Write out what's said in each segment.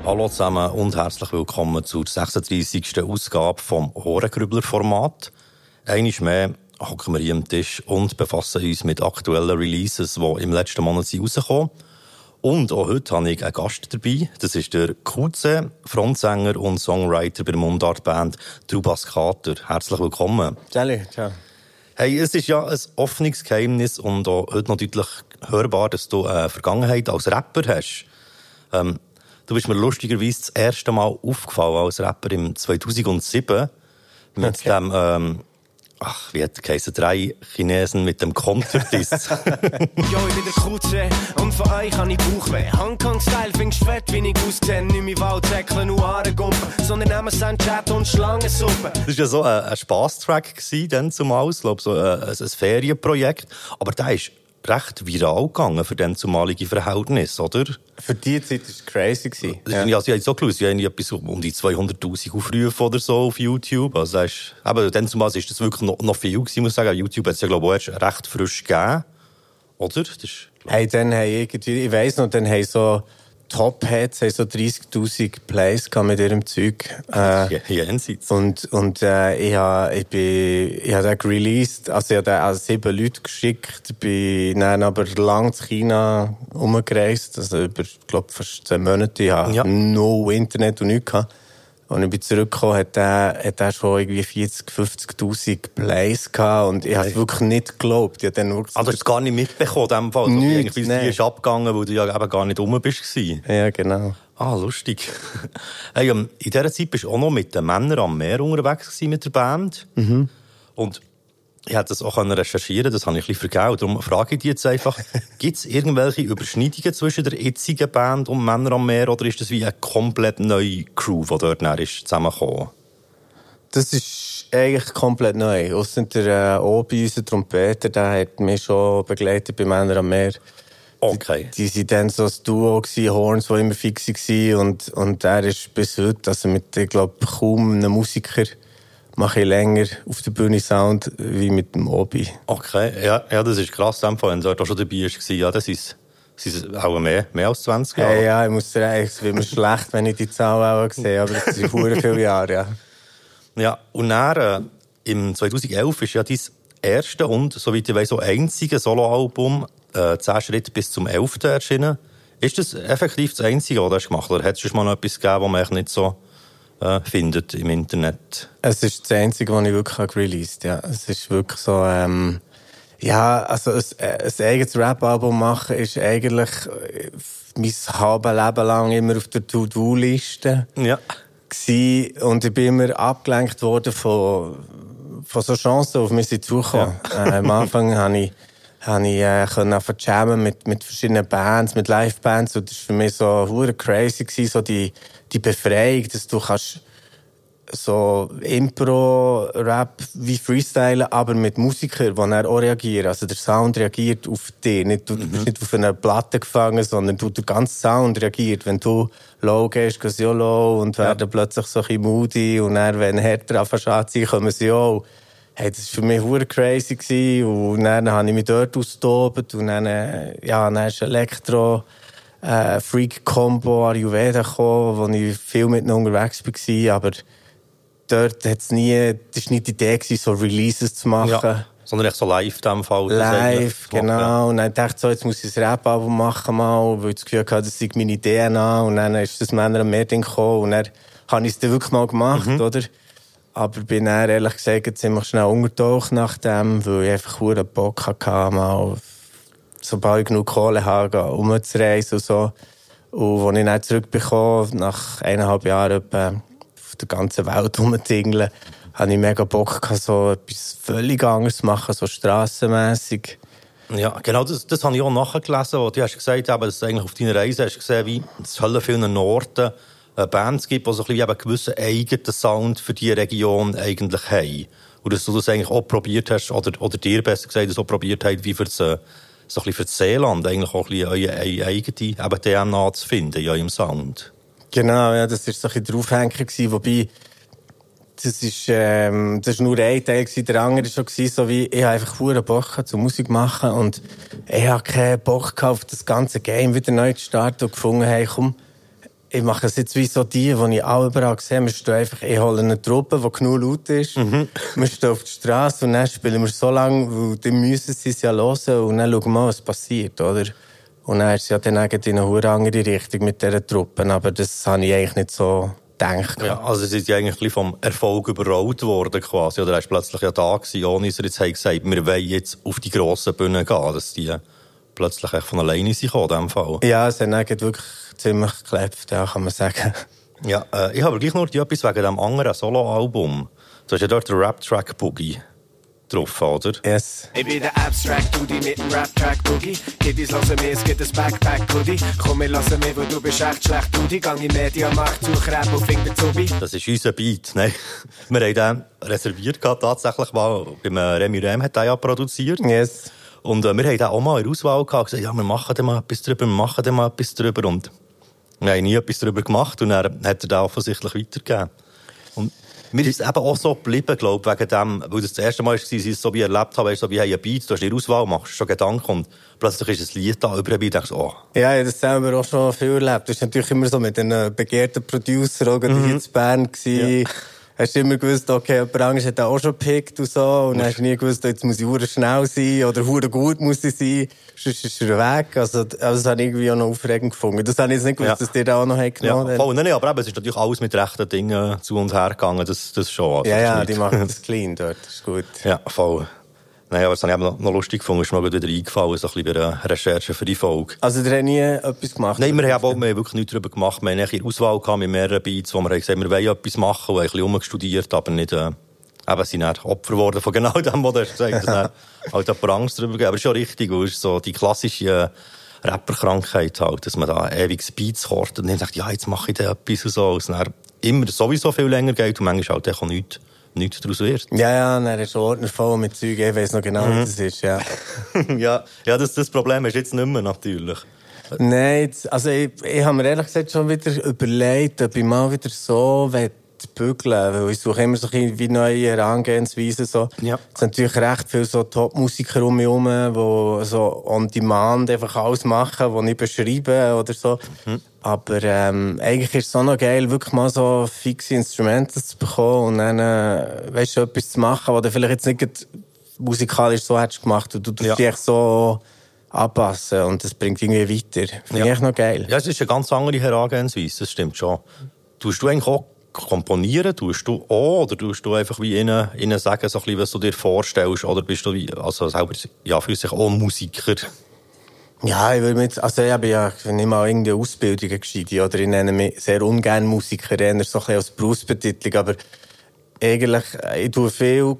Hallo zusammen und herzlich willkommen zur 36. Ausgabe vom Ohrengrübler-Format. Einmal mehr hocken wir hier am Tisch und befassen uns mit aktuellen Releases, die im letzten Monat rausgekommen sind. Und auch heute habe ich einen Gast dabei. Das ist der Kuze, Frontsänger und Songwriter bei der Mundart-Band Trubas Kater. Herzlich willkommen. Salut, ciao. Hey, es ist ja ein offenes Geheimnis und auch heute noch deutlich hörbar, dass du eine Vergangenheit als Rapper hast. Du bist mir lustigerweise das erste Mal aufgefallen als Rapper im 2007 mit dem, wie hat der geheißen, 3 Chinesen mit dem Konterdiss. Jo, ich bin der Kutsche und von euch habe ich Bauchweh. Hongkong-Style findest du fett, wie ich aussehe. Nicht mehr Waldsäckle und Aarengumpen, sondern nehmen Sandchat und Schlangensuppe. Das war ja so ein Spass-Track dann zumal, ich glaube, so ein Ferienprojekt. Aber der ist recht viral gegangen für den zumaligen Verhältnis, oder? Für die Zeit war es crazy. Ja, sie haben so gelöst, sie haben etwas um die 200'000 Aufrufe oder so auf YouTube. Also das ist, eben, dann zumal ist das wirklich noch viel gewesen, muss ich sagen. YouTube hat es ja, glaube ich, auch erst recht frisch gegeben. Oder? Das ist, hey, dann haben irgendwie, ich weiss noch, dann haben so Top-Hats so 30'000 Plays mit ihrem Zeug. Jenseits. Und ich habe den released, also ich habe den an 7 Leute geschickt, bin dann aber lang in China rumgereist, also über, glaube fast 10 Monate, ich hatte no Internet und nichts gehabt. Und ich bin zurückgekommen, hat er schon irgendwie 40'000-50'000 Plays gehabt und ich habe es wirklich nicht geglaubt. Ich dann wirklich du hast es gar nicht mitbekommen, in dem Fall. Nichts, also, du bist abgegangen, weil du ja eben gar nicht rum bist. Ja, genau. Ah, lustig. Hey, in dieser Zeit bist du auch noch mit den Männern am Meer unterwegs mit der Band. Mhm. Und ich hätte das auch recherchieren können, das habe ich ein bisschen vergessen. Darum frage ich dich jetzt einfach, gibt es irgendwelche Überschneidungen zwischen der jetzigen Band und Männer am Meer oder ist das wie eine komplett neue Crew, die dort zusammengekommen ist? Das ist eigentlich komplett neu. Ausser der Obi, unser Trompeter, der hat mich schon begleitet bei Männer am Meer. Okay. Die waren dann so ein Duo, Horns, die immer fix waren. Und er ist bis heute, also mit, ich glaube, kaum einem Musiker mache ich länger auf der Bühne Sound wie mit dem Obi. Okay, ja, das ist krass, wenn du dort auch schon dabei warst. Ja, das ist auch mehr als 20 Jahre. Hey, ja, ich muss sagen, es wird mir schlecht, wenn ich die Zahl auch sehe, aber das sind verdammt viele Jahre, ja. Ja, und dann, im 2011 ist ja dein erste und, soweit ich weiss, auch einzige Soloalbum 10 Schritte bis zum 11. erschienen. Ist das effektiv das einzige, was du hast gemacht? Oder hat es schon mal noch etwas gegeben, was man echt nicht so findet im Internet? Es ist das Einzige, was ich wirklich released habe. Ja. Es ist wirklich so, also ein eigenes Rap-Album machen ist eigentlich mein halbes Leben lang immer auf der To-Do-Liste. Ja. Und ich bin immer abgelenkt worden von so Chancen, auf mich zukommen. Ja. Am Anfang konnte ich jammen mit verschiedenen Bands, mit Live-Bands. Und das war für mich so verdammt crazy gewesen, so die Befreiung, dass du kannst so Impro-Rap wie Freestylen, aber mit Musikern, die dann auch reagieren. Also der Sound reagiert auf dich. Du bist nicht auf einer Platte gefangen, sondern der ganze Sound reagiert. Wenn du low gehst, gehen sie auch low und werden plötzlich so ein bisschen moody. Und dann, wenn härter anfangen, kommen sie auch. Hey, das war für mich verdammt crazy gewesen. Und dann habe ich mich dort ausgetobt. Und dann ist Elektro, Freak-Combo, Ayurveda gekommen, wo ich viel mit ihnen unterwegs war. Aber dort das war nicht die Idee gewesen, so Releases zu machen. Ja, sondern echt so live in diesem Fall. Live, genau. Und dann dachte ich so, jetzt muss ich ein Rap-Album machen mal, weil ich das Gefühl hatte, das sei meine DNA. Und dann ist das Männer am Meer gekommen. Und dann habe ich es dann wirklich mal gemacht, oder? Aber bin dann, ehrlich gesagt, ziemlich schnell untergetaucht nach dem, weil ich einfach verdammt Bock hatte, mal, sobald ich genug Kohle habe, umzureisen und so. Und als ich dann zurückbekomme, nach 1,5 Jahren etwa auf der ganzen Welt rumzutingeln, hatte ich mega Bock gehabt, so etwas völlig anderes zu machen, so strassenmässig. Ja, genau, das habe ich auch nachgelesen, wo du hast gesagt, dass du eigentlich auf deiner Reise hast gesehen, wie es an vielen Orten Bands gibt, die so ein bisschen einen gewissen eigenen Sound für diese Region eigentlich haben. Und dass du das eigentlich auch probiert hast, oder dir besser gesagt, so probiert hast, wie für das, so ein bisschen für das Seeland eigentlich auch ein bisschen eure eigene DNA zu finden, ja, im Sound. Genau, ja, das war so ein bisschen der Aufhänger, wobei das ist nur ein Teil gewesen. Der andere war schon so wie, ich habe einfach verdammt Bock gehabt, so Musik machen und ich habe keinen Bock gehabt, auf das ganze Game wieder neu zu starten und gefunden, hey, komm, ich mache es jetzt wie so die ich auch überall sehe. Ich hole eine Truppe, die genug laut ist. Wir stehen auf der Straße und dann spielen wir so lange, weil die müssen sie es ja hören und dann schauen wir mal, was passiert, oder? Und dann ist es ja dann in eine hure andere Richtung mit dieser Truppe. Aber das habe ich eigentlich nicht so gedacht. Ja, also sie sind ja eigentlich vom Erfolg überrollt worden quasi. Oder er war plötzlich ja da gewesen, ohne dass er jetzt gesagt hat, wir wollen jetzt auf die grossen Bühne gehen, dass die plötzlich echt von alleine sind in diesem Fall. Ja, es hat wirklich ziemlich geklebt, ja, kann man sagen. Ja, ich habe gleich noch etwas wegen dem anderen Solo-Album. Du hast ja dort den Rap-Track Boogie drauf, oder? Yes. Ich bin der Abstract-Hoodie mit dem Rap-Track Boogie. Kiddies hören mir, es gibt ein Backpack-Hoodie. Komm, wir lassen mich, weil du bist echt schlecht, Hoodie. Gang in Mediamarkt, such Rap und find den Zubi. Das ist unser Beat, nein. Wir haben den reserviert gehabt, tatsächlich mal. Beim Remy Rem hat er ja produziert. Yes. Und wir haben den auch mal in der Auswahl gehabt, gesagt, ja, wir machen da mal etwas drüber, Und wir haben nie etwas darüber gemacht und dann hat er da offensichtlich weitergegeben. Und mir ist es eben auch so geblieben, glaube ich, wegen dem, weil das erste Mal war, sie es so wie erlebt haben, so wie ein Beat, du hast eine Auswahl, machst schon Gedanken und plötzlich ist ein Lied da über ein Beat, denkst du, oh. Ja, ich habe das selber auch schon viel erlebt. Das ist natürlich immer so mit den begehrten Producer, die hier in Bern waren. Ja. Hast du immer gewusst, okay, jemand anderes hat auch schon gepickt und so. Und dann hast du nie gewusst, jetzt muss ich hure schnell sein oder hure gut muss ich sein. Sonst ist er weg. Also das habe ich irgendwie auch noch aufregend gefunden. Das habe ich jetzt nicht gewusst, dass die da auch noch genommen haben. Voll, nein, aber eben, es ist natürlich alles mit rechten Dingen zu und her gegangen. Das schon. Also, ja, die machen das clean dort. Das ist gut. Ja, voll. Nein, aber das habe ich eben noch lustig gefunden. Ist mir wieder eingefallen, so ein bisschen bei der Recherche für die Folge. Also, ihr habt nie etwas gemacht? Nein, wir haben wirklich nichts darüber gemacht. Wir haben eine Auswahl gehabt mit mehreren Beats, wo wir gesagt haben, wir wollen etwas machen und ein bisschen rumgestudiert, aber nicht, eben sind nicht Opfer geworden von genau dem, was du hast gesagt hast, dass halt jemand Angst darüber gegeben. Aber es ist schon richtig, weil es ist so die klassische Rapperkrankheit halt, dass man da ewig Beats hortet und dann sagt, ja, jetzt mache ich da etwas und so. Und dann immer sowieso viel länger geht und manchmal halt auch nichts daraus wird. Ja, dann ist Ordner voll mit Zeug, ich weiss noch genau, wie das ist, ja. ja, das Problem ist jetzt nicht mehr, natürlich. Nein, also ich habe mir ehrlich gesagt schon wieder überlegt, ob ich mal wieder so bügeln, weil ich suche immer so wie neue Herangehensweisen. So. Ja. Es sind natürlich recht viele so Top-Musiker um mich herum, die so on demand einfach alles machen, die ich beschreibe oder so. Aber eigentlich ist es auch noch geil, wirklich mal so fixe Instrumente zu bekommen und dann, weißt du, etwas zu machen, was du vielleicht jetzt nicht musikalisch so hättest gemacht und du dich echt so anpassen und das bringt irgendwie weiter. Finde ich echt noch geil. Ja, es ist eine ganz andere Herangehensweise, das stimmt schon. Tust du eigentlich auch komponieren, tust du auch, oder tust du einfach wie ihnen sagen, so ein bisschen, was du dir vorstellst, oder bist du also selber, ja, für sich auch Musiker? Ja, ich will mit, also ich habe ja nicht mal irgendeine Ausbildung geschrieben, oder ich nenne mich sehr ungern Musiker, eher so ein bisschen als Berufsbetitlung, aber eigentlich, ich tue viel,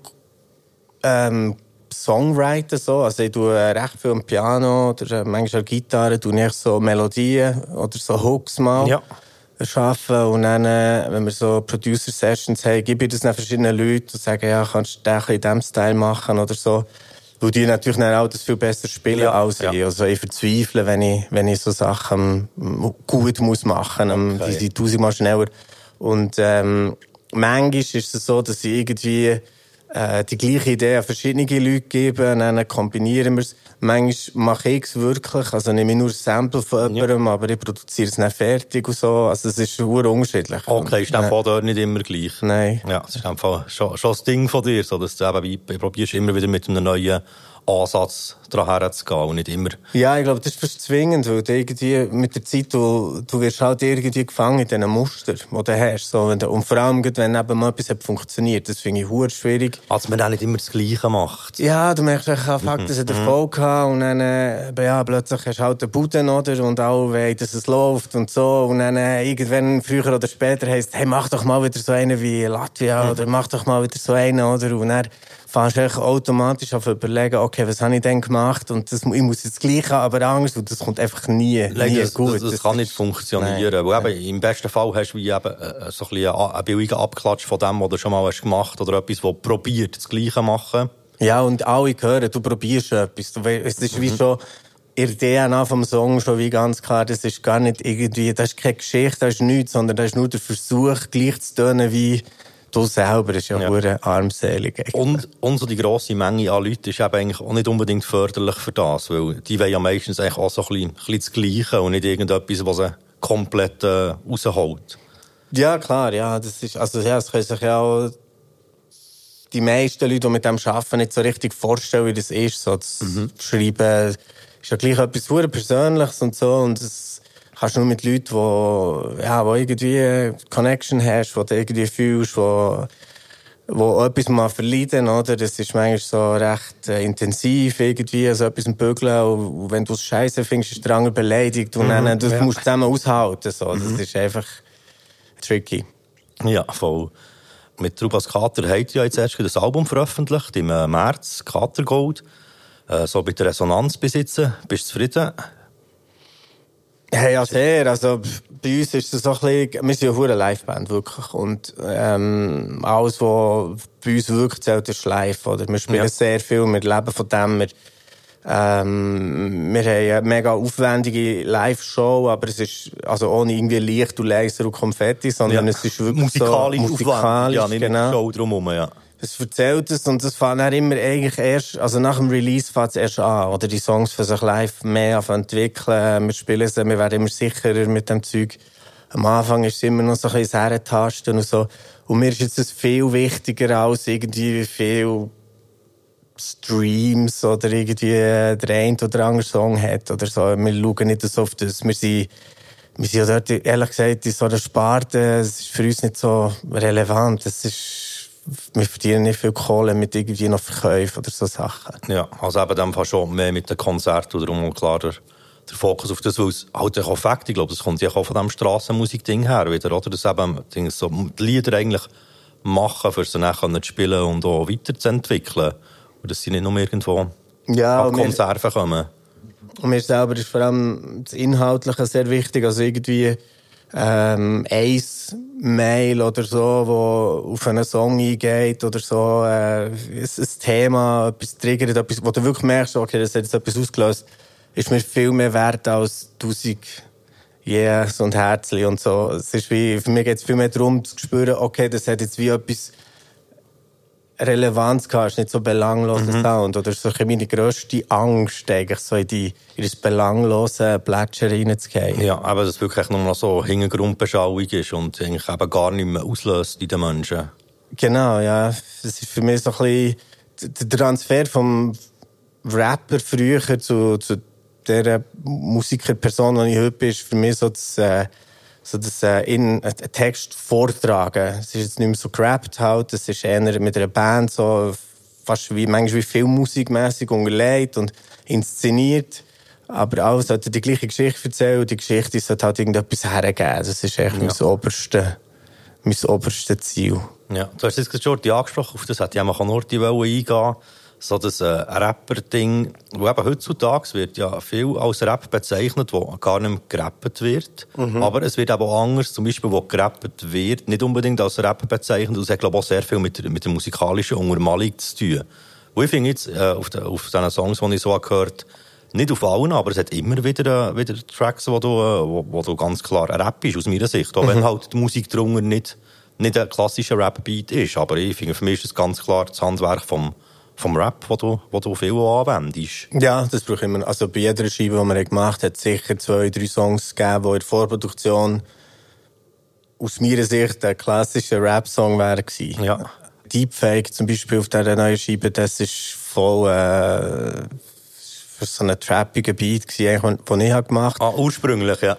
Songwriten so, also ich tue recht viel am Piano, oder manchmal an Gitarre, tue ich so Melodien, oder so Hooks mal. Ja. Arbeiten und dann, wenn wir so Producer-Sessions haben, gebe ich das dann verschiedenen Leuten und sage, ja, kannst du das in diesem Style machen oder so. Weil die natürlich dann auch das viel besser spielen als ich. Also ich verzweifle, wenn ich so Sachen gut muss machen muss. Die sind 1000-mal schneller. Und manchmal ist es so, dass ich irgendwie die gleiche Idee an verschiedene Leute gebe und dann kombinieren wir es. Manchmal mache ich es wirklich, also nehme ich nur ein Sample von jemandem, aber ich produziere es nicht fertig und so. Also es ist sehr unterschiedlich. Okay, ist einfach dort nicht immer gleich? Nein. Ja, das ist einfach schon das Ding von dir, so dass du eben probierst immer wieder mit einem neuen Ansatz daran herzugehen und nicht immer... Ja, ich glaube, das ist fast zwingend, weil du irgendwie mit der Zeit, du wirst halt irgendwie gefangen in diesen Mustern, die du hast. So, und vor allem, wenn eben mal etwas funktioniert, das finde ich verdammt schwierig. Als man auch nicht immer das Gleiche macht. Ja, du merkst echt, das hat Erfolg gehabt und dann, ja, plötzlich hast du halt den Buden, oder? Und alle wollen, dass es läuft und so. Und dann, irgendwann, früher oder später heisst, hey, mach doch mal wieder so einen wie Latvia, oder mach doch mal wieder so einen, oder? Und dann fängst du automatisch auf überlegen, okay, was habe ich denn gemacht? Und ich muss jetzt gleich haben, aber Angst, und das kommt einfach nie gut. Das kann nicht funktionieren. Weil eben, im besten Fall hast du wie eben so ein bisschen einen billigen Abklatsch von dem, was du schon mal hast gemacht oder etwas, das probiert, das Gleiche machen. Ja, und alle hören, du probierst etwas. Es ist wie schon in der DNA vom Song schon wie ganz klar, das ist gar nicht irgendwie, das ist keine Geschichte, das ist nichts, sondern das ist nur der Versuch, gleich zu tönen wie du selber. Das ist ja armselig. Und so die grosse Menge an Leuten ist eben eigentlich auch nicht unbedingt förderlich für das, weil die wollen ja meistens eigentlich auch so ein bisschen das Gleiche und nicht irgendetwas, was sie komplett rausholt. Ja, klar, ja. Das können sich ja auch die meisten Leute, die mit dem arbeiten, nicht so richtig vorstellen, wie das ist. So, das Schreiben ist ja gleich etwas sehr Persönliches und so. Und das kannst du nur mit Leuten, wo irgendwie eine Connection hast, wo du irgendwie fühlst, wo etwas mal verleiden, oder? Das ist manchmal so recht intensiv, irgendwie, so etwas im Bügeln. Und wenn du es scheiße findest, ist der andere beleidigt. Und dann, das musst du zusammen aushalten, so. Das ist einfach tricky. Ja, voll. Mit Rubas Kater habt ihr ja jetzt erst das Album veröffentlicht, im März, Katergold. So bei der Resonanz besitzen. Bist du zufrieden? Hey, ja, sehr. Also, bei uns ist es so ein bisschen, wir sind ja eine Liveband, wirklich. Und, alles, was bei uns wirklich zählt, ist live, oder? Wir spielen sehr viel, wir leben von dem, wir haben eine mega aufwendige Live-Show, aber es ist, also ohne irgendwie Licht und Laser und Konfetti, sondern es ist wirklich musikalisch, ja, nicht genau. Show drumherum, ja. Es erzählt es und das fängt dann immer eigentlich erst, also nach dem Release fängt es erst an, oder die Songs für sich live mehr zu entwickeln. Wir spielen sie, wir werden immer sicherer mit dem Zeug. Am Anfang ist es immer noch so ein bisschen Herentasten und so. Und mir ist jetzt das viel wichtiger als irgendwie viel Streams oder irgendwie der ein oder andere Song hat oder so. Wir schauen nicht so auf das. Wir sind ja dort, ehrlich gesagt, in so einer Sparte, es ist für uns nicht so relevant. Wir verdienen nicht viel Kohle mit irgendwie noch Verkäufen oder so Sachen. Ja, also eben dem Fall schon mehr mit den Konzerten oder darum klar der Fokus auf das, weil es halt auch Effekt, ich glaube, das kommt ja auch von diesem Strassenmusik-Ding her wieder, oder? Das eben so die Lieder eigentlich machen, für sie dann zu spielen und auch weiterzuentwickeln. Und dass sie nicht nur irgendwo an Konserven kommen. Und mir selber ist vor allem das Inhaltliche sehr wichtig, also irgendwie ein Mail oder so, wo auf einen Song eingeht oder so, ein Thema, etwas triggert, etwas, wo du wirklich merkst, okay, das hat jetzt etwas ausgelöst, ist mir viel mehr wert als 1000 Yes und Herzli und so. Es ist wie, für mich geht es viel mehr darum, zu spüren, okay, das hat jetzt wie etwas Relevanz gehabt, ist nicht so belangloser Sound. Oder so meine grösste Angst, eigentlich so in das belanglose Plätschern reinzugehen. Ja, aber dass es wirklich nur noch so Hintergrundbeschauung ist und eigentlich eben gar nicht mehr auslöst in den Menschen. Genau, ja. Das ist für mich so ein bisschen der Transfer vom Rapper früher zu der Musikerperson, die ich heute bin, ist für mich so einen Text vortragen. Es ist jetzt nicht mehr so gerappt halt, es ist eher mit einer Band so fast manchmal wie filmmusikmässig unterlegt und inszeniert. Aber alles sollte die gleiche Geschichte erzählen und die Geschichte sollte halt irgendetwas hergeben. Das ist echt mein oberstes Ziel. Ja, du hast jetzt schon angesprochen, auf das hätte ich auch noch eingehen. So das Rapper-Ding, wo eben heutzutage wird ja viel als Rap bezeichnet, wo gar nicht mehr gerappt wird. Aber es wird eben auch anders, zum Beispiel, wo gerappt wird, nicht unbedingt als Rap bezeichnet. Und es hat, glaube ich, auch sehr viel mit der musikalischen Untermalung zu tun. Und ich finde jetzt, auf diesen Songs, die ich so gehört habe, nicht auf allen, aber es hat immer wieder Tracks, wo du ganz klar Rap bist, aus meiner Sicht. Auch wenn halt die Musik drunter nicht ein klassischer Rap-Beat ist. Aber ich finde, für mich ist es ganz klar das Handwerk vom Rap, wo du viel anwendest. Ja, das brauche ich immer. Also bei jeder Scheibe, die man gemacht hat, sicher 2-3 Songs gegeben, die in der Vorproduktion aus meiner Sicht ein klassischer Rap-Song wären gewesen. Ja. Deepfake zum Beispiel auf dieser neuen Scheibe, das ist voll für so einen trappigen Beat gewesen, den ich gemacht habe. Ursprünglich, ja.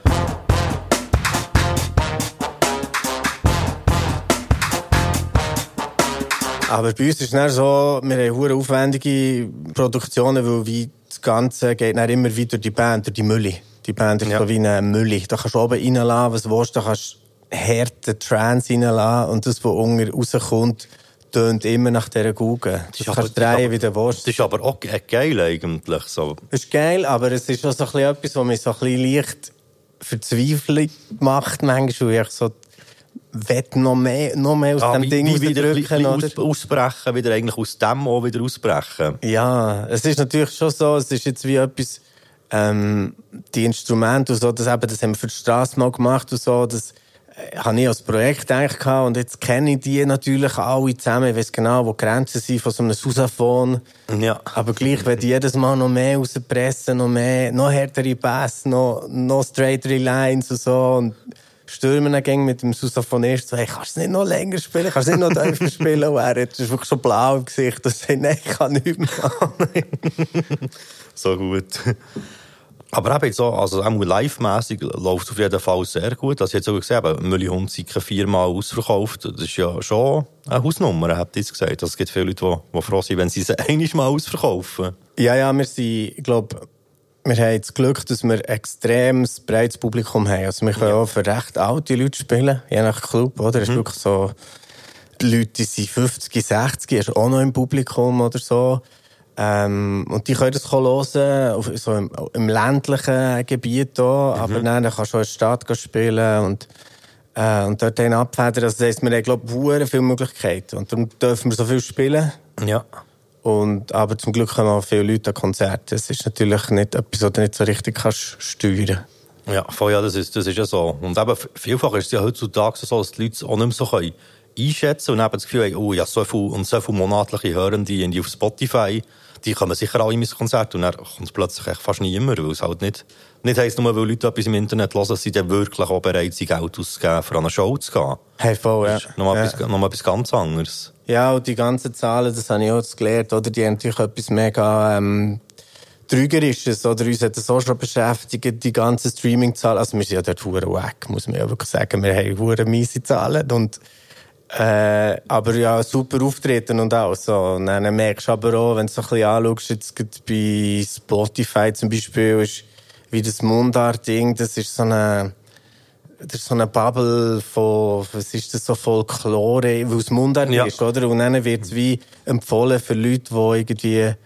Aber bei uns ist es so, wir haben sehr aufwendige Produktionen, weil wie das Ganze geht dann immer wieder durch die Band, durch die Mülle. Die Band ist so wie eine Mülle. Da kannst du oben reinlassen, was du willst, da kannst du harte Trance reinlassen und das, was unten rauskommt, tönt immer nach dieser Gugge. Das kannst du drehen, wie du willst. Das ist aber auch geil eigentlich. So. Das ist geil, aber es ist auch so etwas, was mich so ein bisschen leicht verzweifelt macht, manchmal, weil ich so noch mehr aus dem Ding rausdrücken, oder? Ausbrechen, wieder eigentlich aus dem auch wieder ausbrechen. Ja, es ist natürlich schon so, es ist jetzt wie etwas, die Instrumente und so, das haben wir für die Straße mal gemacht und so, das habe ich als Projekt eigentlich gehabt und jetzt kenne ich die natürlich alle zusammen. Ich weiss genau, wo die Grenzen sind von so einem Sousaphon. Ja. Aber gleich will ich jedes Mal noch mehr rauspressen, noch härtere Bass, noch straightere Lines und so. Und stürmen dann gegen mit dem Sousaphonist so, hey, kannst du nicht noch länger spielen? Kannst du nicht noch tiefer spielen? Und er ist wirklich so blau im Gesicht und sagt, nein, ich kann nicht mehr machen. So gut. Aber eben so, also auch live-mässig läuft es auf jeden Fall sehr gut. Also ich habe jetzt auch gesehen, Mülli Hund sind 4-mal ausverkauft. Das ist ja schon eine Hausnummer, habt ihr jetzt gesagt. Also es gibt viele Leute, die froh sind, wenn sie sie einmal ausverkaufen. Ja, wir sind, ich glaube, wir haben das Glück, dass wir ein extrem breites Publikum haben. Also wir können auch für recht alte Leute spielen, je nach Club, oder? Es ist wirklich so, die Leute, die sind 50, 60, ist auch noch im Publikum oder so. Und die können das hören, so im ländlichen Gebiet hier. Aber dann kannst du auch in der Stadt spielen und dort abfedern. Also das heisst, wir haben, glaube ich, viele Möglichkeiten. Und darum dürfen wir so viel spielen. Ja. Aber zum Glück kommen auch viele Leute an Konzerte. Das ist natürlich nicht etwas, was du nicht so richtig kannst steuern. Ja, voll, ja, das ist ja so. Und eben, vielfach ist es ja heutzutage so, dass die Leute es auch nicht mehr so einschätzen und haben das Gefühl, hey, oh, ja, so viele monatliche Hörende auf Spotify, die kommen sicher alle in mein Konzert und dann kommt es plötzlich echt fast nie immer, weil es halt nicht heisst, nur weil Leute etwas im Internet hören, dass sie dann wirklich auch bereit sind, Geld auszugeben, für eine Show zu gehen. Hey, voll, ja. Das ist noch etwas ganz anderes. Ja, und die ganzen Zahlen, das habe ich auch gelernt, oder? Die haben natürlich etwas mega Trügerisches, oder? Uns hat das auch schon beschäftigt, die ganzen Streaming-Zahlen. Also wir sind ja dort verdammt wack, muss man ja wirklich sagen. Wir haben verdammt miese Zahlen und aber ja, super Auftreten und auch so. Und dann merkst du aber auch, wenn du so ein bisschen anschaust, jetzt bei Spotify zum Beispiel, ist wie das Mundart-Ding, das ist so eine Bubble von, was ist das, so Folklore, weil es Mundart ist, oder? Und dann wird es wie empfohlen für Leute, die irgendwie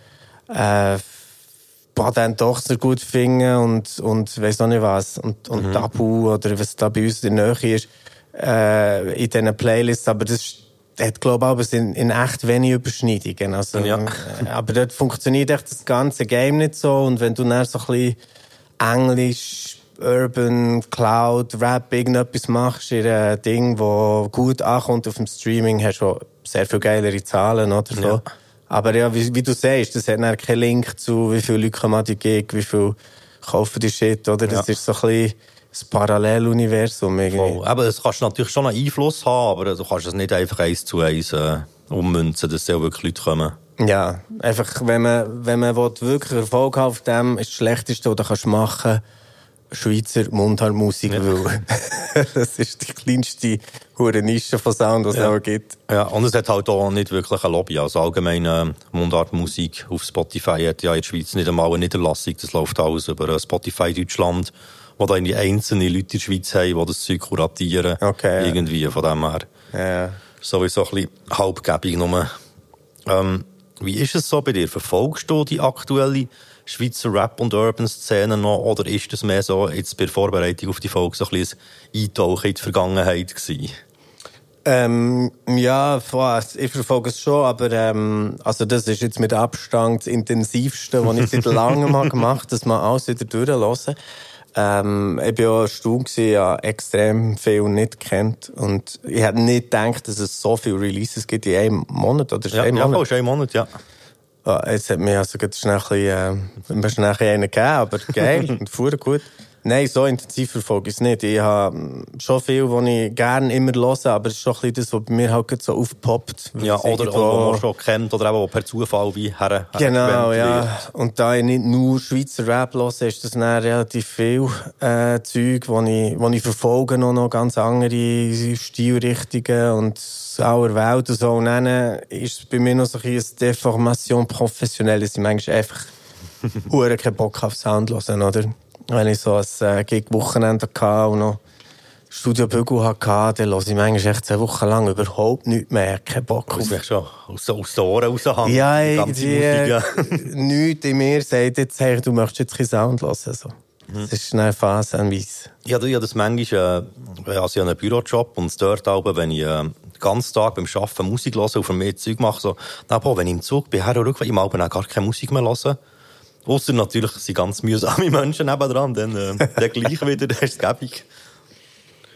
Baden Dochser gut finden und weiss auch nicht was. Und Tabu oder was da bei uns in der Nähe ist. In diesen Playlists, aber das hat, glaube ich, in echt wenig Überschneidungen. Also, aber dort funktioniert echt das ganze Game nicht so. Und wenn du dann so ein bisschen Englisch, Urban, Cloud, Rap, irgendetwas machst, in einem Ding, das gut ankommt auf dem Streaming, hast du sehr viel geilere Zahlen oder so. Ja. Aber ja, wie du sagst, das hat dann keinen Link zu, wie viele Leute kommen an die Gig, wie viel kaufen die Shit, oder? Das ist so ein bisschen das Paralleluniversum irgendwie. Aber es kannst natürlich schon einen Einfluss haben, aber du kannst es nicht einfach 1:1 ummünzen, dass da wirklich Leute kommen. Ja, einfach, wenn man wirklich Erfolg hat auf dem, ist das Schlechteste, was du machen kannst, Schweizer Mundhartmusik, weil das ist die kleinste Nische von Sound, die es auch gibt. Ja, und es hat halt auch nicht wirklich eine Lobby. Also allgemeine Mundartmusik auf Spotify hat ja in der Schweiz nicht einmal eine Niederlassung. Das läuft alles über Spotify Deutschland, wo da irgendwie einzelne Leute in der Schweiz haben, die das Zeug kuratieren. Okay, irgendwie, von dem her. Ja. Sowieso ein bisschen halbgebig nur. Wie ist es so bei dir? Verfolgst du die aktuelle Schweizer Rap- und Urban-Szene noch? Oder ist das mehr so jetzt bei der Vorbereitung auf die Folge so ein bisschen ein Eintauchen in die Vergangenheit gewesen? Ja, ich verfolge es schon, aber also das ist jetzt mit Abstand das Intensivste, was ich seit langem gemacht habe, dass man alles wieder durchhören. Ich war auch erstaunt, ich habe extrem viel nicht gekannt. Und ich hätte nicht gedacht, dass es so viele Releases gibt in einem Monat. Oder ja, ist ein Monat, ja. Jetzt hat mir also schnell einen gegeben, aber geil und verdammt gut. Nein, so intensiv verfolge ich es nicht. Ich habe schon viel, was ich gerne immer höre, aber es ist schon ein bisschen das, was bei mir halt so aufpoppt. Ja, oder was man schon kennt, oder auch per Zufall wie her. Genau, ja. Wird. Und da ich nicht nur Schweizer Rap höre, ist das dann relativ viel Zeug, wo ich verfolge, noch ganz andere Stilrichtungen und aller Welt und so. Und dann ist es bei mir noch so ein Deformation professionell, dass ich manchmal einfach keinen Bock auf Sound hören, oder? Wenn ich so ein Gig-Wochenende hatte und noch Studio Bügel hatte, dann höre ich manchmal echt 2 Wochen lang überhaupt nichts mehr. Kein Bock. Das ist schon aus den Ohren raushängen. Ja, irgendwie nichts in mir sagt jetzt, hey, du möchtest jetzt keinen Sound hören. So. Das ist schnell phasenweise. Ja, das manchmal, also ich habe einen Bürojob und dort auch, wenn ich den ganzen Tag beim Arbeiten Musik höre und für mich Zeug mache, so, wenn ich im Zug bin, her und rück, ich am Abend auch gar keine Musik mehr hören. Ausser natürlich sind ganz mühsame Menschen nebendran, dann gleich wieder, das ist gäbig.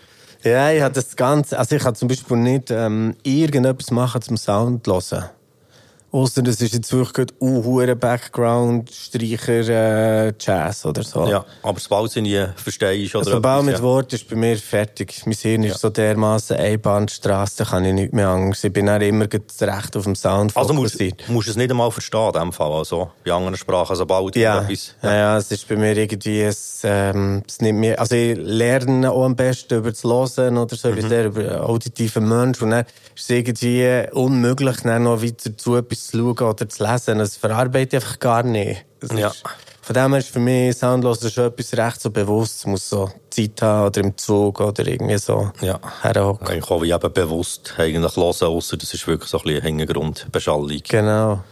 Ja, ich habe das Ganze... Also ich kann zum Beispiel nicht irgendetwas machen zum Sound hören. Ausser das ist jetzt wirklich ein Background-Streicher Jazz oder so. Ja, aber sobald sie nie verstehst oder sobald mit Wort ist bei mir fertig. Mein Hirn ist so dermaßen Einbahnstrasse, da kann ich nicht mehr Angst. Ich bin dann immer recht auf dem Sound fokussiert. Also musst du es nicht einmal verstehen, in dem Fall, also bei anderen Sprachen, sobald etwas... Ja, es ist bei mir irgendwie... Es nimmt mir, also ich lerne auch am besten über das Hören oder so, über einen auditiven Mensch und dann ist es irgendwie unmöglich, dann noch weiter zu etwas zu schauen oder zu lesen. Das verarbeite ich einfach gar nicht. Von dem her ist für mich Soundloser schon etwas recht so bewusst. Es muss so Zeit haben oder im Zug oder irgendwie so herhocken. Eigentlich auch wie eben bewusst eigentlich hören, ausser das ist wirklich so ein bisschen Hintergrundbeschallung. Genau.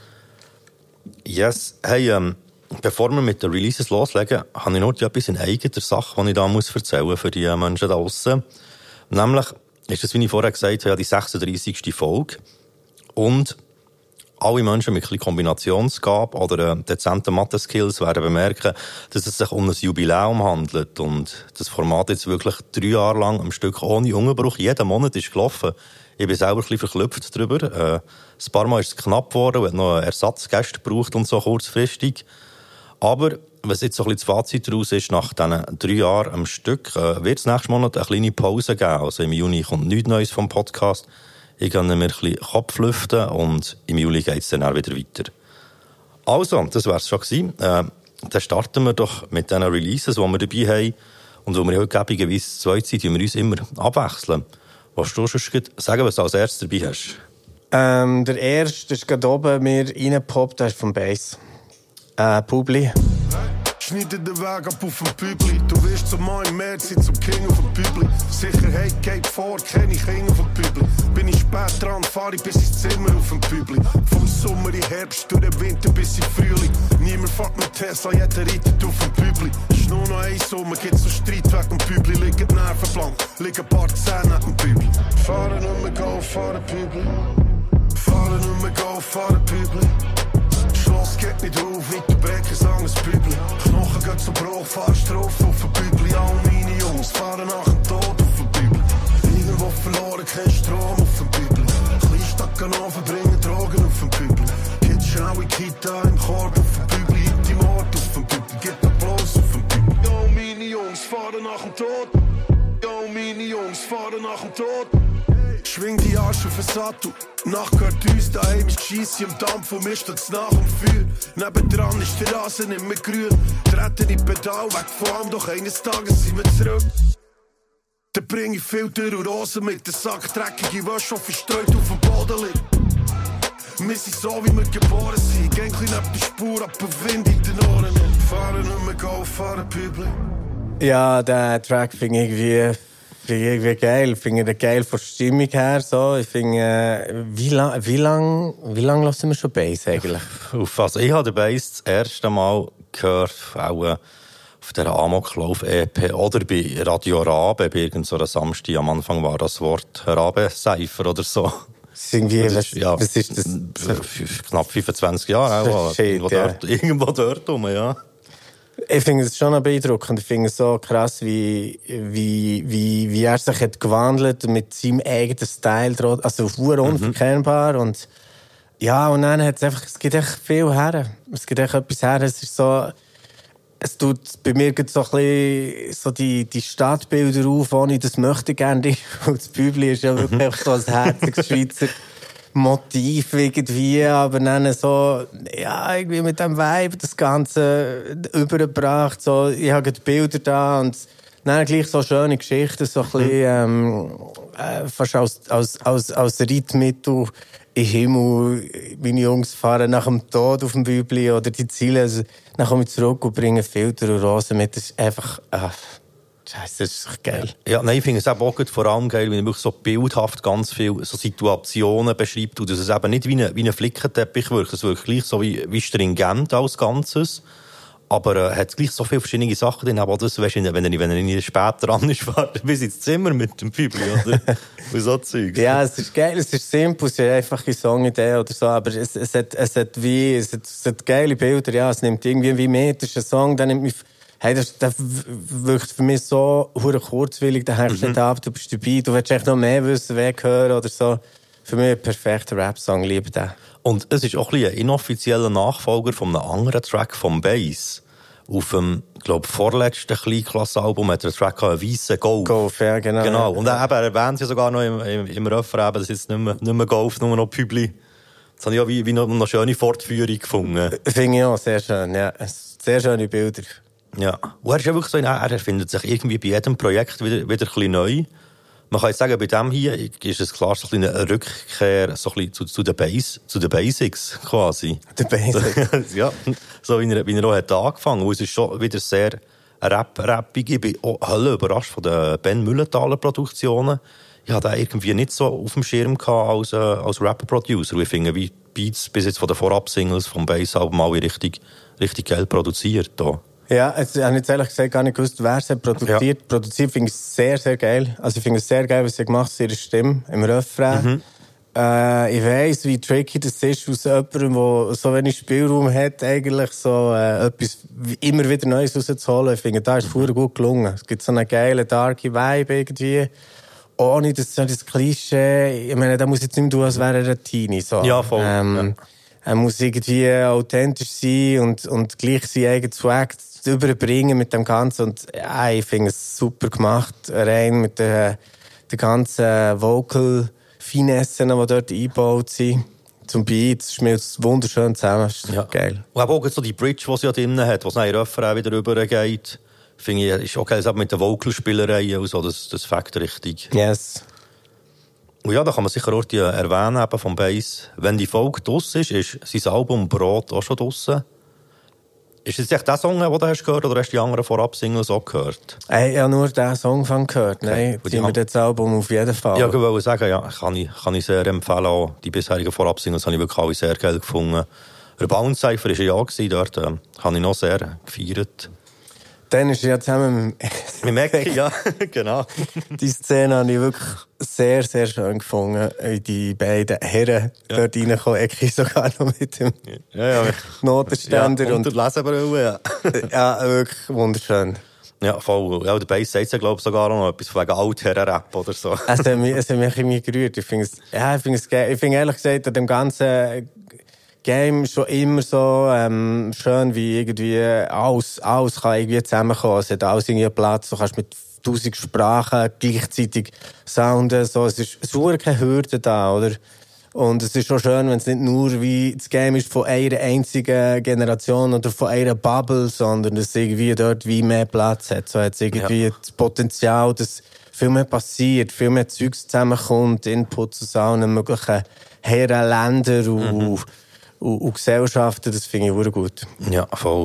Yes. Hey, bevor wir mit den Releases loslegen, habe ich noch etwas in eigener Sache, die ich da erzählen muss für die Menschen da draussen. Nämlich ist das, wie ich vorher gesagt habe, die 36. Folge. Und alle Menschen mit ein bisschen Kombinationsgabe oder dezenten Mathe-Skills werden bemerken, dass es sich um ein Jubiläum handelt. Und das Format jetzt wirklich 3 Jahre lang am Stück ohne Unterbruch jeden Monat ist gelaufen. Ich bin selber ein bisschen verklüpft darüber. Ein paar Mal ist es knapp geworden und hat noch einen Ersatzgäste gebraucht und so kurzfristig. Aber was jetzt so ein bisschen das Fazit daraus ist, nach diesen 3 Jahren am Stück, wird es nächsten Monat eine kleine Pause geben. Also im Juni kommt nichts Neues vom Podcast. Ich kann mir ein bisschen Kopf lüften und im Juli geht es dann auch wieder weiter. Also, das wäre es schon gewesen. Dann starten wir doch mit diesen Releases, die wir dabei haben. Und wo wir heute gäbigerweise 2 sind, wir uns immer abwechseln. Willst du schon sagen, was du als erstes dabei hast? Der erste ist gerade oben mir reingepoppt, der ist vom Bass. Publi. Schneide den Weg ab auf dem Bübli. Du wirst zum Mann im März, zum King auf dem Bübli. Sicherheit geht vor, kenne ich King auf dem Bübli. Bin ich spät dran, fahre ich bis ins Zimmer auf dem Bübli. Vom Sommer in Herbst, durch den Winter bis in Frühling. Niemand fährt mit Tesla, jeder reitet auf dem Bübli. Ist nur noch ein Sommer, gibt's so Streit weg dem Bübli. Liegen die Nerven blank, liegen ein paar Zähne neben dem Bübli. Fahren und wir gehen, fahren Bübli. Fahren und wir gehen, fahren Bübli. Schloss geht nicht auf, mit der Brecker sang ein Bübli. Knochen geht zum Bruch, fahrst drauf auf den Bübli. All meine Jungs fahren nach dem Tod auf den Bübli. Irgendwo verloren, kein Strom auf dem Bübli. Kleinstacken verbringen Drogen auf dem Bübli. Kids schauen Kita im Korb auf dem Bübli. Hit im Ort auf dem Bübli, gibt Applaus auf dem Bübli. All meine Jungs fahren nach dem Tod. All meine Jungs fahren nach dem Tod. Schwing die Arsch auf den Sattel. Nacht gehört uns, daheim ist Scheisse im Dampf und mir steht's nach dem Feuer. Nebendran ist der Rasen nicht mehr grün. Treten in Pedal, weg von allem, doch eines Tages sind wir zurück. Dann bring ich Filter und Rosen mit, den Sack dreckige Wäsche, die verstreut auf dem Boden liegt. Wir sind so, wie wir geboren sind, gehen ein bisschen neben der Spur, ab und Wind in den Ohren. Fahren und wir gehen, fahren Pübli. Ja, der Track finde ich irgendwie geil. Ich finde ihn geil von der Stimmung her. So. Ich finde, wie lang lassen wir schon Bass eigentlich? Also ich habe den Bass das erste Mal gehört, auch auf der Amoklauf-EP oder bei Radio Rabe, bei irgendeiner Samstag am Anfang war das Wort Rabe-Seifer oder so. Was ist das? Knapp 25 Jahre auch. Irgendwo dort rum, ja. Ich finde es schon beeindruckend. Ich finde es so krass, wie er sich hat gewandelt mit seinem eigenen Style. Also unverkennbar. Und ja, und dann hat es geht echt viel her. Es geht echt etwas her. Es ist so, es tut bei mir so ein bisschen so die Stadtbilder auf, ohne das möchte ich gerne. Und das Bübli ist ja wirklich so ein herziges Schweizer Motiv irgendwie, aber dann so, ja, irgendwie mit dem Vibe das Ganze übergebracht, so, ich habe die Bilder da und dann gleich so schöne Geschichten, so ein bisschen, fast als Reitmittel im Himmel, meine Jungs fahren nach dem Tod auf dem Bübli oder die Ziele, also, dann komme ich zurück und bringe Filter und Rosen mit, das ist einfach, Scheiße, das ist geil. Ja, nein, ich finde es eben auch vor allem geil, wenn er wirklich so bildhaft ganz viele so Situationen beschreibt und dass es eben nicht wie ein Flickenteppich wirkt. Es wirkt gleich so wie stringent als Ganzes. Aber hat gleich so viele verschiedene Sachen drin. Aber das, weißt du, wenn er spät dran ist, fährt bis ins Zimmer mit dem Fibri, oder? Und so Zeug. Ja, es ist geil, es ist simpel, es ist einfach eine Songidee oder so, aber es hat geile Bilder, ja, es nimmt irgendwie wie metrisch einen Song, dann nimmt mich Hey, das wirkt für mich so kurzwillig, da hängst du nicht ab, du bist dabei, du willst echt noch mehr wissen, wer hören oder so. Für mich ein perfekter Rap-Song, liebe den. Und es ist auch ein inoffizieller Nachfolger von einem anderen Track vom Bass. Auf dem, glaube vorletzten Kleinklasse-Album hat er einen Track gehabt, einen weissen Golf. Golf, ja, genau. Genau. Und er erwähnt ja sogar noch im Refrain, das ist jetzt nicht mehr Golf, nur noch Publi. Das habe ich auch wie noch eine schöne Fortführung gefunden. Finde ich auch sehr schön, ja. Sehr schöne Bilder. Ja. Und er ist ja wirklich so, er erfindet sich irgendwie bei jedem Projekt wieder ein bisschen neu. Man kann jetzt sagen, bei dem hier ist es klar so ein eine Rückkehr so ein bisschen zu den Basics quasi. Der Basics. Ja, so wie er auch hat angefangen. Und es ist schon wieder sehr rappig. Ich bin auch Hölle überrascht von den Ben Müllenthaler Produktionen. Ich hatte den irgendwie nicht so auf dem Schirm gehabt als Rapper-Producer. Und ich finde, wie Beats bis jetzt von den Vorab-Singles vom Bass-Album alle richtig geil produziert hier. Ja, ich habe jetzt ehrlich gesagt gar nicht gewusst, wer es produziert. Ja. Produziert finde ich sehr, sehr geil. Also ich finde es sehr geil, was sie gemacht hat, ihre Stimme im Refrain. Ich weiss, wie tricky das ist, aus jemandem, der so wenig Spielraum hat, eigentlich so etwas immer wieder Neues rauszuholen. Ich finde, da ist es verdammt gut gelungen. Es gibt so einen geilen, darky Vibe irgendwie. Ohne das Klischee. Ich meine, da muss jetzt nicht mehr tun, als wäre er ein Teenie. So. Ja, voll. Ja. Er muss irgendwie authentisch sein und gleich seinen eigenen Swag überbringen mit dem Ganzen. Und ja, ich finde es super gemacht. Rein mit den ganzen Vocal-Finessen, die dort eingebaut sind. Zum Beat, es schmilzt wunderschön zusammen. Das ist geil. Und auch so die Bridge, die sie ja drin hat, wo es nachher Refrain wieder rübergeht, finde ich, ist auch geil, mit den Vocal-Spielereien und so, das fängt richtig. Yes. Und ja, da kann man sicher auch die erwähnen eben vom Bass. Wenn die Folge draussen ist sein Album Brot auch schon draussen. Ist es echt der Song, den du hast gehört, oder hast du die anderen Vorab-Singles auch gehört? Ich habe nur diesen Song gehört. Nein, die haben das Album auf jeden Fall. Ja, ich wollte sagen, ja, kann ich sehr empfehlen. Auch die bisherigen Vorab-Singles habe ich wirklich alle sehr geil gefunden. Der Bounce-Cypher war ja dort habe ich noch sehr gefeiert. Dann ist ja zusammen mit Mäcki, ja, genau. Die Szene habe ich wirklich sehr, sehr schön gefunden. Die beiden Herren dort reinkommen. Ecki sogar noch mit dem Notenständer. Ja, und der Lesebrille, ja. Ja, wirklich wunderschön. Ja, voll. Ja, der Bass sagt ja, glaube ich, sogar noch etwas von wegen Altherren-Rap oder so. Es hat mich irgendwie gerührt. Ich finde es geil. Ich finde ehrlich gesagt, an dem ganzen Game schon immer so schön, wie irgendwie alles kann irgendwie zusammenkommen. Es hat alles irgendwie Platz. Du kannst mit 1000 Sprachen gleichzeitig sounden. So. Es ist keine Hürde da, oder? Und es ist schon schön, wenn es nicht nur wie das Game ist von einer einzigen Generation oder von einer Bubble, sondern dass es irgendwie dort wie mehr Platz hat. So hat es irgendwie das Potenzial, dass viel mehr passiert, viel mehr Zeugs zusammenkommt, Inputs aus allen möglichen Herren, Ländern und Gesellschaften. Das finde ich wirklich gut. Ja, voll.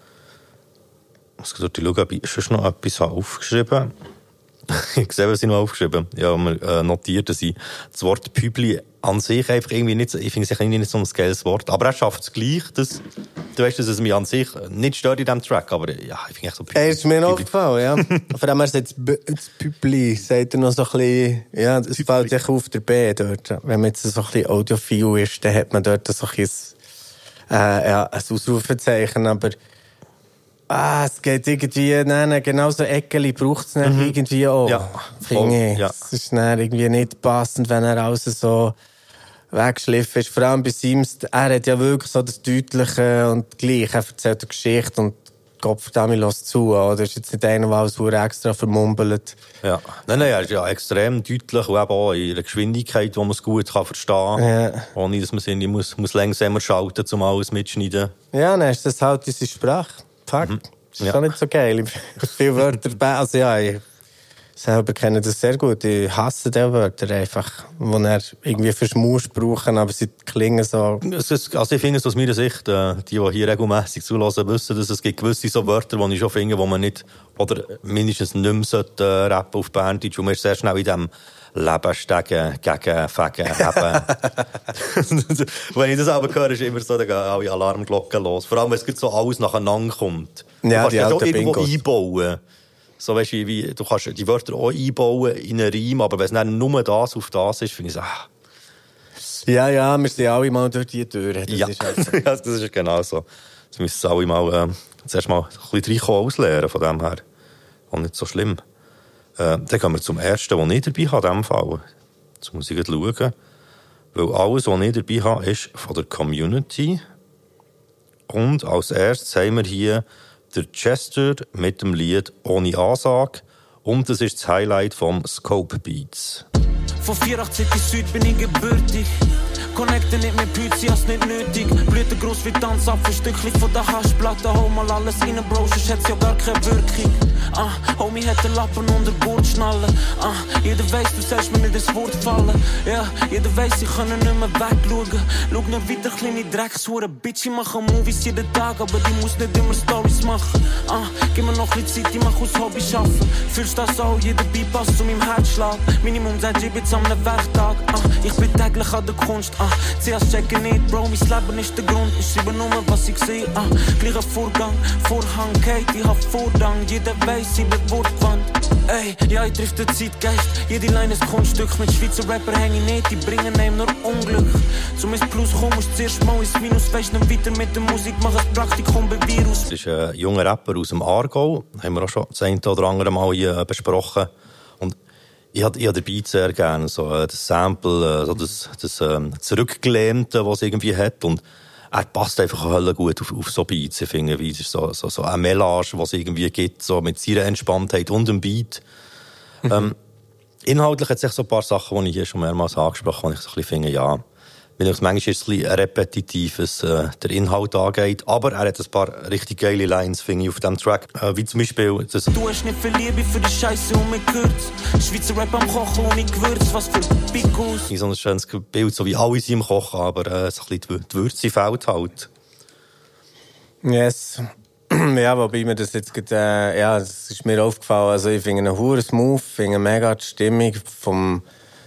Ich muss schauen, ob ich schon noch etwas aufgeschrieben habe. Ich sehe, was ich noch aufgeschrieben habe. Ja, wir notiert, dass ich das Wort Publi an sich einfach irgendwie nicht, ich finde es irgendwie nicht so ein geiles Wort. Aber er schafft es gleich, dass, du weißt, dass es mich an sich nicht stört in diesem Track, aber ja, ich finde echt so Publi. Ist mir aufgefallen, ja. Vor allem, er sagt das Publi, sagt er noch so ein bisschen, ja, es fällt sich auf der B dort. Wenn man jetzt so ein bisschen audiophil ist, dann hat man dort so ein bisschen, ein Ausrufezeichen, aber es geht irgendwie, genauso Eckeli braucht es nicht irgendwie auch. Ja, finde ich. Ja. Es ist dann irgendwie nicht passend, wenn er alles so weggeschliffen ist. Vor allem bei Sims, er hat ja wirklich so das Deutliche und gleich. Er erzählt eine Geschichte und Gottverdammt, lässt zu. Oder ist jetzt nicht einer, der alles extra vermumbelt. Ja. Nein, er ist ja extrem deutlich und eben auch in einer Geschwindigkeit, wo man es gut verstehen kann. Ja. Ohne, dass man es irgendwie muss langsamer schalten, um alles mitschneiden. Ja, dann ist das halt unsere Sprache. Fuck. Das ist auch nicht so geil. Viele Wörter, also ja, ich selber kenne das sehr gut. Ich hasse diese Wörter einfach, die er irgendwie für Schmaus brauchen, aber sie klingen so. Also ich finde es aus meiner Sicht, die hier regelmässig zulassen, wissen, dass es gibt gewisse so Wörter, die ich schon finde, wo man nicht, oder mindestens nicht mehr sollte, rappen auf Berndeutsch, und man ist sehr schnell in diesem Leben, Stegen, gegen, Fegen, Heben. Wenn ich das aber höre, ist immer so, dann gehen alle Alarmglocken los. Vor allem, wenn es so alles nacheinander kommt. Ja, du kannst das auch irgendwo einbauen. So, weißt du, wie, du kannst die Wörter auch einbauen in einen Reim, aber wenn es dann nur das auf das ist, finde ich so, Ja, wir sind alle mal durch die Tür. Das ist halt so. Ja, das ist genau so. Jetzt müssen alle mal zuerst mal ein bisschen reinkommen ausleeren, von dem her. Auch nicht so schlimm. Dann gehen wir zum ersten, den ich dabei habe, in diesem Fall. Jetzt muss ich schauen. Weil alles, was ich dabei habe, ist von der Community. Und als erstes haben wir hier der Chester mit dem Lied «Ohne Ansage». Und das ist das Highlight vom Scope Beats. Von 84 bis Süd bin ich gebürtig. Connecten nicht mit Pützi, als nicht nötig. Blüten gross wie Tanzapfelstückchen von der Haschplatte. Hau mal alles rein, Bro, sonst hat's ja gar keine Wirkung. Homie hat den Lappen unter Gurtschnalle. Jeder weiss, du sollst mir nicht ins Wort fallen. Ja, jeder weiss, ich kann nicht mehr wegschauen. Schau nur weiter, kleine Dreckshuren. Bitch, ich mache Movies jeden Tag, aber die muss nicht immer Stories machen. Gib mir noch ein bisschen Zeit, ich mach aus Hobby schaffen. Fühlst das auch, jeder Beat passt zu meinem Herzschlag. Minimum seit Jibitz am Werktag. Ich bin täglich an der Kunst. CS checken nicht, Bro, mein Leben ist der Grund. Ich schreibe nur, was ich sehe. Gleicher Vorgang, Vorhang, Kate, ich hab Vordrang. Jeder weiss, ich bin wortgewandt. Ey, ja, ich triff den Zeitgeist. Jede Line ist Kunststück. Mit Schweizer Rapper häng ich nicht, die bringen einem nur Unglück. Zum ins Plus kommen musst du zuerst mal ins Minus. Weisst nicht weiter mit der Musik, mach ein Praktikum bei Virus. Das ist ein junger Rapper aus dem Aargau. Haben wir auch schon das eine oder andere Mal hier besprochen. Und ich habe den Beat sehr gerne. So, das Sample, so das Zurückgelehnte, was es irgendwie hat. Und er passt einfach gut auf so Beats. Ich finde, wie es ist so eine Melange, was es irgendwie gibt, so mit seiner Entspanntheit und dem Beat. Inhaltlich hat es so ein paar Sachen, die ich hier schon mehrmals angesprochen habe, wo ich so ein bisschen finde, ja, manchmal ist es ein bisschen repetitiv, was der Inhalt angeht, aber er hat ein paar richtig geile Lines, finde ich, auf diesem Track. Wie zum Beispiel das Du hast nicht viel Liebe für die Scheiße und mit Kürz. Schweizer Rap am Kochen ohne Gewürz, was für Picos. so ein schönes Bild, so wie alle sind im Kochen, aber so ein bisschen die Würze fehlt halt. Yes. Ja, wobei mir das jetzt gerade, ja, das ist mir aufgefallen. Also ich finde einen hure smooth, finde mega die Stimmung vom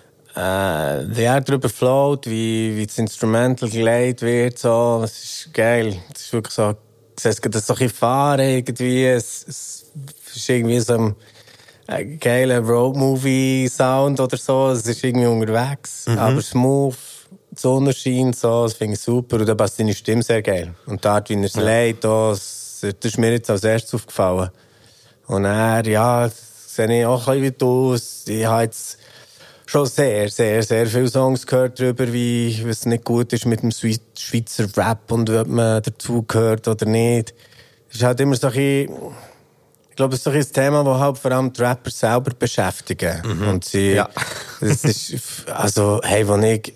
wie er drüber float, wie das Instrumental geleitet wird, so, das ist geil. Das ist wirklich so, du siehst, das ist so ein bisschen fahren irgendwie, es ist irgendwie so ein geiler Road-Movie-Sound oder so, es ist irgendwie unterwegs, aber smooth, die Sonne scheint, so, das finde ich super und dann passt seine Stimme sehr geil. Und die Art, wie er es leitet, das ist mir jetzt als erstes aufgefallen. Und er, ja, das sehe ich auch ein bisschen wie du, ich habe jetzt schon sehr, sehr, sehr viele Songs gehört darüber, wie es nicht gut ist mit dem Schweizer Rap und ob man dazugehört oder nicht. Es ist halt immer so ein bisschen, ich glaube, es ist so ein Thema, das halt vor allem die Rapper selber beschäftigen. Und sie, ja. Das ist, also, hey, wo ich,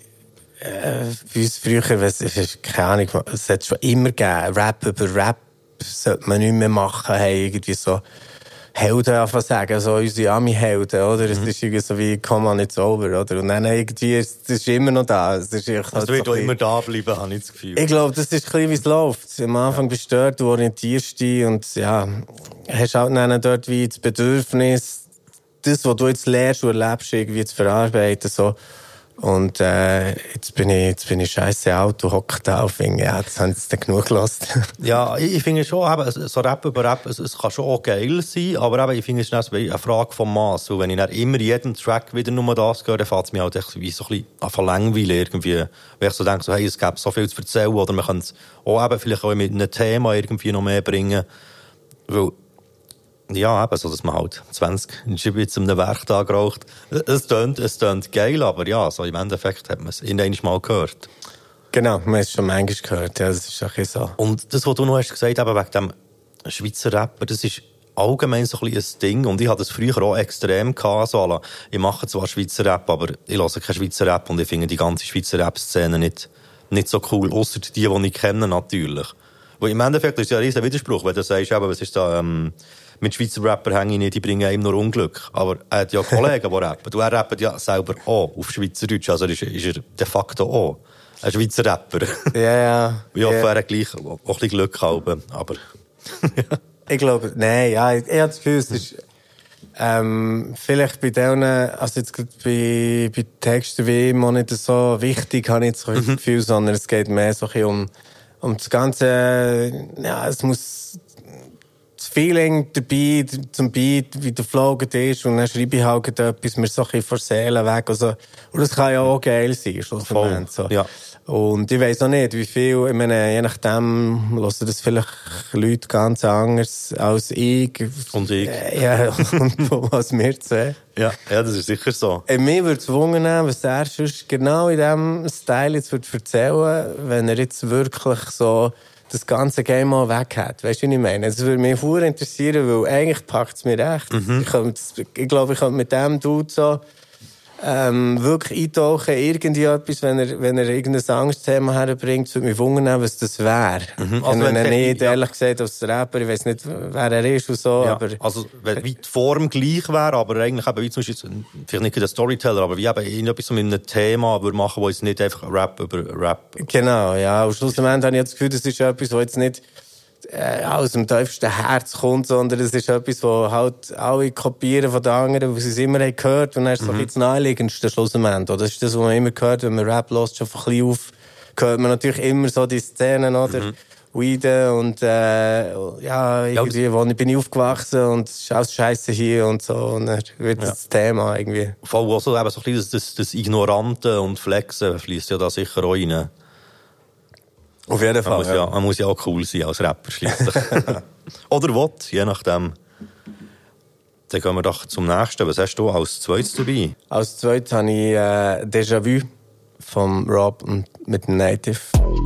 bei uns früher, keine Ahnung, es hat schon immer gegeben, Rap über Rap sollte man nicht mehr machen, hey, irgendwie so, Helden einfach sagen, so unsere Ami-Helden, oder? Es ist irgendwie so wie «Come on, it's over», oder? Und dann irgendwie, es ist immer noch da. Es ist halt also wird so auch immer da bleiben, habe ich das Gefühl. Ich glaube, das ist ein bisschen, wie es läuft. Am Anfang bist du dort, du orientierst dich und, ja, hast halt dann dort wie das Bedürfnis, das, was du jetzt lernst und erlebst, irgendwie zu verarbeiten, so. Und jetzt bin ich scheisse alt und hocke da auf, ja, jetzt haben sie dann genug gelassen. Ja, ich finde schon, eben, so Rap über Rap, es kann schon auch geil sein, aber eben, ich finde, es ist eine Frage vom Maß. Wenn ich dann immer jeden Track wieder nur das höre, dann fällt es mir halt echt wie so ein bisschen langweilig irgendwie. Wenn ich so denke, so, hey, es gäbe so viel zu erzählen, oder man kann es auch eben vielleicht auch mit einem Thema irgendwie noch mehr bringen. Weil, ja, eben so, dass man halt 20 Gibbets an einem Werktag raucht. Es tönt geil, aber ja, so im Endeffekt hat man es irgendwann mal gehört. Genau, man hat es schon manchmal gehört, ja, das ist auch so. Und das, was du noch hast gesagt, eben wegen dem Schweizer Rapper, das ist allgemein so ein bisschen ein Ding. Und ich hatte das früher auch extrem gehabt, so, ich mache zwar Schweizer Rap, aber ich höre keinen Schweizer Rap und ich finde die ganze Schweizer Rap-Szene nicht so cool, ausser die ich kenne, natürlich. Weil im Endeffekt ist ja ein riesen Widerspruch, wenn du sagst, eben, was ist da, mit Schweizer Rapper hänge ich nicht, die bringen ihm nur Unglück. Aber er hat ja Kollegen, die rappen. Du, er rappt ja selber auch auf Schweizerdeutsch, also ist er de facto auch ein Schweizer Rapper. Ja, ja. Ich hoffe, er hat gleich auch ein bisschen Glück haben, aber... Ich glaube, nein, ja, ich habe das Gefühl, es ist vielleicht bei denen, also jetzt bei Texten wie immer nicht so wichtig, habe ich jetzt das Gefühl, sondern es geht mehr so ein bisschen um das Ganze, ja, es muss... Das Feeling dabei, zum Beat, wie der Flow ist, und dann schreibe ich halt etwas, mir so ein bisschen von Seelen weg. Also, und das kann ja auch geil sein, schlussendlich. So. Ja. Und ich weiss auch nicht, wie viel, ich meine, je nachdem, hören das vielleicht Leute ganz anders als ich. Und ich. Ja, und was wir sehen. Ja, das ist sicher so. Mir würde es wundern, was er sonst genau in diesem Style jetzt erzählen würde, wenn er jetzt wirklich so das ganze Game mal weg hat. Weißt du, was ich meine? Das würde mich sehr interessieren, weil eigentlich packt es mir recht. Ich glaube, ich könnte mit dem Dude so wirklich eintauchen, irgendwie etwas, wenn er irgendein Angstthema herbringt, würde mich wundern, was das wäre. Also wenn er nicht, ehrlich gesagt, als Rapper, ich weiss nicht, wer er ist und so, ja, aber... Also, wie die Form gleich wäre, aber eigentlich eben, wie zum Beispiel, vielleicht nicht der Storyteller, aber wie eben irgendetwas so mit einem Thema würde machen, wo jetzt nicht einfach Rap über Rap... Genau, ja. Und schlussendlich habe ich das Gefühl, das ist etwas, was jetzt nicht aus dem tiefsten Herz kommt, sondern es ist etwas, was halt alle kopieren von den anderen, weil sie es immer haben gehört, und dann ist es so ein bisschen das Naheliegendste schlussendlich. Das ist das, was man immer hört, wenn man Rap hört, schon von klein auf, hört man natürlich immer so die Szenen, oder? Weeden und, ja, irgendwie, wo bin ich aufgewachsen und es ist alles Scheisse hier und so, und dann wird das Thema irgendwie. Vor allem auch so, eben so ein bisschen das Ignorante und Flexen fließt ja da sicher auch rein. Auf jeden Fall. Man muss ja auch cool sein als Rapper schliesslich. Oder was, je nachdem. Dann gehen wir doch zum nächsten. Was hast du als zweites dabei? Als zweites habe ich Déjà-vu vom Rob und mit dem Native.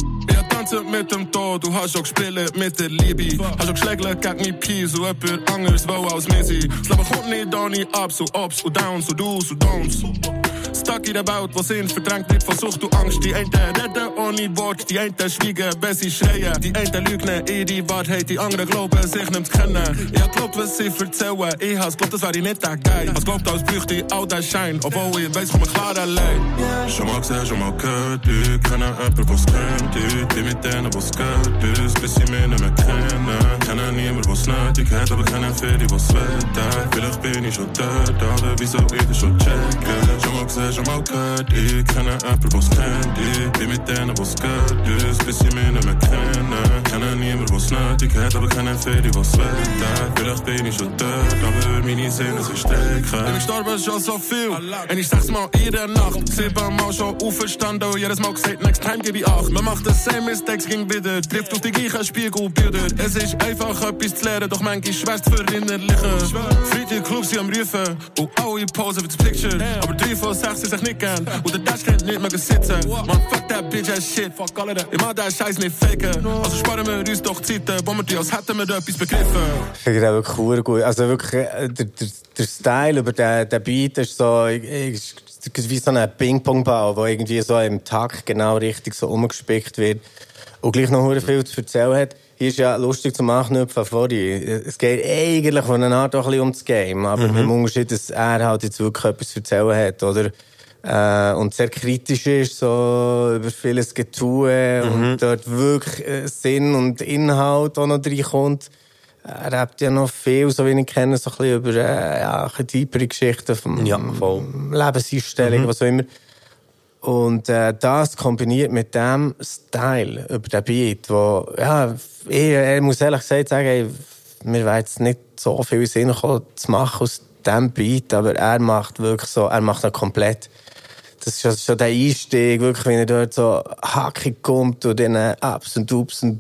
Mit dem Tod, du hast auch gespielt mit der Liebe. Hast auch geschlägelt gegen mein Pi, so jemand anderes will als mir sein. Das Leben kommt nicht da nicht ab, so Ups und Downs, so Do's und Don'ts. Stuck in der Welt, wo Sinn verdrängt wird von Sucht und Angst. Die einen reden ohne Wort, die einen schweigen, bis sie schreien. Die einen lügen ihre Wahrheit, die anderen glauben sich nicht zu kennen. Ich hab glaubt, was sie erzählen, ich has glaubt, das wäre nicht der Geil. Has glaubt, als bräuchte ich all den Schein, obwohl ich weiss, komm ich klar allein. Schon mal gesehen, schon mal gehört, ich kenne jemanden, was kennt, ich bin mit denen, was gehört ist, bis sie mich nicht mehr kennen. Kenne niemand, was nötig hat, aber kennen viele, was will. Vielleicht bin ich schon dort, aber wieso ich das schon checken? Schon mal gesehen, schon mal gehört, ich kenne jemanden, was kennt, ich bin mit denen, was gehört ist, bis sie mich nicht mehr kennen. Kenne niemand, was nötig hat, aber kennen viele, was will. Vielleicht bin ich schon dort, aber meine Sinne sind stecken. Bin ich gestorben schon so viel, und ich sag's mal in der Nacht. 7-mal schon auferstanden und jedes Mal gesagt, next time gebe ich 8. Man macht das same Mistakes ging wieder, trifft auf die gleichen Spiegelbilder. Es ist einfach etwas zu lernen, doch manchmal schwerst verinnerlichen. Freitag Club sie am Rufen und alle posen für das Picture. Aber 3 von 6 ist sich nicht gern und der Dash kennt nicht mehr sitzen. Man, fuck that bitch ass shit, fuck alle da. Ich mach den Scheiß nicht faken. Also sparen wir uns doch Zeiten, wo wir die als hätten wir etwas begriffen. Ich finde das wirklich gut. Also wirklich, der Style über den Beat ist so, wie so ein Ping-Pong-Ball, wo irgendwie so im Takt genau richtig so umgespickt wird. Und gleich noch viel zu erzählen hat. Hier ist ja lustig zum Anknüpfen vorhin. Es geht eigentlich von einer Art auch ein bisschen um das Game. Aber mit dem Unterschied, dass er halt jetzt wirklich etwas zu erzählen hat, oder? Und sehr kritisch ist, so über vieles Getue. Und dort wirklich Sinn und Inhalt auch noch reinkommt. Er hat ja noch viel, so wie ich kenne, so ein bisschen über, ein bisschen tiefere Geschichten vom Lebenseinstellung, was auch immer. Und das kombiniert mit dem Style über den Beat, wo, ja, ich muss ehrlich gesagt sagen, ey, mir wäre jetzt nicht so viel Sinn gekommen, zu machen aus diesem Beat, aber er macht wirklich so, er macht ihn komplett. Das ist schon der Einstieg, wirklich, wenn er dort so hackig kommt und dann Ups und Ups und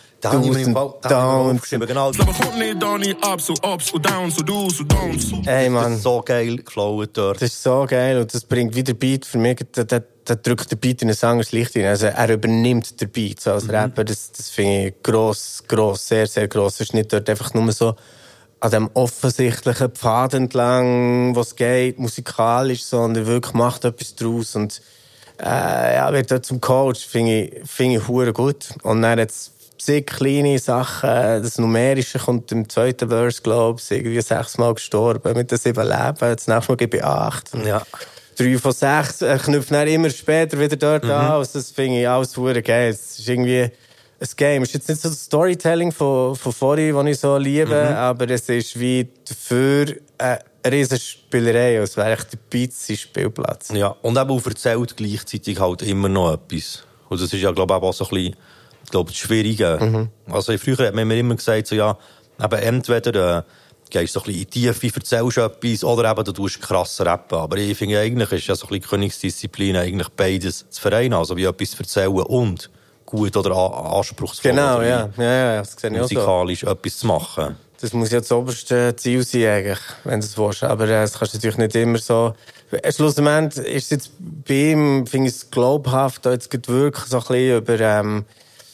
Downs. Genau. Das Leben kommt nicht da nicht ab, so Ups und Downs, so Do's und Don'ts. Ey, Mann. Das ist so geil geflowt dort. Das ist so geil und das bringt wieder Beat für mich, da drückt der Beat in ein anderes Licht rein. Also er übernimmt den Beat so als Rapper, das finde ich gross, sehr, sehr gross. Es ist nicht dort einfach nur so an dem offensichtlichen Pfad entlang, was geht, musikalisch, sondern wirklich macht etwas draus und wird dort zum Coach, finde ich hure gut. Und dann jetzt sehr kleine Sachen, das Numerische kommt im zweiten Verse, glaube ich, irgendwie 6-mal gestorben mit den 7 Leben, das nächste Mal gebe ich 8. Ja. 3 von 6 knüpft dann immer später wieder dort an. Also das finde ich alles hure geil. Es ist irgendwie ein Game. Es ist jetzt nicht so das Storytelling von vorhin, das ich so liebe, aber es ist wie dafür eine riesen Spielerei, als wäre echt der Beats Spielplatz. Ja, und eben auch erzählt gleichzeitig halt immer noch etwas. Und das ist ja, glaube ich, auch so ein bisschen, das Schwierige. Also früher hat man mir immer gesagt, so, ja, eben entweder gehst du so ein bisschen in die Tiefe, erzählst etwas, oder eben du tust krass rappen. Aber ich finde, eigentlich ist ja so ein bisschen Königsdisziplin eigentlich beides zu vereinen. Also wie etwas erzählen und gut oder anspruchsvoll. Genau, ja, das sehe ich auch so. Musikalisch etwas zu machen. Das muss ja das oberste Ziel sein, eigentlich, wenn du es willst. Aber das kannst du natürlich nicht immer so... Schlussendlich ist es jetzt bei ihm, finde ich es glaubhaft, da jetzt wirklich so ein bisschen über...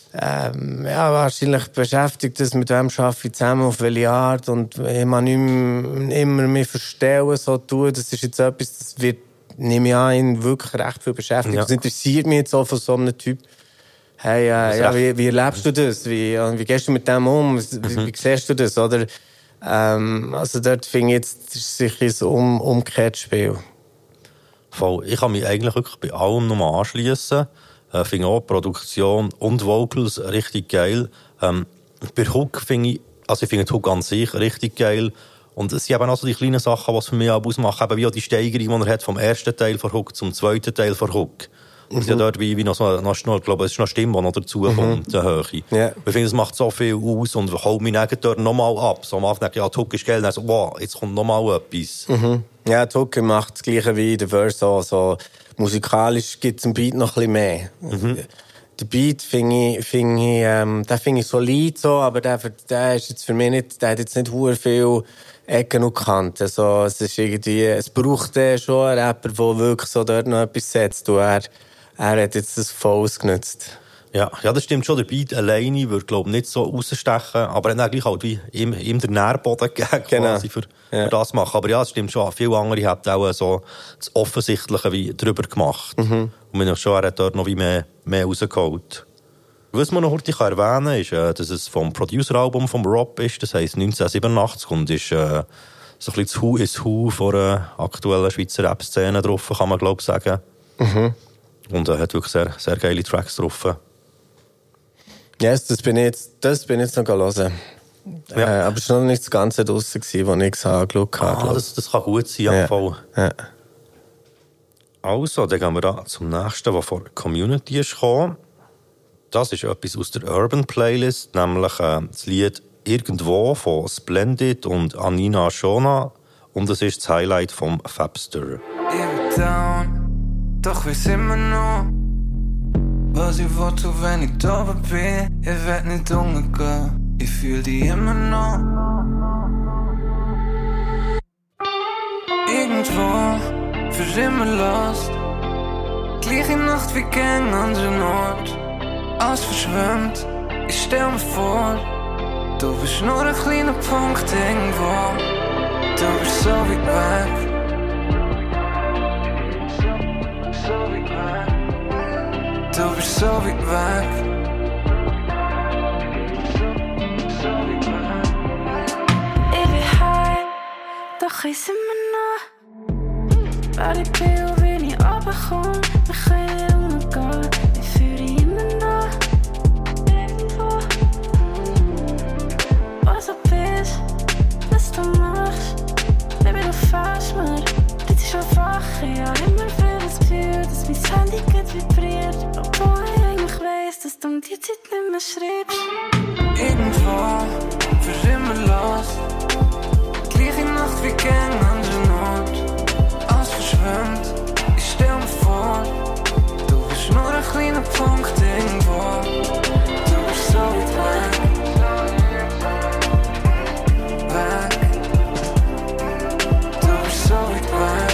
wahrscheinlich beschäftigt es, mit wem arbeite ich zusammen, auf welche Art, und ich muss nicht immer mich verstellen, so tun. Das ist jetzt etwas, das wird, nehme ich an, ihn wirklich recht viel beschäftigt. Ja. Das interessiert mich jetzt auch von so einem Typ. Hey, wie erlebst du das? Wie gehst du mit dem um? Wie siehst du das? Oder, also dort finde ich jetzt, das ist sicher ein umgekehrtes Spiel. Voll. Ich kann mich eigentlich wirklich bei allem nochmal anschliessen. Ich finde auch Produktion und Vocals richtig geil. Bei Hook finde ich finde den Hook an sich richtig geil. Und es sind eben auch so die kleinen Sachen, die es für mich ausmachen, eben wie auch die Steigerung, die er hat vom ersten Teil von Hook zum zweiten Teil von Hook. Und ja dort wie noch so, ich glaube, es ist noch eine Stimme, die noch dazukommt, der Höhe. Yeah. Ich finde, es macht so viel aus und holt mich dort nochmal ab. So am Anfang, ja, die Hook ist geil, und dann so, wow, jetzt kommt nochmal etwas. Ja, die Hook macht das Gleiche wie der Verse auch. So musikalisch gibt es im Beat noch ein bisschen mehr. Der Beat finde ich solid so, aber der ist jetzt für mich nicht, der hat jetzt nicht sehr viel Ecken und Kanten. Also, es braucht schon einen Rapper, der wirklich so dort noch etwas setzt. Er hat jetzt das voll ausgenutzt. Ja, das stimmt schon. Der Beat alleine würde, glaube ich, nicht so rausstechen. Aber er hat gleich halt wie ihm den Nährboden gegeben, quasi für das zu machen. Aber ja, es stimmt schon. Viele andere haben auch so das Offensichtliche wie drüber gemacht. Und er hat dort noch wie mehr rausgeholt. Was man noch heute erwähnen kann, ist, dass es vom Producer-Album vom Rob ist. Das heisst 1987 und ist so ein bisschen das Who is Who von der aktuellen Schweizer Rap-Szene drauf, kann man, glaube ich, sagen. Und er hat wirklich sehr, sehr geile Tracks drauf. Yes, das bin ich jetzt noch hören. Ja. Aber es war noch nicht das Ganze draussen, als ich es angeschaut habe. Das kann gut sein, ja. Voll. Ja. Also, dann gehen wir da zum nächsten, was von der Community ist gekommen. Das ist etwas aus der Urban Playlist, nämlich das Lied «Irgendwo» von Splendid und Anina Shona. Und das ist das Highlight vom Fabster. Ich bin down, doch weiss immer noch, was ich wollte, wenn ich da bin. Ich werd nicht untergehen, ich fühl dich immer noch. Irgendwo, für immer lost, gleiche Nacht wie gegen anderen Ort. Alles verschwimmt, ich stell mir vor, du bist nur ein kleiner Punkt irgendwo. Du bist so weit weg. Du bist so weit weg. Ich bin high, doch ich immer noch. Wer ich bin und wie ich runterkomme, wir können umgehen. Ich fühle dich immer noch. Irgendwo. Was du bist, was du machst. Baby, du fährst mir, das ist schon wach. Ich habe immer wieder das Gefühl, dass mein Handy geht vibriert. Obwohl ich eigentlich weiss, dass du um die Zeit nicht mehr schreibst. Irgendwo, für immer lost. Gleiche Nacht wie gegen anderen Ort. Alles verschwimmt, ich stell mir vor, du bist nur ein kleiner Punkt irgendwo. Du bist so weit weg. Du bist so weit weg.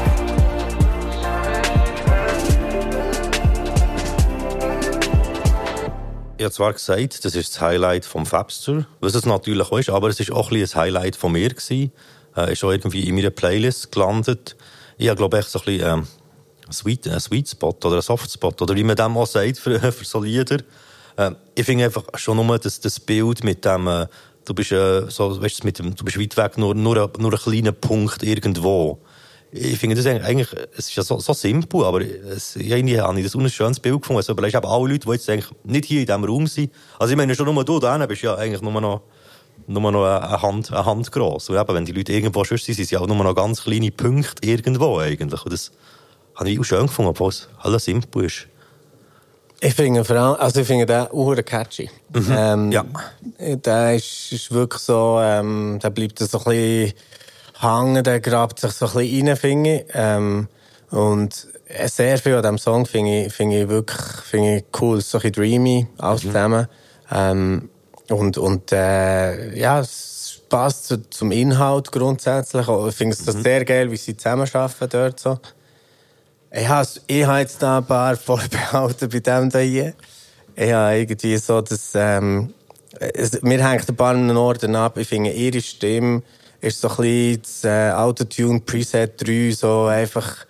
Ich habe zwar gesagt, das ist das Highlight vom Fabster, was es natürlich auch ist, aber es war auch ein bisschen ein Highlight von mir gewesen. Ist auch irgendwie in meiner Playlist gelandet. Ich habe, glaube ich, so ein bisschen ein Sweet Spot oder ein Soft Spot, oder wie man dem auch sagt für so Lieder. Ich finde einfach schon nur das Bild mit dem, du bist so, weißt du, du bist weit weg, nur ein kleiner Punkt irgendwo. Ich finde das eigentlich, es ist ja so simpel, aber irgendwie habe ich das ein schönes Bild gefunden. Also, aber eben alle Leute, die jetzt eigentlich nicht hier in diesem Raum sind. Also, ich meine, schon nur du da bist ja eigentlich nur noch eine Hand gross. Und eben, wenn die Leute irgendwo schon sind sie auch nur noch ganz kleine Punkte irgendwo eigentlich. Und das habe ich auch schön gefunden, obwohl es alles simpel ist. Ich finde den auch catchy. Ja. Der ist wirklich so, der bleibt so ein bisschen hängen, der grabt sich so ein bisschen rein, finde ich. Und sehr viel an diesem Song finde ich wirklich cool. So ein bisschen dreamy, alles zusammen. Ja, es passt zum Inhalt grundsätzlich. Ich finde es sehr geil, wie sie zusammenarbeiten dort so. Ich habe jetzt da ein paar Vorbehalte bei dem hier. Ich habe irgendwie so, dass, mir hängt ein paar Orten ab. Ich finde, ihre Stimme ist so ein bisschen das Autotune Preset 3, so einfach,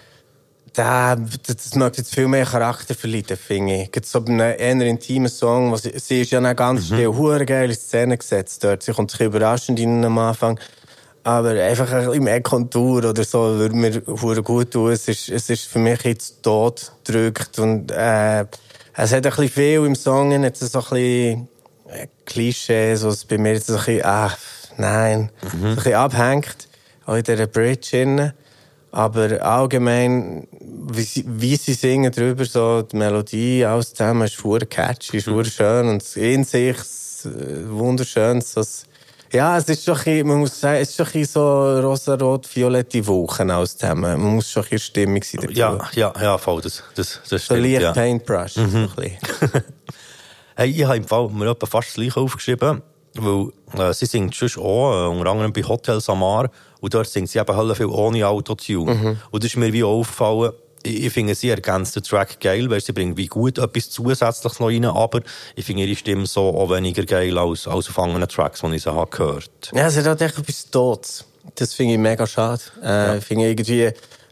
das möchte jetzt viel mehr Charakter verleiten, finde ich. Gerade so bei einem eher intimen Song, wo sie ist ja noch ganz still, hure geile Szene gesetzt dort. Sie kommt sich überraschend rein am Anfang. Aber einfach ein bisschen mehr Kontur oder so würde mir hure gut tun. Es ist für mich jetzt tot gedrückt und, es hat ein bisschen viel im Song, jetzt so ein bisschen Klischee, so bei mir jetzt so ein bisschen, nein, so ein bisschen abhängt, auch in dieser Bridge drin. Aber allgemein, wie sie singen drüber, so die Melodie, alles zusammen, ist hure catchy, ist hure schön und in sich wunderschön. So, ja, es ist schon ein bisschen, man muss sagen, es ist schon ein bisschen so rosa-rot-violette Wochen alles zusammen. Man muss schon ein bisschen stimmig sein dazu. Ja, voll, das stimmt. So leicht Paintbrush, so ein bisschen. Hey, ich habe im Fall mir etwa fast das Gleiche aufgeschrieben, weil sie singt schon auch, unter anderem bei Hotel Samar, und dort singt sie eben halt viel ohne Autotune. Und das ist mir wie aufgefallen, ich finde, sie ergänzt den Track geil, weil sie bringt wie gut etwas Zusätzliches noch rein, aber ich finde ihre Stimme so auch weniger geil als auf anderen Tracks, die ich sie habe gehört. Ja, sie hat echt etwas Totes. Das finde ich mega schade. Ich finde irgendwie,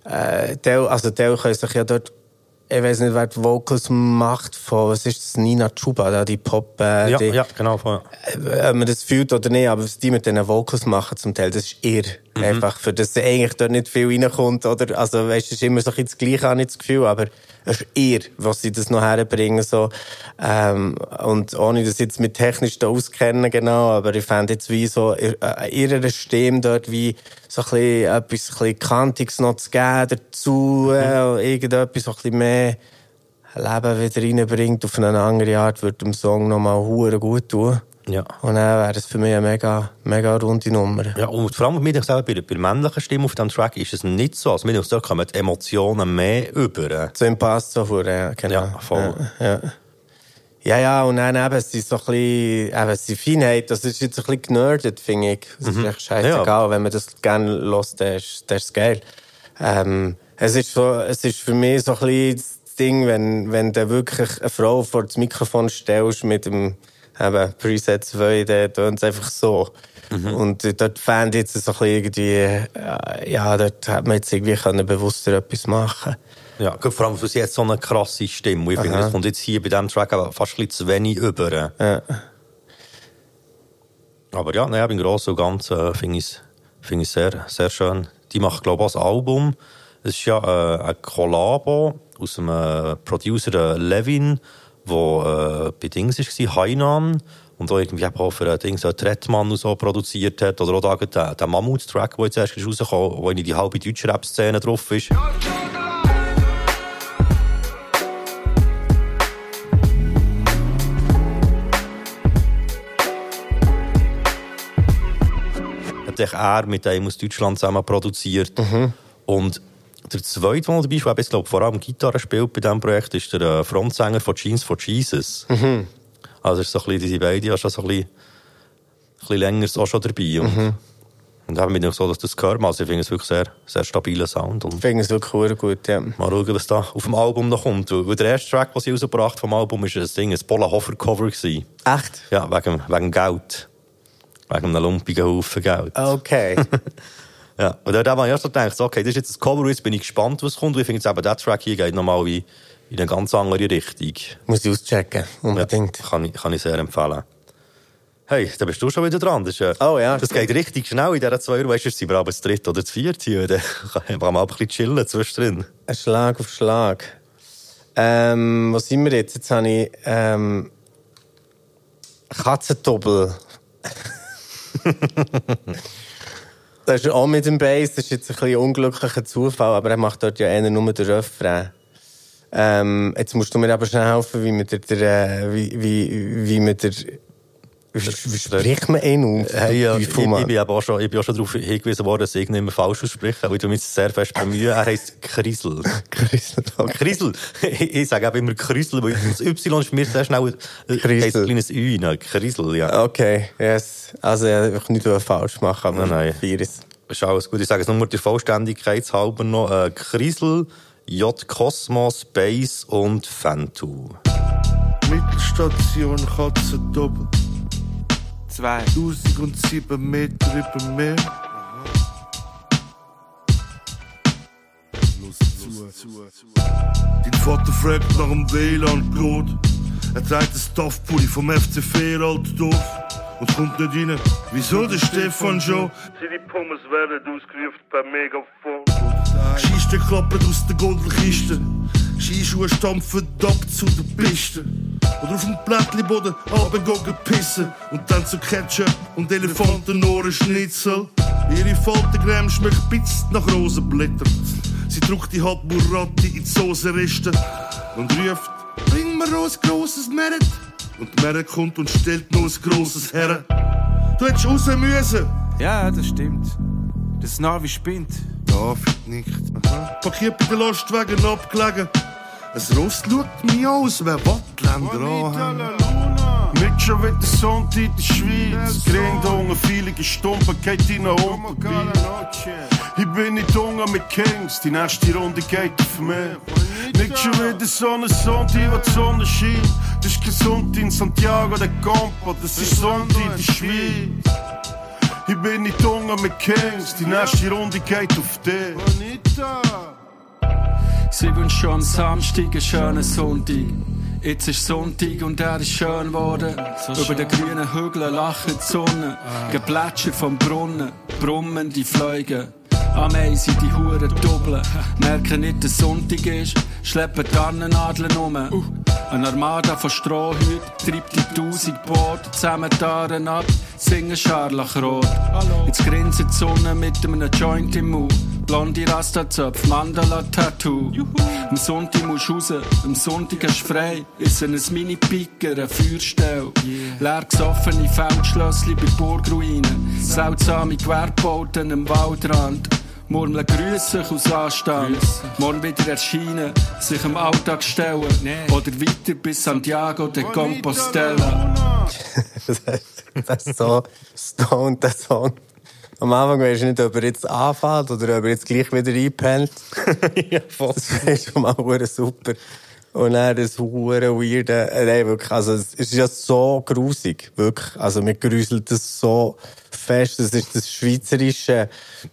Teil können sich ja dort, ich weiss nicht, wer die Vocals macht von, was ist das, Nina Chuba, da, die Pop, ja, genau. Voll. Ob man das fühlt oder nicht, aber was die mit diesen Vocals machen zum Teil, das ist irr. Einfach, für das eigentlich dort nicht viel reinkommt, oder, also, weißt du, es ist immer so ein bisschen das Gleiche, habe ich das Gefühl, aber es ist irr, was sie das noch herbringen, so. Und ohne das jetzt mit technisch da auskennen, genau, aber ich fände jetzt wie so, ihre Stimme dort wie, so ein bisschen Kantiges noch zu geben dazu, irgendetwas so ein bisschen mehr Leben wieder reinbringt auf eine andere Art, würde dem Song nochmal hure gut tun. Ja. Und dann wäre das für mich eine mega runde Nummer. Ja, und vor allem bei der männlichen Stimme auf diesem Track ist es nicht so. Also, da kommen die Emotionen mehr über. So im Pass so vor, ja, genau. Ja, voll. Ja, und dann eben, es ist so ein bisschen, eben, die Feinheit, das ist jetzt ein bisschen generdet, finde ich. Es ist echt scheißegal, ja. Wenn man das gerne hört, dann ist es geil. Es ist für mich so ein bisschen das Ding, wenn du wirklich eine Frau vor das Mikrofon stellst mit dem, eben, Preset 2, dann tönt es einfach so. Und dort fände ich jetzt so ein bisschen irgendwie, dort hat man jetzt irgendwie bewusster etwas machen. Ja, vor allem, weil sie jetzt so eine krasse Stimme. Und ich finde, das kommt jetzt hier bei diesem Track aber fast ein bisschen zu wenig über. Ja. Aber ja, im Großen und Ganzen finde ich es sehr, sehr schön. Die macht, glaube ich, auch ein Album. Es ist ja ein Kollabo aus einem Producer Levin, der bei Dings war, Hainan. Und auch irgendwie auch für Dings, Trettmann und so produziert hat. Oder auch der Mammut-Track, der jetzt erst rausgekommen ist, wo in die halbe deutsche Rap-Szene drauf ist. Er mit einem aus Deutschland zusammen produziert. Und der zweite, der dabei ist, der jetzt, vor allem Gitarre spielt bei diesem Projekt, ist der Frontsänger von Jeans for Jesus. Also ist so ein bisschen, diese beiden ja schon so ein bisschen länger auch schon dabei. Und haben wir so, dass das gehört. Also ich finde es wirklich sehr, sehr stabiler Sound. Und ich finde es wirklich gut, ja. Mal schauen, was da auf dem Album noch kommt. Weil der erste Track, den sie rausgebracht vom Album, ist ein Paula Hofer-Cover gewesen. Echt? Ja, wegen Geld. Wegen einem lumpigen Haufen Geld. Okay. Ja, und da habe ich erst so gedacht, okay, das ist jetzt das Cover, jetzt bin ich gespannt, was kommt. Und ich finde jetzt eben, der Track hier geht nochmal in eine ganz andere Richtung. Muss ich auschecken, unbedingt. Ja, kann ich sehr empfehlen. Hey, da bist du schon wieder dran. Das geht richtig schnell in dieser 2 Uhr. Weißt du, sind wir aber das 3. oder das 4. Hier. Da kann man auch ein bisschen chillen zwischendrin. Ein Schlag auf Schlag. Wo sind wir jetzt? Jetzt habe ich Katzendoppel. Das ist auch mit dem Bass, das ist jetzt ein bisschen unglücklicher Zufall, aber er macht dort ja eher nur den Refrain. Jetzt musst du mir aber schnell helfen, wie spricht man ihn auf? Hey, ja, ich bin auch schon darauf hingewiesen worden, dass ich ihn immer falsch ausspreche, weil ich mich sehr fest bemühe. Er heisst Krisel. Krisel. Ich sage auch immer Krisel, weil das Y ist mir sehr schnell ein kleines Ü. Krisel, ja. Okay, yes. Also ich nicht falsch machen, aber nein. Virus. Ist alles gut. Ich sage es nur der Vollständigkeit halber noch. Krisel, J Cosmos, Base und Fentu. Mittelstation Katzendoppel. 2007 Meter über Meer. Dein Vater fragt nach dem WLAN-Code. Er zeigt den Staff-Pulli vom FC Feraldorf und kommt nicht rein. Wieso der Stefan schon? Seine Pommes werden ausgerufen per Megafon. Schießte klappert aus der Gondelkiste. Skischuhe stampfen ab zu der Piste. Oder auf dem Plättchenboden runtergehen pissen. Und dann zu Ketchup und Elefantenohren-Schnitzel. Ihre Faltencreme schmeckt bisschen nach Rosenblättern. Sie drückt die halb Burrati in die Soßenreste und ruft: Bring mir noch ein grosses Meret. Und der Meret kommt und stellt noch ein grosses her. Du hättest raus müssen. Ja, das stimmt. Das Navi spinnt. David nicht. Parkiert bei den Lastwagen abgelegen. Ein Rost schaut mich aus, wer Wattländer anhängt. Nicht schon wieder Sonntag in der Schweiz. Gering Hunger, viele gestumpen, geht in eine Humpe. Ich bin nicht Hunger mit Kings, die nächste Runde geht auf mich. Nicht schon wieder so ein Sonntag, wo die Sonne scheint. Das ist kein Sonntag in Santiago de Compa, das ist Sonntag in der Schweiz. Ich bin nicht Hunger mit Kings, die nächste Runde geht auf dich. Sie wünscht schon am Samstag einen schönen Sonntag. Jetzt ist Sonntag und er ist schön geworden. So über den grünen Hügeln lacht die Sonne. Geplätscher vom Brunnen, brummende Fliegen. Ameisen, die Huren doppeln. Merken nicht, dass Sonntag ist, schleppen Tannennadeln um. Eine Armada von Strohhüten treibt die 1000 Boote zusammen Taren ab, singen Scharlachrot. Jetzt grinset die Sonne mit einem Joint im Mund. Blonde Rastazöpfe, Mandala-Tattoo. Am Sonntag musst du raus, am Sonntag hast du frei. Ist ein Mini-Picker, eine Feuerstelle. Leer gesoffene Feldschlössli bei Burgruinen. Seltsame Gewerbebauten am Waldrand. Murmeln grüssen aus Anstand. Morgen wieder erscheinen, sich im Alltag stellen. Oder weiter bis Santiago de Compostela. Das ist so stoned, der Song. Am Anfang weisst du nicht, ob er jetzt anfällt oder ob er jetzt gleich wieder einpennt. Ja, voll. Das ist schon mal super. Und dann das hure weirde, nein, wirklich, also, es ist ja so grusig, wirklich. Also, mir gruselt das so fest. Das ist das schweizerische,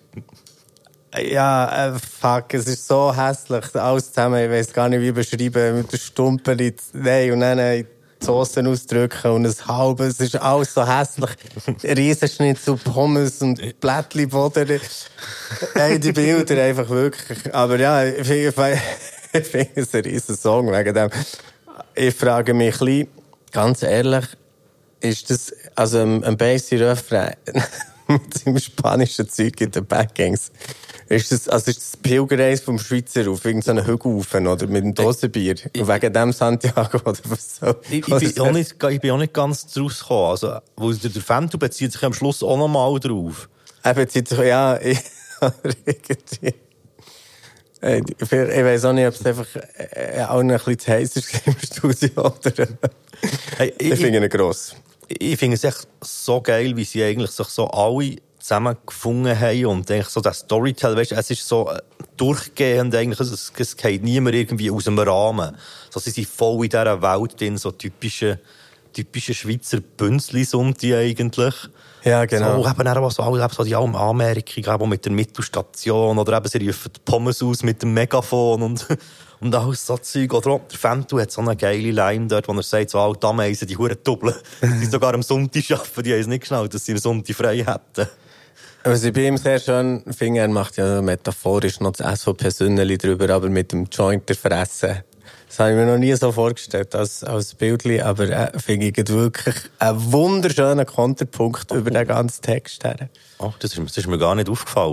ja, fuck, es ist so hässlich, alles zusammen, ich weiss gar nicht, wie beschreiben, mit den Stumpen, nein, und dann die Soßen ausdrücken und ein halbes, es ist alles so hässlich. Riesenschnitzel, Pommes und Blättchenboden. Hey, die Bilder einfach wirklich. Aber ja, ich finde es ein riesen Song wegen dem. Ich frage mich ein bisschen, ganz ehrlich, ist das, also ein Bassy-Refrain mit seinem spanischen Zeug in den Backings, ist das Pilgerreise vom Schweizer auf irgendeinen Hügel rauf, oder mit einem Dosenbier? Und wegen dem Santiago, oder was so? Ich bin auch nicht ganz draus gekommen. Also, wo der Fentu bezieht sich am Schluss auch noch mal drauf. Er bezieht sich, ja, irgendwie. Ich weiss auch nicht, ob es einfach auch noch ein bisschen zu heiß ist im Studio, oder? Hey, ich finde ihn gross. Ich finde es echt so geil, wie sie eigentlich sich so alle zusammengefunden haben und eigentlich so das Storytelling, weißt du, es ist so durchgehend eigentlich, es geht niemand irgendwie aus dem Rahmen. So, sie sind voll in dieser Welt drin, so typische Schweizer Bünzli sind die eigentlich. Ja, genau. So, eben auch so die Anmerkungen mit der Mittelstation oder eben sie rufen die Pommes aus mit dem Megafon und alles so Zeug. Oder auch der Fentu hat so eine geile Line dort, wo er sagt, so alte Ameisen, die Huren doppeln. Die sogar am Sonntag arbeiten, die haben es nicht geschnallt, dass sie am Sonntag frei hätten. Was ich bei ihm sehr schön finde, er macht ja metaphorisch noch das SVP-Sünneli drüber, aber mit dem Jointer fressen. Das habe ich mir noch nie so vorgestellt als Bildchen, aber finde ich wirklich einen wunderschönen Konterpunkt über den ganzen Text her. Oh, das ist mir gar nicht aufgefallen.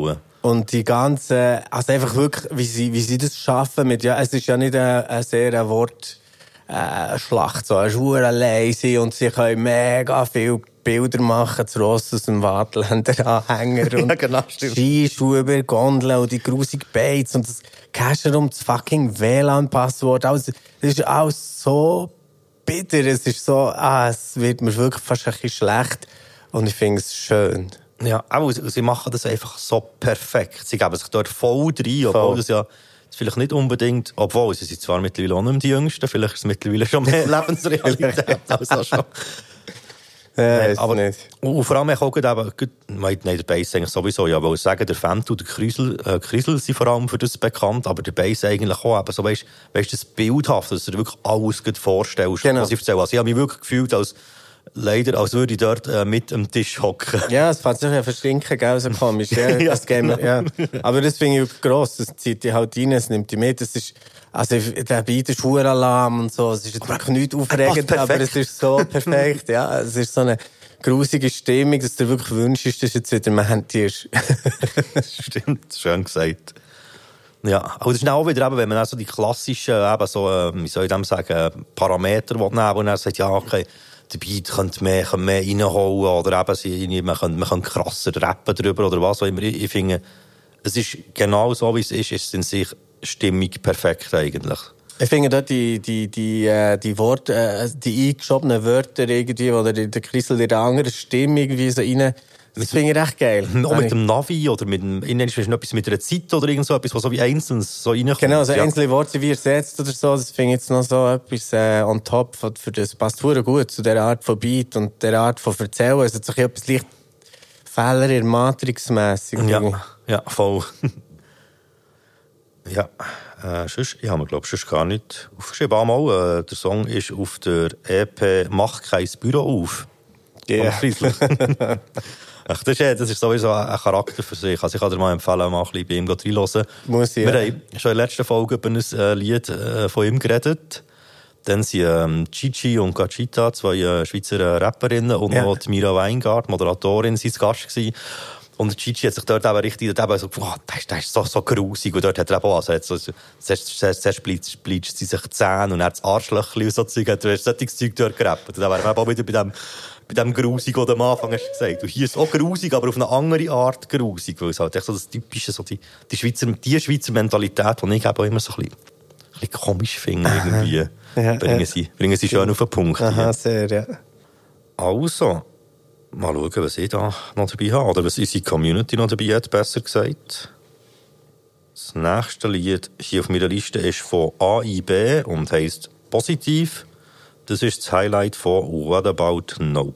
Und die ganze, also einfach wirklich, wie sie das schaffen mit, ja, es ist ja nicht eine sehr Wortschlacht, so, es ist verdammt leise und sie können mega viel Bilder machen, zu Ross aus dem Waadtländer Anhänger und ja, genau, Skischuhe über Gondeln und die grusigen Baits und das Casher um das fucking WLAN-Passwort. Also, das ist alles so bitter, es ist so, es wird mir wirklich fast ein bisschen schlecht und ich finde es schön. Ja, aber sie machen das einfach so perfekt. Sie geben sich dort voll rein, obwohl das ja vielleicht nicht unbedingt, obwohl sie sind zwar mittlerweile auch nicht mehr die Jüngsten, vielleicht ist es mittlerweile schon mehr Lebensrealität als auch schon. Ja, aber nicht. Und vor allem auch eben, nein, der Bass eigentlich sowieso, ja, weil ich sagen, der Fendt und der Krisel sind vor allem für das bekannt, aber der Bass eigentlich auch, eben so, weißt, das bildhaft, dass du dir wirklich alles vorstellst, genau. Was ich erzähle. Also ich habe mich wirklich gefühlt, als würde ich dort mit am Tisch hocken. Ja, es fängt sich ja verstinken, gell, so komisch. Ja, das Game, ja. Aber das finde ich wirklich gross, das zieht die halt rein, es nimmt die mit, das ist, also der Beat ist Schuralarm und so, es ist jetzt wirklich nichts aufregend, aber es ist so perfekt, ja, es ist so eine grusige Stimmung, dass du dir wirklich wünschst, dass jetzt wieder Mantier. Stimmt, schön gesagt. Ja, aber das ist auch wieder, eben, wenn man auch so die klassischen, eben so, wie soll ich dem sagen, Parameter nehmen und dann sagt, ja, okay, der Beat könnte mehr reinholen oder eben, man kann krasser rappen drüber oder was auch immer. Ich finde, es ist genau so, wie es ist in sich stimmig perfekt eigentlich. Ich finde dort die Worte, die eingeschobenen Wörter irgendwie, oder der Krisel in der anderen Stimme irgendwie so rein, das finde ich recht geil. Auch mit dem Navi oder mit dem, ist etwas mit einer Zeit oder irgend so etwas, was so wie einzelnes so reinkommt. Genau, so einzelne Worte wie ersetzt oder so, das finde ich jetzt noch so etwas on top für das. Passt verdammt gut zu dieser Art von Beat und dieser Art von Erzählen. Es hat sich etwas leicht Fehler in Matrix-mässig. Ja, voll. Ja, sonst, ich habe mir, glaube ich, sonst gar nicht aufgeschrieben. Einmal, der Song ist auf der EP «Mach kein Büro auf». Ja. Yeah. Ach, das ist sowieso ein Charakter für sich. Also ich kann dir mal empfehlen, mal ein bisschen bei ihm reinzuhören. Muss ich, Wir haben schon in der letzten Folge über ein Lied von ihm geredet. Dann sind Gigi und Gachita, zwei Schweizer Rapperinnen, und noch die Mira Weingart, Moderatorin, sie war Gast gewesen. Und Gigi hat sich dort eben richtig so gefunden, der ist so grusig. Und dort hat er eben auch, also zuerst bleacht sie sich die Zähne und dann das Arschlöchchen und so Zeug. Er hat solches Zeug dort gerappt. Und dann wären wir auch wieder bei dem Grusig, den du am Anfang hast gesagt. Und hier ist es auch grusig, aber auf eine andere Art grusig. Weil es halt echt so das Typische, so die Schweizer Mentalität, die ich eben auch immer so ein bisschen komisch finde, irgendwie. Bringen sie schön auf den Punkt. Aha, sehr, ja. Also, mal schauen, was ich da noch dabei habe. Oder was unsere Community noch dabei hat, besser gesagt. Das nächste Lied hier auf meiner Liste ist von AIB und heisst «Positiv». Das ist das Highlight von «What About No».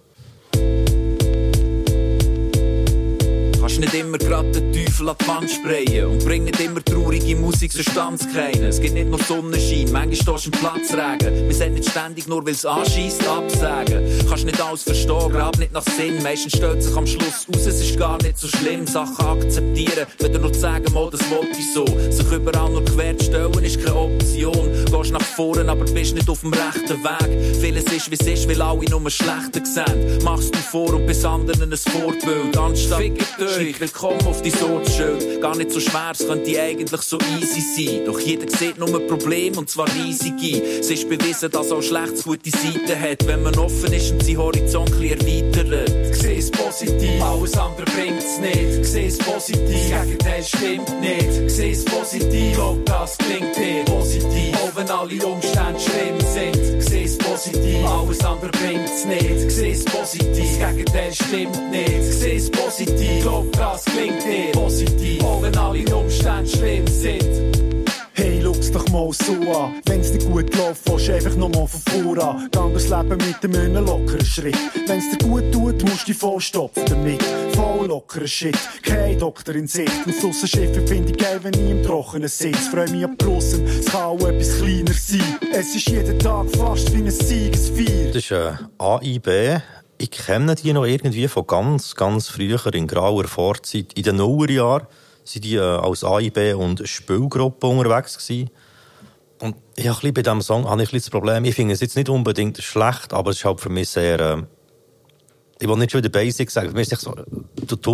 Kannst nicht immer grad den Teufel an die Wand sprayen und bring nicht immer traurige Musik, so Standskreien. Es gibt nicht nur Sonnenschein, manchmal stehst du im Platzregen. Wir sind nicht ständig nur, weil es anscheisst, absagen. Kannst nicht alles verstehen, grad nicht nach Sinn. Meistens stellt sich am Schluss aus, es ist gar nicht so schlimm. Sachen akzeptieren, wenn du nur sagen, mal, das wollte ich so. Sich überall nur quer zu stellen, ist keine Option. Gehst nach vorne, aber bist nicht auf dem rechten Weg. Vieles ist, wie es ist, weil alle nur schlechter sehen. Machst du vor und bist anderen ein Vorbild. Anstatt willkommen auf die Sortschild. Gar nicht so schwer, es könnte eigentlich so easy sein. Doch jeder sieht nur ein Problem, und zwar riesige. Es ist bewiesen, dass auch Schlechtes gute Seiten hat, wenn man offen ist und seinen Horizont ein bisschen erweitert. Ich sehe es positiv, alles andere bringt's nicht. Ich sehe es positiv, das Gegenteil stimmt nicht. Ich sehe es positiv, glaub, das klingt dir positiv. Auch wenn alle Umstände schlimm sind. Ich sehe es positiv, alles andere bringt's nicht. Ich sehe es positiv, das Gegenteil stimmt nicht. Ich sehe es positiv, glaub, das klingt dir positiv, auch wenn alle Umstände schlimm sind. Hey, schau's doch mal so an. Wenn's dir gut läuft, willst du einfach nochmal von voran. Gang das Leben mit einem lockeren Schritt. Wenn's dir gut tut, musst du dich vollstopfen damit. Voll lockerer Shit, kein Doktor in Sicht. Und Sussenschiffe finde ich geil, wenn ich im Trockenen sitze. Freu mich ab draussen, es kann auch etwas kleiner sein. Es ist jeden Tag fast wie ein Siegesfeier. Das ist AIB. Ich kenne die noch irgendwie von ganz, ganz früher, in grauer Vorzeit. In den Nullerjahren waren die als AIB und Spielgruppe unterwegs gewesen. Und ich habe bei diesem Song habe ich das Problem, ich finde es jetzt nicht unbedingt schlecht, aber es ist halt für mich sehr... ich will nicht schon wieder Basics sagen, für mich ist es so,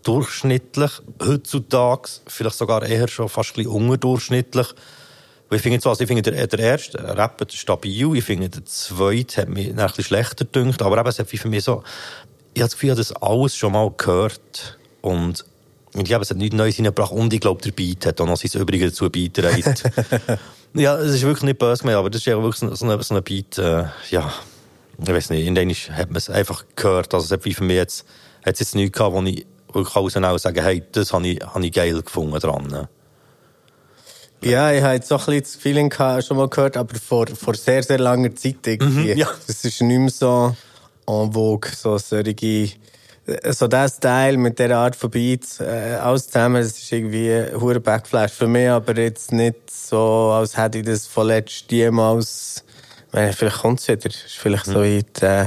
durchschnittlich. Heutzutage vielleicht sogar eher schon fast ein bisschen unterdurchschnittlich. Weil ich finde jetzt, also ich finde der erste Rapper stabil, ich finde der zweite hat mich ein bisschen schlechter gedünkt, aber eben, es hat für mich so, ich habe das Gefühl, ich habe das alles schon mal gehört und ich glaube, es hat nichts Neues reingebracht und ich glaube, der Beat hat auch noch sein Übriges dazu beigetragen. Ja, es ist wirklich nicht böse mehr, aber das ist ja wirklich so ein Beat, ja, ich weiß nicht, in denen hat man es einfach gehört, also es hat wie für mich jetzt nichts gehabt, wo ich wirklich alles sagen, hey, das habe ich geil gefunden dran. Ja, ich habe jetzt so ein bisschen das Feeling gehabt, schon mal gehört, aber vor sehr, sehr langer Zeit irgendwie. Ja. Das ist nicht mehr so en vogue, so der Style mit dieser Art von Beats, alles zusammen, das ist irgendwie ein Backflash für mich, aber jetzt nicht so, als hätte ich das vorletzt jemals, ich meine, vielleicht kommt es wieder, ist vielleicht so wie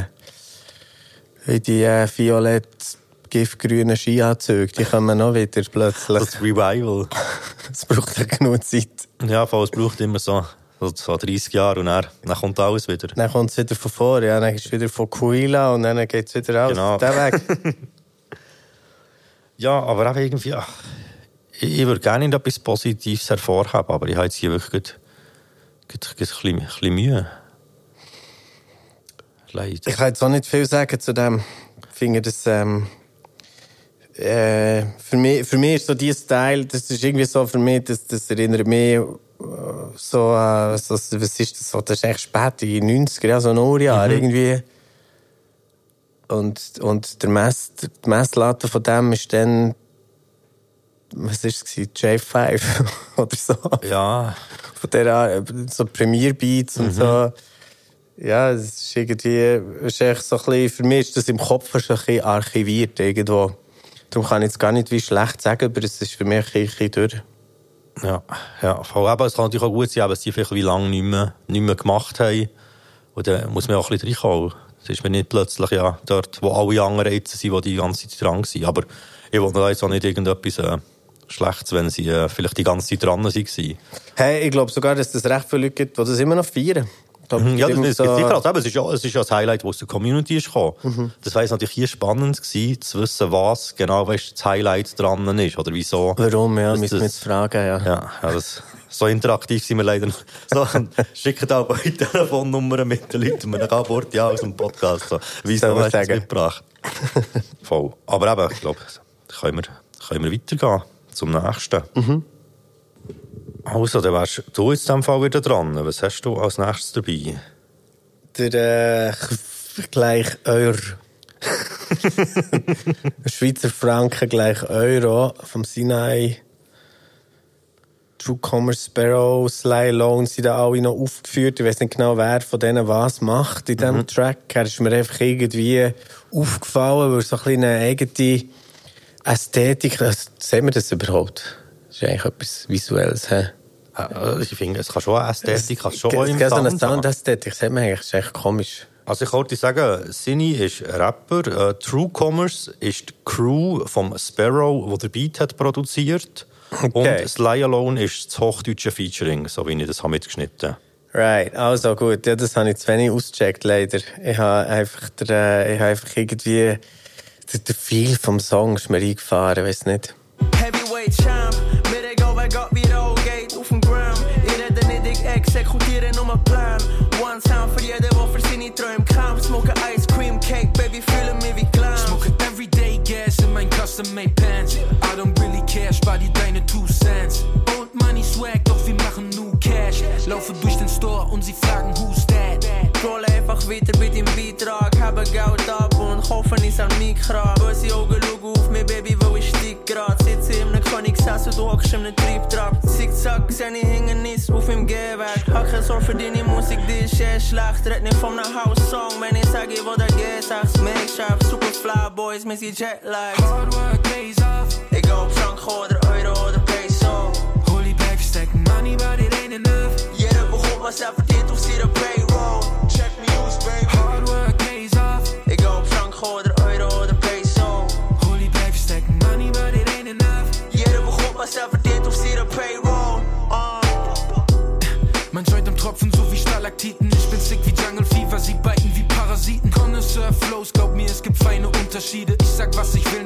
die violett giftgrünen Skianzüge, die kommen noch wieder plötzlich. Das Revival. Es braucht ja genug Zeit. Ja, voll, es braucht immer so 30 Jahre und dann kommt alles wieder. Dann kommt es wieder von vor, ja, dann ist es wieder von Kuila und dann geht es wieder aus. Genau. Der Weg. Ja, aber auch irgendwie, ich würde gerne etwas Positives hervorheben, aber ich habe jetzt hier wirklich ein bisschen Mühe. Leid. Ich kann jetzt auch nicht viel sagen zu dem. Ich finde das, für mich ist so dieser Style, das ist irgendwie so für mich, das erinnert mich so, was ist das so, das ist echt spät, in den 90er, ja, so Nullerjahre irgendwie. Und die Messlatte von dem ist dann, was war es? J5 oder so. Ja. Von der, so Premiere-Beats und so. Ja, es ist irgendwie, ist echt so ein bisschen, für mich ist das im Kopf schon ein bisschen archiviert irgendwo. Darum kann ich jetzt gar nicht wie schlecht sagen, aber es ist für mich ein bisschen durch. Ja, voll. Aber es kann natürlich auch gut sein, dass sie vielleicht wie lange nicht mehr gemacht haben. Und dann muss man auch ein bisschen reinkommen. Es ist mir nicht plötzlich ja dort, wo alle anderen jetzt sind, die ganze Zeit dran sind. Aber ich will da jetzt auch nicht irgendetwas Schlechtes, wenn sie vielleicht die ganze Zeit dran waren. Hey, ich glaube sogar, dass es recht viele Leute gibt, die das immer noch feiern. Ja, das ist sicher. Also, es ist ja das Highlight, das aus der Community ist gekommen. Das war natürlich hier spannend gewesen, zu wissen, was genau das Highlight dran ist oder wieso. Warum, ja, müssen wir jetzt fragen, ja. Ja, so interaktiv sind wir leider noch. So, schickt auch eure Telefonnummern mit den Leuten, wir haben Wort ja aus dem Podcast. So, wieso hast du das mitgebracht? Voll. Aber eben, ich glaube, können wir weitergehen zum nächsten. Also, dann wärst du jetzt in diesem Fall wieder dran. Was hast du als nächstes dabei? Der gleich Euro. Schweizer Franken gleich Euro vom Sinai. True Commerce, Sparrow, Sly Loan sind da alle noch aufgeführt. Ich weiß nicht genau, wer von denen was macht in diesem Track. Er ist mir einfach irgendwie aufgefallen, weil so ein bisschen eine eigene Ästhetik, sehen wir das überhaupt? Das ist eigentlich etwas Visuelles. Ich finde, es kann schon eine Ästhetik, kann schon im Sound. So eine Soundästhetik, das sieht man eigentlich, das ist echt komisch. Also ich wollte sagen, Sini ist Rapper, True Commerce ist die Crew vom Sparrow, der den Beat hat produziert. Okay. Und Sly Alone ist das hochdeutsche Featuring, so wie ich das mitgeschnitten habe. Right, also gut, ja, das habe ich zu wenig ausgecheckt, leider. Ich habe einfach irgendwie der Feel vom Song ist mir eingefahren, weiss nicht. Heavyweight Champ, mit Ego, wer geht wieder auch geht auf dem Gram. Ich rede nicht, ich exekutiere nur einen Plan. One Sound für jeden, der für seine Träume kämpft. Smoke Ice Cream Cake, Baby, fühle mich wie Glam. Smoke everyday gas in mein custom-made pants. I don't really care, spar die deine 2 Cents. Old Money Swag, doch wir machen new Cash. Laufe durch den Store und sie fragen, who's that? Rolle einfach weiter mit dem Beitrag. Habe Geld ab und hoffen ist an mich Kram. Böse Augen schauen auf mich, Baby, wo ich steig grad. Sitze in einem Königsass und du hockst in einem Triebtrag. Zickzack, seine Hindernis auf dem Gehweg. Hacke so für deine Musik, die ist sehr schlecht. Red nicht von einem House-Song, wenn ich sage, wo der geht. Sag's Make-Shop, super fly boys, wir sind Jetlags. Hard work pays off. Ich geh auf Frank oder Euro oder Peso. Holy back, stack money, but it ain't enough. Jeder bekommt was er verdient auf seiner Payroll. Check me use, baby. Hard work pays off. Ich geh auf Frank oder Euro oder Peso. Holy back, stack money, but it ain't enough. Jeder bekommt was er verdient auf seiner Payroll. Man joint am Tropfen so wie Stalaktiten. Ich bin sick wie Jungle Fever, sie biten wie Parasiten. Connoisseur Flows, glaub mir, es gibt feine Unterschiede. Ich sag, was ich will, nein, ich lass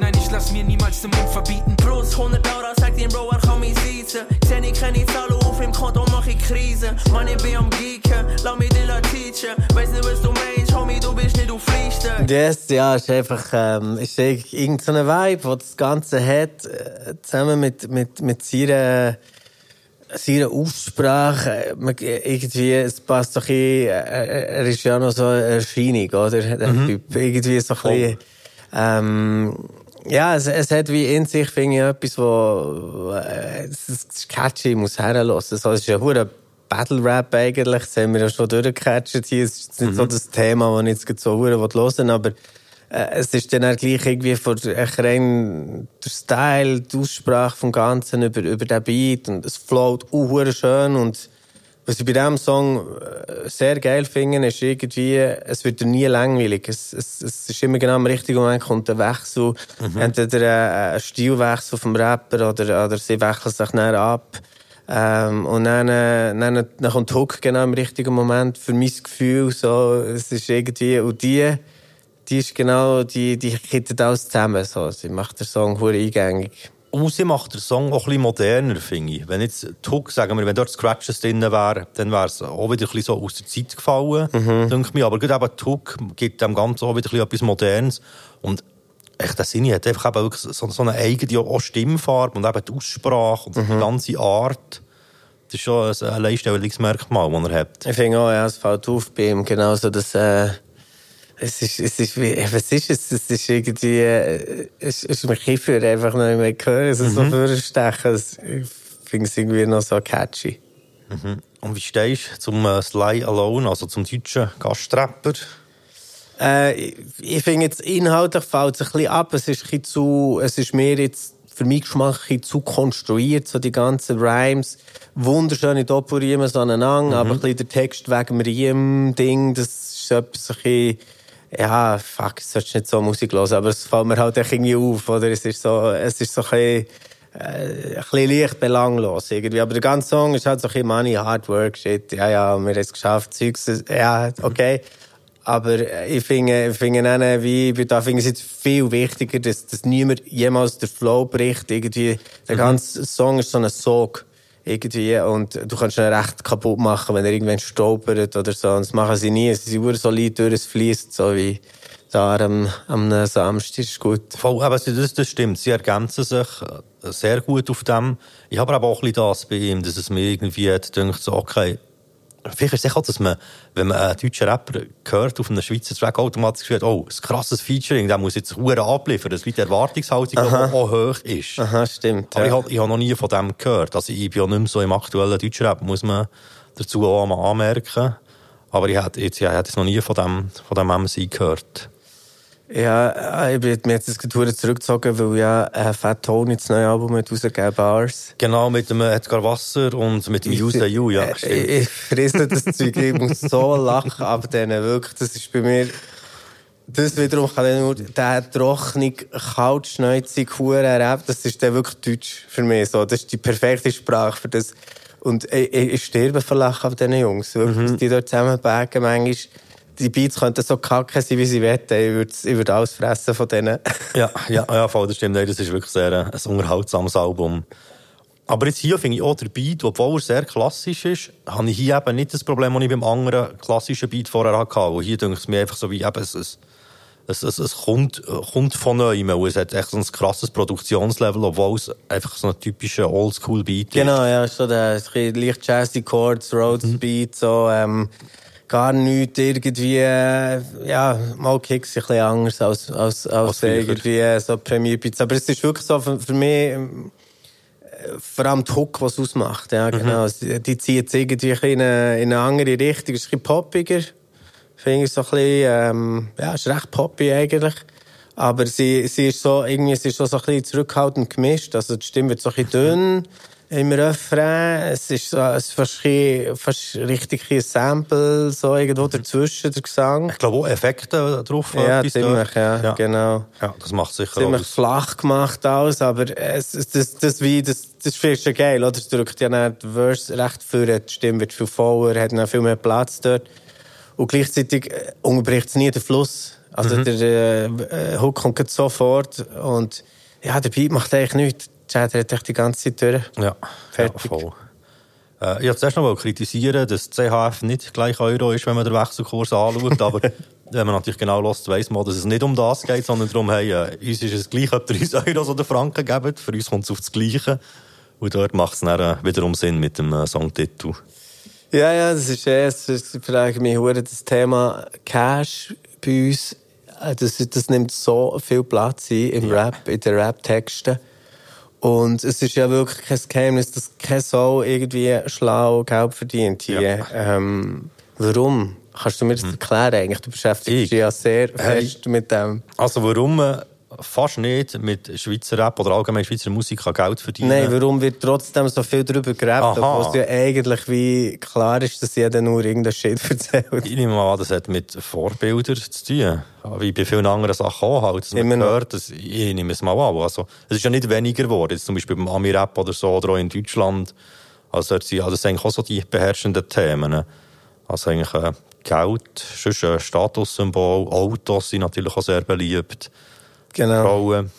es mir niemals den Mund verbieten. Plus 100 €, sagt ihm Bro, er kann mich seizen. Seh ich keine Zahlen auf im Konto, mach ich Krise. Mann, ich bin am Geeken, lass mich dir teachen. Weiss nicht, was du meinst, Homie, du bist nicht auf Liste. Das, ja, ist einfach, ist irgend so ein Vibe, der das Ganze hat, zusammen mit seiner Aussprache, irgendwie, es passt doch er ist ja noch so eine Erscheinung, oder? Irgendwie so ein bisschen, ja, es hat wie in sich, finde ich, etwas, wo, es ist catchy, muss herlassen. So, es ist ja hure Battle-Rap eigentlich, das haben wir ja schon durchgecatcht hier. Es ist nicht so das Thema, das ich jetzt so hure hören will, aber es ist dann auch gleich irgendwie rein der Style, die Aussprache vom Ganzen über den Beat und es float hure schön und was ich bei diesem Song sehr geil finde, ist irgendwie, es wird nie langweilig. Es ist immer genau am richtigen Moment kommt ein Wechsel. Entweder ein Stilwechsel vom Rapper oder sie wechseln sich dann ab. Und dann kommt Hook genau im richtigen Moment für mein Gefühl. So, es ist irgendwie, und die ist genau, die kittet alles zusammen. So. Sie macht den Song hure eingängig. Und sie macht den Song auch ein bisschen moderner, finde ich. Wenn jetzt die Hook, sagen wir, wenn dort Scratches drin wären, dann wäre es auch wieder ein bisschen so aus der Zeit gefallen, denke ich mir. Aber gerade eben die Hook gibt dem Ganzen auch wieder ein bisschen etwas Modernes. Und echt, der Sinne hat einfach eben wirklich so eine eigene auch Stimmfarbe und eben die Aussprache und die ganze Art. Das ist schon ein Alleinstellungsmerkmal, das er hat. Ich finde auch, ja, es fällt auf bei ihm genauso, dass es ist irgendwie, es ist ein Kiefer, einfach noch nicht mehr hören, so vorstechen. Ich finde es irgendwie noch so catchy. Und wie stehst du zum Sly Alone, also zum deutschen Gastrapper? Ich finde jetzt inhaltlich fällt es ein bisschen ab. Es ist mir jetzt für mich Geschmack ein bisschen zu konstruiert, so die ganzen Rhymes. Wunderschöne Doppelriemen so aneinander, aber ein bisschen der Text wegen dem Riemen-Ding, das ist etwas ein bisschen, ja, fuck, es solltest nicht so Musik hören, aber es fällt mir halt irgendwie auf, oder? Es ist so ein bisschen leicht belanglos irgendwie. Aber der ganze Song ist halt so ein bisschen Money, Hard Work, Shit, ja, wir haben es geschafft, Zeugs, ja, okay. Aber ich finde es jetzt viel wichtiger, dass niemand jemals den Flow bricht, irgendwie. Der ganze Song ist so ein Sog. Irgendwie, und du kannst ihn recht kaputt machen, wenn er irgendwann stolpert oder so. Und das machen sie nie. Sie sind solid durch, es fließt, so wie da am Samstag. Ist gut. Voll, aber das stimmt. Sie ergänzen sich sehr gut auf dem. Ich habe aber auch ein bisschen das bei ihm, dass es mir irgendwie gedacht, so, okay, vielleicht ist es auch, dass man, wenn man einen deutschen Rapper hört auf einem Schweizer Track, automatisch sagt, oh, ein krasses Featuring, der muss jetzt verdammt abliefern, dass die Erwartungshaltung auch hoch ist. Aha, stimmt. Aber ich habe noch nie von dem gehört. Also ich bin ja nicht mehr so im aktuellen deutschen Rap, muss man dazu auch mal anmerken. Aber ich hätte jetzt noch nie von dem MC gehört. Ja, ich bin mir jetzt zurückgezogen, weil ja Fat Tony das neue Album mit rausgegeben, Bars. Genau, mit dem Edgar Wasser und mit dem Use You, ja. Ich frisse das Zeug, ich muss so lachen ab denen, wirklich. Das ist bei mir, das wiederum kann ich nur, der trockene, kaltschneuzige Huren-Rap, das ist dann wirklich Deutsch für mich, so. Das ist die perfekte Sprache für das. Und ich sterbe vor Lachen auf diesen Jungs, wirklich, die dort zusammenbacken, manchmal. Die Beats könnten so kacke sein, wie sie wollen. Ich würde alles fressen von denen. Ja, voll, das stimmt. Das ist wirklich sehr ein unterhaltsames Album. Aber jetzt hier finde ich auch der Beat, obwohl er sehr klassisch ist, habe ich hier eben nicht das Problem, das ich beim anderen klassischen Beat vorher hatte. Und hier denke ich mir einfach so wie eben, es kommt von neuem. Es hat echt so ein krasses Produktionslevel, obwohl es einfach so ein typischer Oldschool-Beat ist. Genau, ja, so der leicht Jazzy Chords, Rhodes Beat, so, gar nichts irgendwie, ja, mal Kicks ein bisschen anders als irgendwie so Premierbeats. Aber es ist wirklich so für mich, vor allem die Hook, was es ausmacht, ja, genau. Die zieht jetzt irgendwie in eine andere Richtung, es ist ein bisschen poppiger. Finde ich so ein bisschen, ja, ist recht poppy eigentlich. Aber sie ist so, irgendwie, sie ist so ein bisschen zurückhaltend gemischt. Also die Stimme wird so ein bisschen dünn im Refrain. Es ist so, fast richtig ein Sample, so irgendwo dazwischen, der Gesang. Ich glaube auch Effekte drauf. Ja, ziemlich, ja, genau. Ja, das macht sicher ziemlich aus. Flach gemacht alles, aber das ist schon geil, oder? Es drückt ja dann die Verse recht vor, die Stimme wird viel voller, hat noch viel mehr Platz dort. Und gleichzeitig unterbricht es nie den Fluss. Also der Hook kommt sofort und Ja, der Beat macht eigentlich nichts. Der hat echt die ganze Zeit durch. Ja, fertig. Ja, voll. Ich wollte zuerst noch kritisieren, dass CHF nicht gleich Euro ist, wenn man den Wechselkurs anschaut. Aber wenn man natürlich genau hört, weiss man, dass es nicht um das geht, sondern darum, hey, uns ist es gleich, ob ihr uns Euros oder Franken gebt. Für uns kommt es auf das Gleiche. Und dort macht es dann wiederum Sinn mit dem Songtitel. Ja, das ist frage mich, das Thema Cash bei uns, das nimmt so viel Platz ein im Rap, in den Rap-Texten. Und es ist ja wirklich kein Geheimnis, dass kein Sau irgendwie schlau Geld verdient hier. Ja. Warum? Kannst du mir das erklären eigentlich? Du beschäftigst dich ja sehr fest mit dem. Also warum fast nicht mit Schweizer Rap oder allgemein Schweizer Musik Geld verdienen? Nein, warum wird trotzdem so viel darüber gerappt, obwohl es ja eigentlich wie klar ist, dass jeder nur irgendein Shit erzählt? Ich nehme mal an, das hat mit Vorbildern zu tun. Wie bei vielen anderen Sachen auch halt. Dass man hört, ich nehme es mal an. Also, es ist ja nicht weniger geworden. Jetzt zum Beispiel beim Ami-Rap oder so, oder auch in Deutschland. Also, das sind eigentlich auch so die beherrschenden Themen. Also eigentlich Geld, sonst ein Statussymbol, Autos sind natürlich auch sehr beliebt. Genau. Frauen.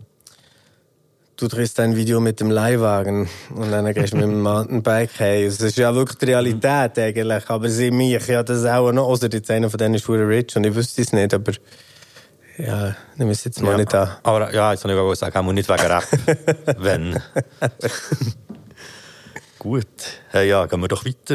Du drehst ein Video mit dem Leihwagen und dann gehst du mit dem Mountainbike heim. Das ist ja wirklich die Realität eigentlich. Aber sie mich, ja, das auch noch. Außer jetzt einer von denen ist rich und ich wüsste es nicht, aber ja, nehmen wir es jetzt mal nicht an. Aber ja, jetzt kann ich auch sagen, auch nicht wegen Rap. Wenn. Gut. Hey, ja, gehen wir doch weiter.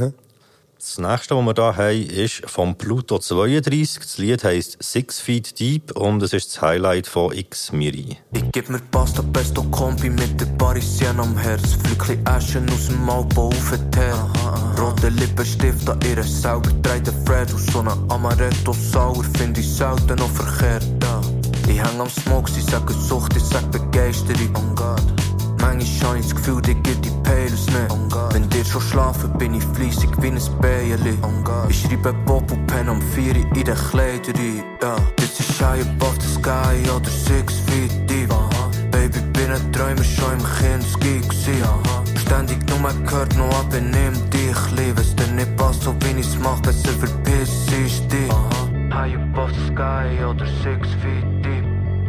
Das nächste, was wir hier haben, ist von Pluto 32. Das Lied heisst 6 Feet Deep und es ist das Highlight von X-Miri. Ich geb mir Pasta Pesto Kombi mit der Parisien am Herz. Flückli Aschen aus dem Alpo auf den Teer. Rote Lippenstift an ihrer sauber dreite Fred. Aus so einer Amaretto sauer find ich selten noch verkehrt. Ich häng am Smoke, sie sagen Sucht, ich sag Begeisterung. Oh Gott. Manchmal habe ich das Gefühl, die gibt die Pales nicht. Wenn dir schon schlafen, bin ich fleissig wie ein Bäierli. Ich schreibe Pop und Pen um 4 in den Kleidern. Ja. Das ist high above the sky oder 6 feet deep. Baby, bin ein Träumer schon im Kinski gsi. Ständig nur gehört noch ab, nimm dich lieb. Wenn's dir nicht passt, so wie ich's mach, besser verpiss ich dich. High above the sky oder 6 feet deep.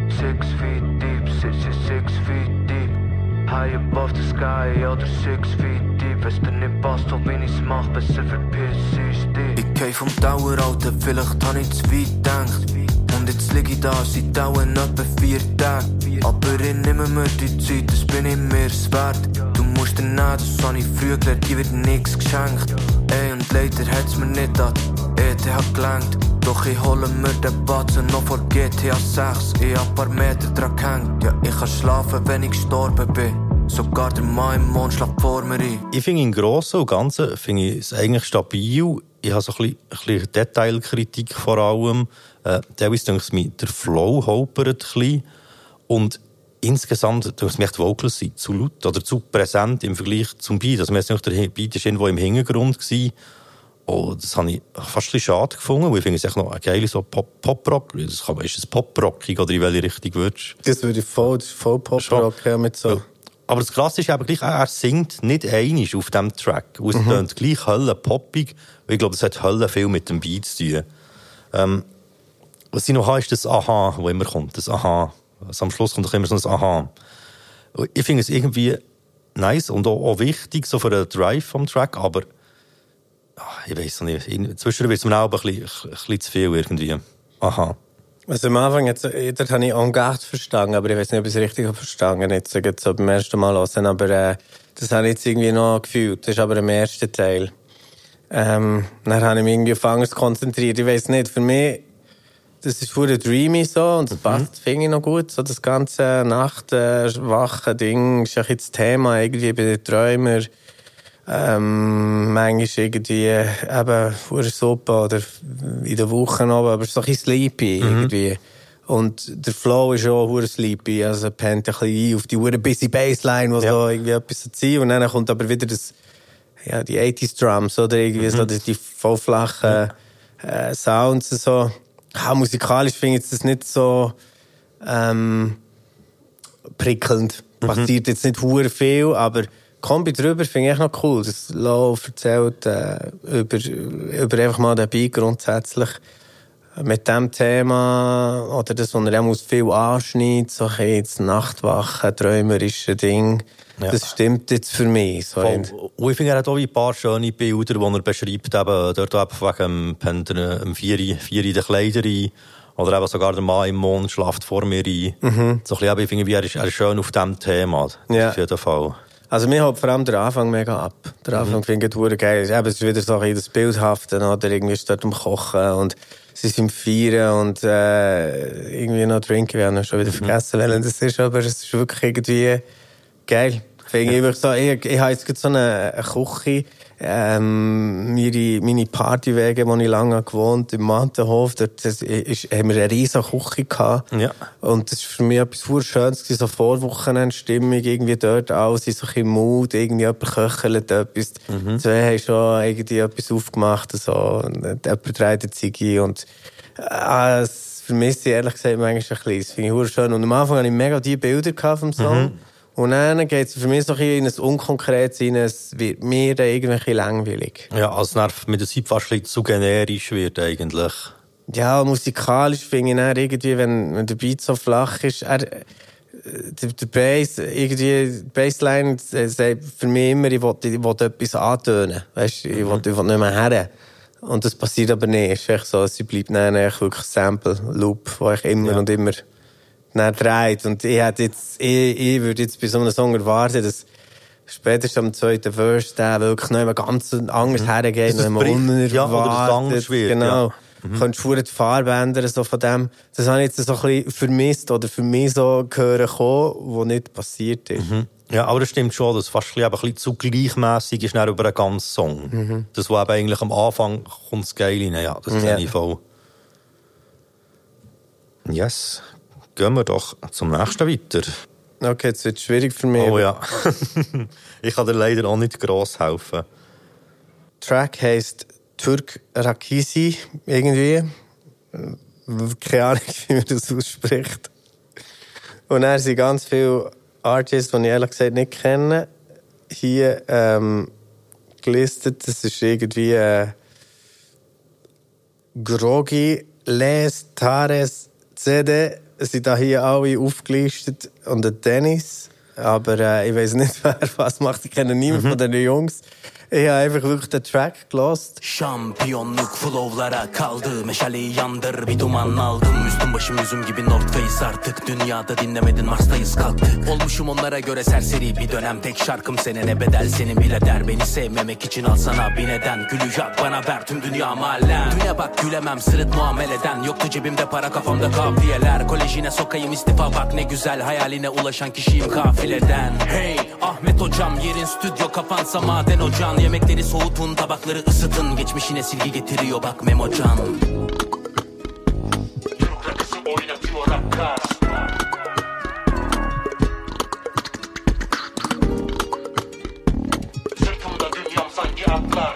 6 feet deep, 6 feet deep. High above the sky oder 6 feet deep. Wenn's dir nicht passt, so wie ich's mach, besser verpiss ich dich. Ich geh vom Tower, Alter, vielleicht hab ich zu weit gedacht. Und jetzt lieg ich da, sie dauern etwa 4 Tage. Aber ich nehme mir die Zeit, das bin ich mir's wert. Du musst dir nehmen, das hab ich früh gelernt, dir wird nix geschenkt. Ey, und leider hat's mir nicht an ETH gelangt. Doch ich hole mir den Batzen noch vor GTA 6. Ich hab paar Meter dran gehängt. Ja, ich kann schlafen, wenn ich gestorben bin. Sogar der Mann im Mond schlägt vor mir ein. Ich finde im Grossen und Ganzen finde ich es eigentlich stabil. Ich habe so ein bisschen Detailkritik vor allem. Teilweise denke ich mir, der Flow holpert ein bisschen. Und insgesamt denke ich mir, die Vocals sind zu laut oder zu präsent im Vergleich zum Beat. Also, der Beat ist irgendwo im Hintergrund gewesen. Oh, das habe ich fast ein bisschen schade gefunden, weil ich finde es echt noch eine geile so Pop-Rock. Ist es Pop-Rockig oder in welche Richtung würdest du? Das würde ich voll Pop-Rock mit so. Aber das Krasse ist eben gleich, er singt nicht einmal auf diesem Track. Und es klingt gleich höllenpoppig. Ich glaube, das hat Hölle viel mit dem Beat zu tun. Was ich noch habe, ist das Aha, das immer kommt. Das Aha. Also am Schluss kommt doch immer so ein Aha. Ich finde es irgendwie nice und auch wichtig, so für den Drive vom Track, aber ich weiss noch nicht. Inzwischen wird es mir auch ein bisschen zu viel irgendwie. Aha. Also am Anfang dort habe ich en garde verstanden, aber ich weiß nicht, ob ich es richtig verstanden habe. Jetzt so beim ersten Mal hören, aber das habe ich jetzt irgendwie noch gefühlt. Das ist aber im ersten Teil. Dann habe ich mich irgendwie auf anderes konzentriert. Ich weiss nicht, für mich, das ist voll dreamy so und das passt, finde ich noch gut. So das ganze Nacht-Wachen-Ding ist ein das Thema irgendwie bei den Träumern. Manchmal irgendwie eben vor der Suppe oder in der Woche noch, aber es ist so ein bisschen sleepy irgendwie. Und der Flow ist auch hure sleepy, also pennt ein bisschen auf die hure busy Bassline, wo so irgendwie etwas ziehen und dann kommt aber wieder das, ja, die 80s Drums oder irgendwie so die voll flachen Sounds so. Ja, musikalisch finde ich das nicht so prickelnd. Passiert jetzt nicht hure viel, aber Kombi drüber finde ich noch cool. Das Low erzählt über einfach mal den Beat grundsätzlich. mit diesem Thema, oder das, was er viel anschneidet, so ein das Nachtwachen, träumerische Ding, das stimmt jetzt für mich. So und ich finde, er hat auch ein paar schöne Bilder, die er beschreibt, eben dort wegen dem 4 in den Kleidern oder eben sogar der Mann im Mond schläft vor mir ein. So ein bisschen, ich finde, er ist schön auf diesem Thema. Ja. Auf jeden Fall. Also mir holt vor allem der Anfang mega ab. Der Anfang finde ich verdammt geil. Eben, es ist wieder so ein das Bildhafte, oder irgendwie ist dort am Kochen und sie sind im Feiern und irgendwie noch trinken. Wir haben schon wieder vergessen, welchen das ist, aber es ist wirklich irgendwie geil. Ich habe jetzt so eine Küche, meine Partywege, wo ich lange gewohnt im Mantenhof, dort haben wir eine riesige Küche gehabt. Ja. Und das war für mich etwas sehr Schönes, so Vorwochenendstimmung, irgendwie dort alles in so ein Mut, irgendwie jemand köchelt etwas. Zwei haben schon irgendwie etwas aufgemacht, so, und jemand dreht eine Ziege und, das vermisse ich ehrlich gesagt manchmal ein bisschen. Das finde ich sehr schön. Und am Anfang hatte ich mega die Bilder vom Song. Und dann geht es für mich so in ein Unkonkretes rein, es wird mir dann irgendwie langweilig. Ja, also es mit der Zeit fast ein bisschen zu generisch wird eigentlich. Ja, musikalisch finde ich dann irgendwie, wenn der Beat so flach ist, der Bass, irgendwie, die Bassline sagt für mich immer, ich will etwas antönen. Weißt, ich will nicht mehr her. Und das passiert aber nicht. Es ist echt so, sie bleibt dann wirklich Sample-Loop, wo ich immer und immer dreht. Und ich würde jetzt bei so einem Song erwarten, dass spätestens am zweiten Verse der wirklich noch immer ganz anders hergeht, noch immer unerwartet. Ja, oder das anders wird. Genau. Könntest du die Farbe ändern, so von dem. Das habe ich jetzt so ein bisschen vermisst, oder für mich so gehören kommen, was nicht passiert ist. Ja, aber das stimmt schon, dass es fast ein bisschen zu gleichmässig ist über einen ganzen Song. Das, was eigentlich am Anfang kommt, das Geile rein. Ja, das kenne ich voll. Yes. Gehen wir doch zum nächsten weiter. Okay, jetzt wird es schwierig für mich. Oh ja. Ich kann dir leider auch nicht gross helfen. Der Track heisst Türk Rakisi, irgendwie. Keine Ahnung, wie man das ausspricht. Und er sind ganz viele Artists, die ich ehrlich gesagt nicht kenne, hier gelistet. Das ist irgendwie Grogi, Les, Tares, CD. Es sind da hier alle aufgelistet und der Dennis. Aber ich weiß nicht, wer was macht. Ich kenne niemanden von den Jungs. Ich habe einfach wirklich den Track gelost. Şampiyonluk flowlara kaldı. Meşaleyi yandır bir duman aldım. Üstüm başım yüzüm gibi North Face artık. Dünyada dinlemedin Mars'tayız kalktık. Olmuşum onlara göre serseri bir dönem. Tek şarkım senene bedel senin bile der. Beni sevmemek için alsana bir neden. Gülü yak bana ver tüm dünya mahallem. Dünya bak gülemem sırıt muameleden. Yoktu cebimde para kafamda kafiyeler. Kolejine sokayım istifa bak ne güzel. Hayaline ulaşan kişiyim kafileden. Hey Ahmet hocam yerin stüdyo kapansa maden ocağın. Yemekleri soğutun, tabakları ısıtın. Geçmişine silgi getiriyor bak Memocan. Türk rakısı oynatıyor akka. Sırtımda dünyam sanki atlar.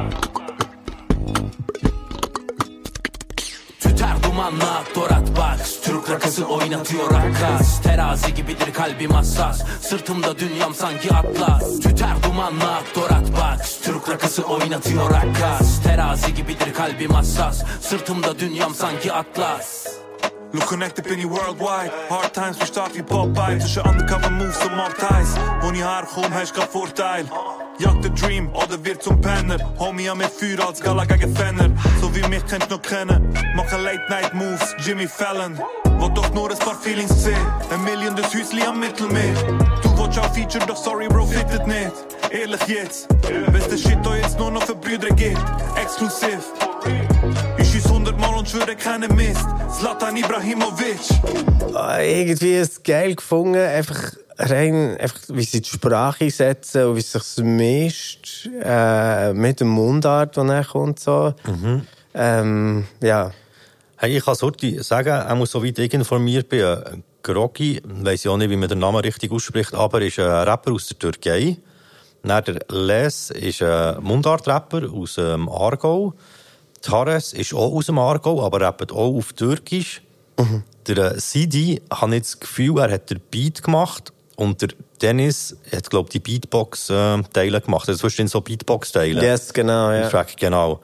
Tüter dumanla aktor at bak. Türk rakısı oynatıyor akkas. Terazi gibidir kalbim hassas. Sırtımda dünyam sanki atlas. Tüter dumanla aktor at bak. Türk rakısı oynatıyor akkas. Terazi gibidir kalbim hassas. Sırtımda dünyam sanki atlas. Look connected in worldwide. Hard times verstaat wie Popeye. Tussen undercover moves som Mob Ties. Wo ni har kom här ska Vorteil. Jag the dream, oder wird zum Penner. Homie am mit Feuer als Galaga Gefenner. So wie mich könnt noch kennen. Mache late night moves, Jimmy Fallon. Wat doch nur ein paar Feelings sehen. Ein Million des Hüsli am Mittelmeer. Du wolltest auch Feature, doch sorry bro, fittet nicht. Ehrlich jetzt. Beste Shit, da jetzt nur noch für Brüder geht. Exklusiv. Ich schieß 100 Mal und schwöre keine Mist. Zlatan Ibrahimovic. Irgendwie ist es geil gefunden, einfach rein, wie sie die Sprache setzen und wie es sich mischt mit dem Mundart, der kommt so. Ja. Hey, ich kann heute sagen, auch soweit ich informiert bin, Grogi, weiss ich auch nicht, wie man den Namen richtig ausspricht, aber ist ein Rapper aus der Türkei. Dann der Les ist ein Mundart-Rapper aus dem Aargau. Tares ist auch aus dem Aargau, aber rappt auch auf Türkisch. Der Sidi, habe ich das Gefühl, er hat den Beat gemacht und der Dennis hat, glaube ich, die Beatbox-Teile gemacht. Also zwischen so Beatbox-Teile. Yes, genau, ja. Track, genau.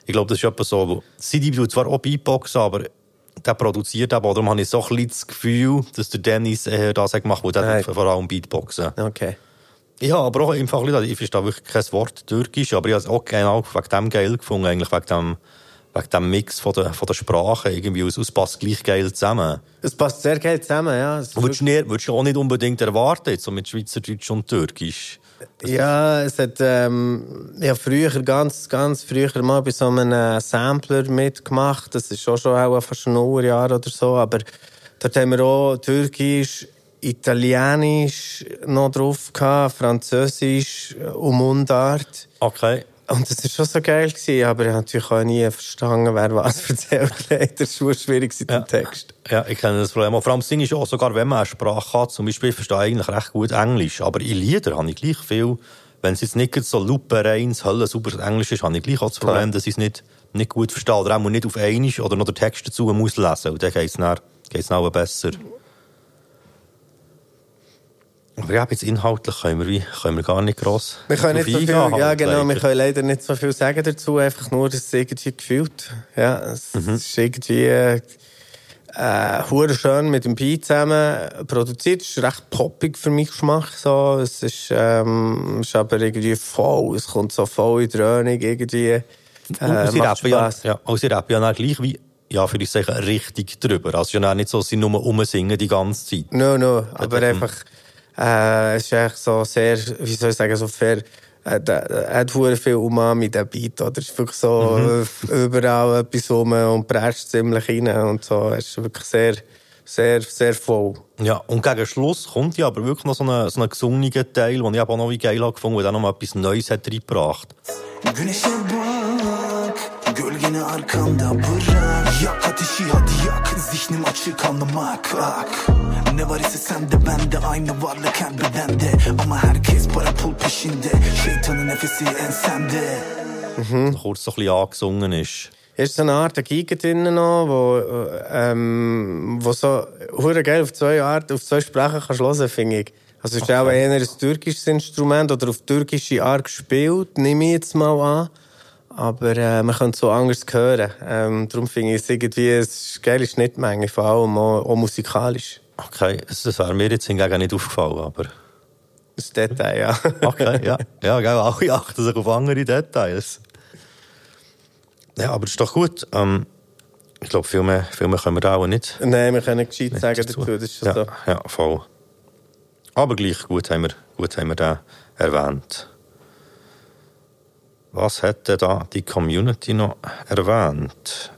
Ich glaube, das ist etwas so, Sidi tut zwar auch Beatboxen, aber der produziert aber, darum habe ich so ein bisschen das Gefühl, dass der Dennis das gemacht hat, der vor allem Beatboxen. Okay. Ja, aber auch einfach, ich verstehe wirklich kein Wort Türkisch, aber ich habe es auch genau wegen dem geil gefunden, eigentlich wegen dem Mix von der Sprache irgendwie. Es passt gleich geil zusammen. Es passt sehr geil zusammen, ja. Würdest du auch nicht unbedingt erwarten, jetzt so mit Schweizerdeutsch und Türkisch? Ja, es hat, früher, ganz früher mal bei so einem Sampler mitgemacht. Das ist auch fast ein Jahr oder so. Aber dort haben wir auch Türkisch, Italienisch noch drauf gehabt, Französisch und Mundart. Okay. Und das war schon so geil gewesen, aber ich habe natürlich auch nie verstanden, wer was erzählt hat. Das war schwierig mit dem Text. Ja, ich kenne das Problem. Vor allem das Ding ist auch, sogar wenn man eine Sprache hat, zum Beispiel, ich verstehe eigentlich recht gut Englisch, aber in Liedern habe ich gleich viel, wenn es jetzt nicht so lupenreins, höllensaubers Englisch ist, habe ich gleich auch das Problem, dass ich es nicht gut verstehe oder auch nicht auf Englisch oder noch den Text dazu muss lesen. Und dann geht es dann besser. Aber ja, jetzt inhaltlich können wir gar nicht gross. Wir können nicht so viel, ja genau, wir können leider nicht so viel sagen dazu, einfach nur, dass es irgendwie gefühlt. Ja, es ist irgendwie hure schön mit dem Beat zusammen produziert. Es ist recht poppig für mich Geschmack. So. Es ist aber irgendwie voll, es kommt so voll in die Dröhnung irgendwie. Sie rappen ja gleich wie, ja, für ich sagen, richtig drüber. Also ja nicht so, sie nur rumsingen die ganze Zeit. No, aber einfach... es ist eigentlich so sehr, wie soll ich sagen, so fair. Er hat viel Umami, der Beat, oder? Es ist wirklich so überall etwas rum und prescht ziemlich rein und so. Es ist wirklich sehr, sehr, sehr voll. Ja, und gegen Schluss kommt ja aber wirklich noch so ein gesungenen Teil, den ich auch noch wie geil habe gefunden, der noch mal etwas Neues hat reingebracht. Güneşe bak, gölgeni arkamda bırak. Yak ateşi hadi yak, zihnim açık anlamak. Ne var ise sende bende, aynı varlık her bedende. Ama herkes para pul peşinde, şeytanın nefesi ensemde. Kurz so ein bisschen angesungen ist. Ist so eine Art Giga drin noch, wo so hure geil auf zwei Sprachen kannst hören, finde ich. Also es ist auch eher ein türkisches Instrument oder auf türkische Art gespielt, nehme ich jetzt mal an. Aber man kann es so anders hören. Darum finde ich es irgendwie eine geile Schnittmenge, vor allem auch musikalisch. Okay, das wäre mir jetzt hingegen nicht aufgefallen, aber... Das Detail, ja. Okay, ja. Ja, gell, alle achten sich auf andere Details. Ja, aber das ist doch gut. Ich glaube, viel mehr können wir da auch nicht. Nein, wir können gescheit sagen dazu. Das ist schon so. Ja, voll. Aber gleich gut haben wir den erwähnt. Was hat denn da die Community noch erwähnt?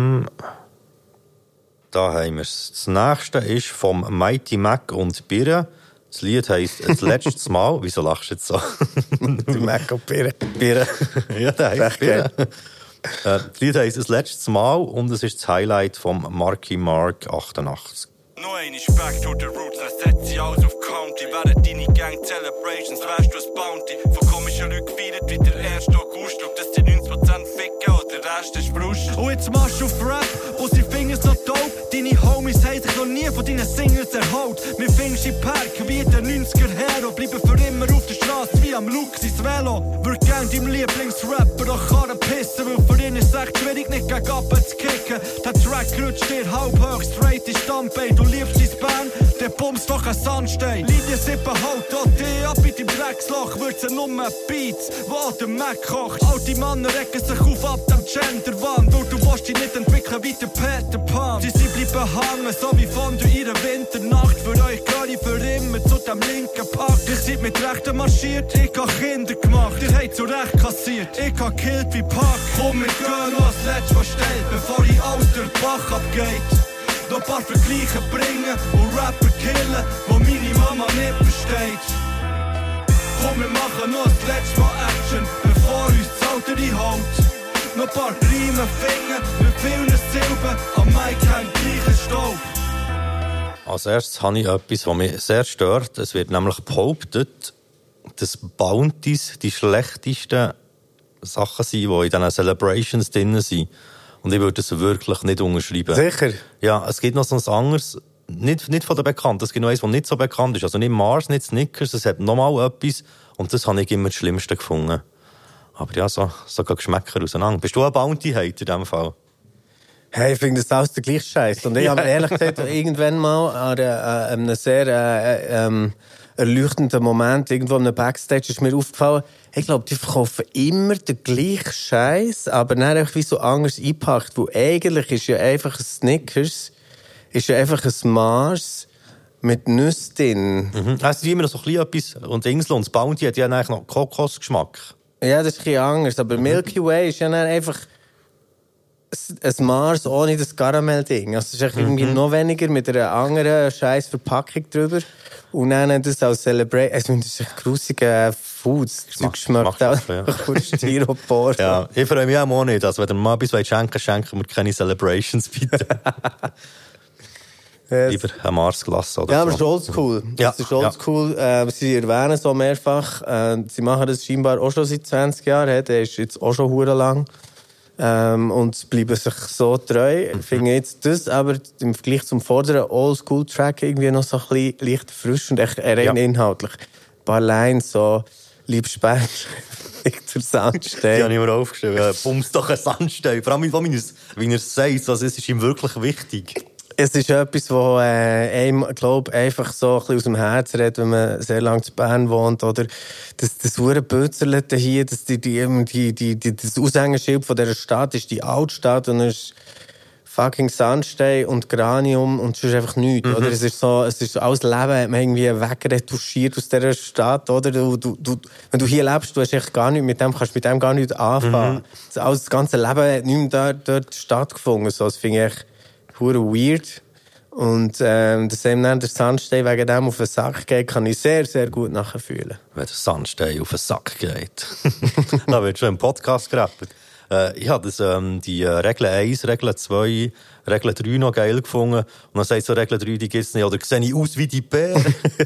Da haben wir es. Das nächste ist vom Mighty Mac und Birre. Das Lied heisst «Das letzte Mal». Wieso lachst du jetzt so? Die Mac und Birre. Ja, der heisst Birre. Das Lied heisst «Das letzte Mal» und es ist das Highlight vom Marky Mark 88. Noch ein ist back to the roots, setzt sie aus auf County. Werden deine Gang Celebrations, weißt du was Bounty? Von komischen Leuten gefeiert wie der 1. August. Ob das die 90% ficken oder der Rest ist Brust. Und jetzt machst du auf Rap, wo sie finden so dope. Deine Homies haben sich noch nie von deinen Singles erholt. Wir findest in Parken wie der 90er Hero. Bleiben für immer auf der Straße wie am Lux ins Velo. Würd gern deinem Lieblingsrapper doch Karren pissen, weil für ihn ist es echt schwierig, nicht gegen Appen zu kicken. Der Track rutscht dir halb hoch, straight in Stammbein. Du liebst dein Band, der bummst doch ein Sandstein. Linie 7 haut auch dich ab in deinem Drecksloch. Wird's nur Beats, wo der Mac kocht. Alte Männer recken sich auf ab dem Genderwand. Und du willst dich nicht entwickeln wie der Peter Pan. Sie bleiben hängen, so wie von du ihrer Winternacht. Für euch geh ich für immer zu dem linken Pack. Ihr seid mit Rechten marschiert, ich hab Kinder gemacht. Ihr habt zu Recht kassiert, ich hab gekillt wie Pack. Komm, wir gehen noch das Letzte, was steht, bevor ich aus der Bach abgeht. Noch ein paar Vergleiche bringen und Rapper killen, wo meine Mama nicht versteht. Komm, wir machen noch das letzte Mal Action, bevor uns das Alter einholt. Noch ein paar Riemen finden, mit vielen Silben, am Mike hängt gleichen Staub. Als erstes habe ich etwas, was mich sehr stört. Es wird nämlich behauptet, dass Bounties die schlechtesten Sachen sind, die in diesen Celebrations drin sind. Und ich würde es wirklich nicht unterschreiben. Sicher? Ja, es gibt noch so ein anderes, nicht von den Bekannten, es gibt noch eins, das nicht so bekannt ist. Also nicht Mars, nicht Snickers, es hat nochmal etwas. Und das habe ich immer das Schlimmste gefunden. Aber ja, so gehen Geschmäcker auseinander. Bist du ein Bounty-Hater in diesem Fall? Hey, ich finde das alles der gleiche Scheiß. Und ich habe ehrlich gesagt irgendwann mal an einem sehr erleuchtenden Moment irgendwo in einem Backstage ist mir aufgefallen, ich glaube, die verkaufen immer den gleichen Scheiß, aber dann einfach wie so anders eingepackt. Weil eigentlich ist ja einfach ein Snickers, ist ja einfach ein Mars mit Nüsse drin. Es ist immer noch so ein bisschen etwas. Und Insel und das Bounty hat ja eigentlich noch Kokosgeschmack. Ja, das ist ein bisschen anders. Aber Milky Way ist ja dann einfach ein Mars ohne das Karamell-Ding. Also es ist irgendwie noch weniger mit einer anderen scheiß Verpackung drüber. Und dann das als Celebration. Also das ist ein grusiger Foods. Das schmeckt auch nach Styropor. Ja, ich freue mich auch nicht. Also wenn ihr mal etwas schenken wir keine Celebrations, bitte. Lieber ein Marsglas oder ja, so. aber es ist oldschool. Ja. Das ist oldschool. Sie erwähnen es auch mehrfach. Sie machen das scheinbar auch schon seit 20 Jahren. Der ist jetzt auch schon verdammt lang. Und bleiben sich so treu. Ich finde jetzt das aber im Vergleich zum vorderen Oldschool-Track irgendwie noch so ein bisschen leicht frisch und echt rein inhaltlich. Ein paar Lines so, lieb Sperr, Victor Sandstein. Die habe ich mir aufgeschrieben. Bums doch ein Sandstein. Vor allem, wie er es sagt, also es ist ihm wirklich wichtig. Es ist etwas, das einem, glaube einfach so ein bisschen aus dem Herzen redet, wenn man sehr lange in Bern wohnt. Oder das Hurenbötzerle hier, das Aushängeschild von dieser Stadt ist die Altstadt und es ist fucking Sandstein und Granium und es ist einfach nichts. Oder? Es ist alles Leben, hat man irgendwie wegretuschiert aus dieser Stadt. Oder? Wenn du hier lebst, du hast echt gar nichts kannst mit dem gar nichts anfangen. Das ganze Leben hat nicht mehr dort stattgefunden. So, das finde ich echt weird. Und dass ihm dann der Sandstein wegen dem auf den Sack geht, kann ich sehr, sehr gut nachfühlen. Wenn der Sandstein auf den Sack geht. Da wird schon im Podcast gerappt. Ich habe die Regel 1, Regel 2, Regel 3 noch geil gefunden. Und dann sagt so Regel 3, die gibt's nicht. Oder sehe ich aus wie die Bär?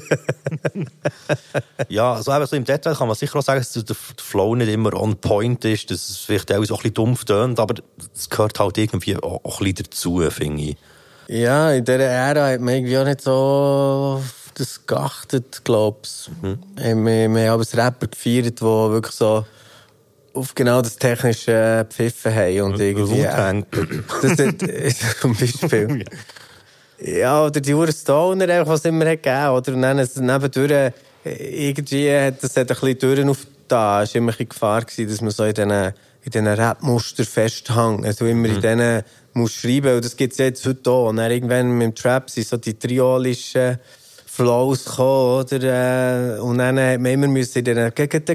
Ja, also eben so im Detail kann man sicher auch sagen, dass der Flow nicht immer on point ist, dass es vielleicht auch so ein bisschen dumpf tönt, aber es gehört halt irgendwie auch ein bisschen dazu, finde ich. Ja, in dieser Ära hat man irgendwie auch nicht so das geachtet, glaube ich. Wir haben das Rapper gefeiert, die wirklich so auf genau das technische Pfiffen haben und irgendwie... Das ist zum Beispiel... Ja, oder die Stoner, was es immer hat gegeben, oder? Und dann nebendurch irgendwie hat das ein bisschen Türen aufgetan. Es war immer ein Gefahr, dass man so in diesen Rap-Muster festhängt. Also immer in denen muss schreiben. Und das gibt es jetzt heute auch. Und dann irgendwann mit dem Trap sind so die triolischen Flows gekommen, oder? Und dann hat man immer in diesen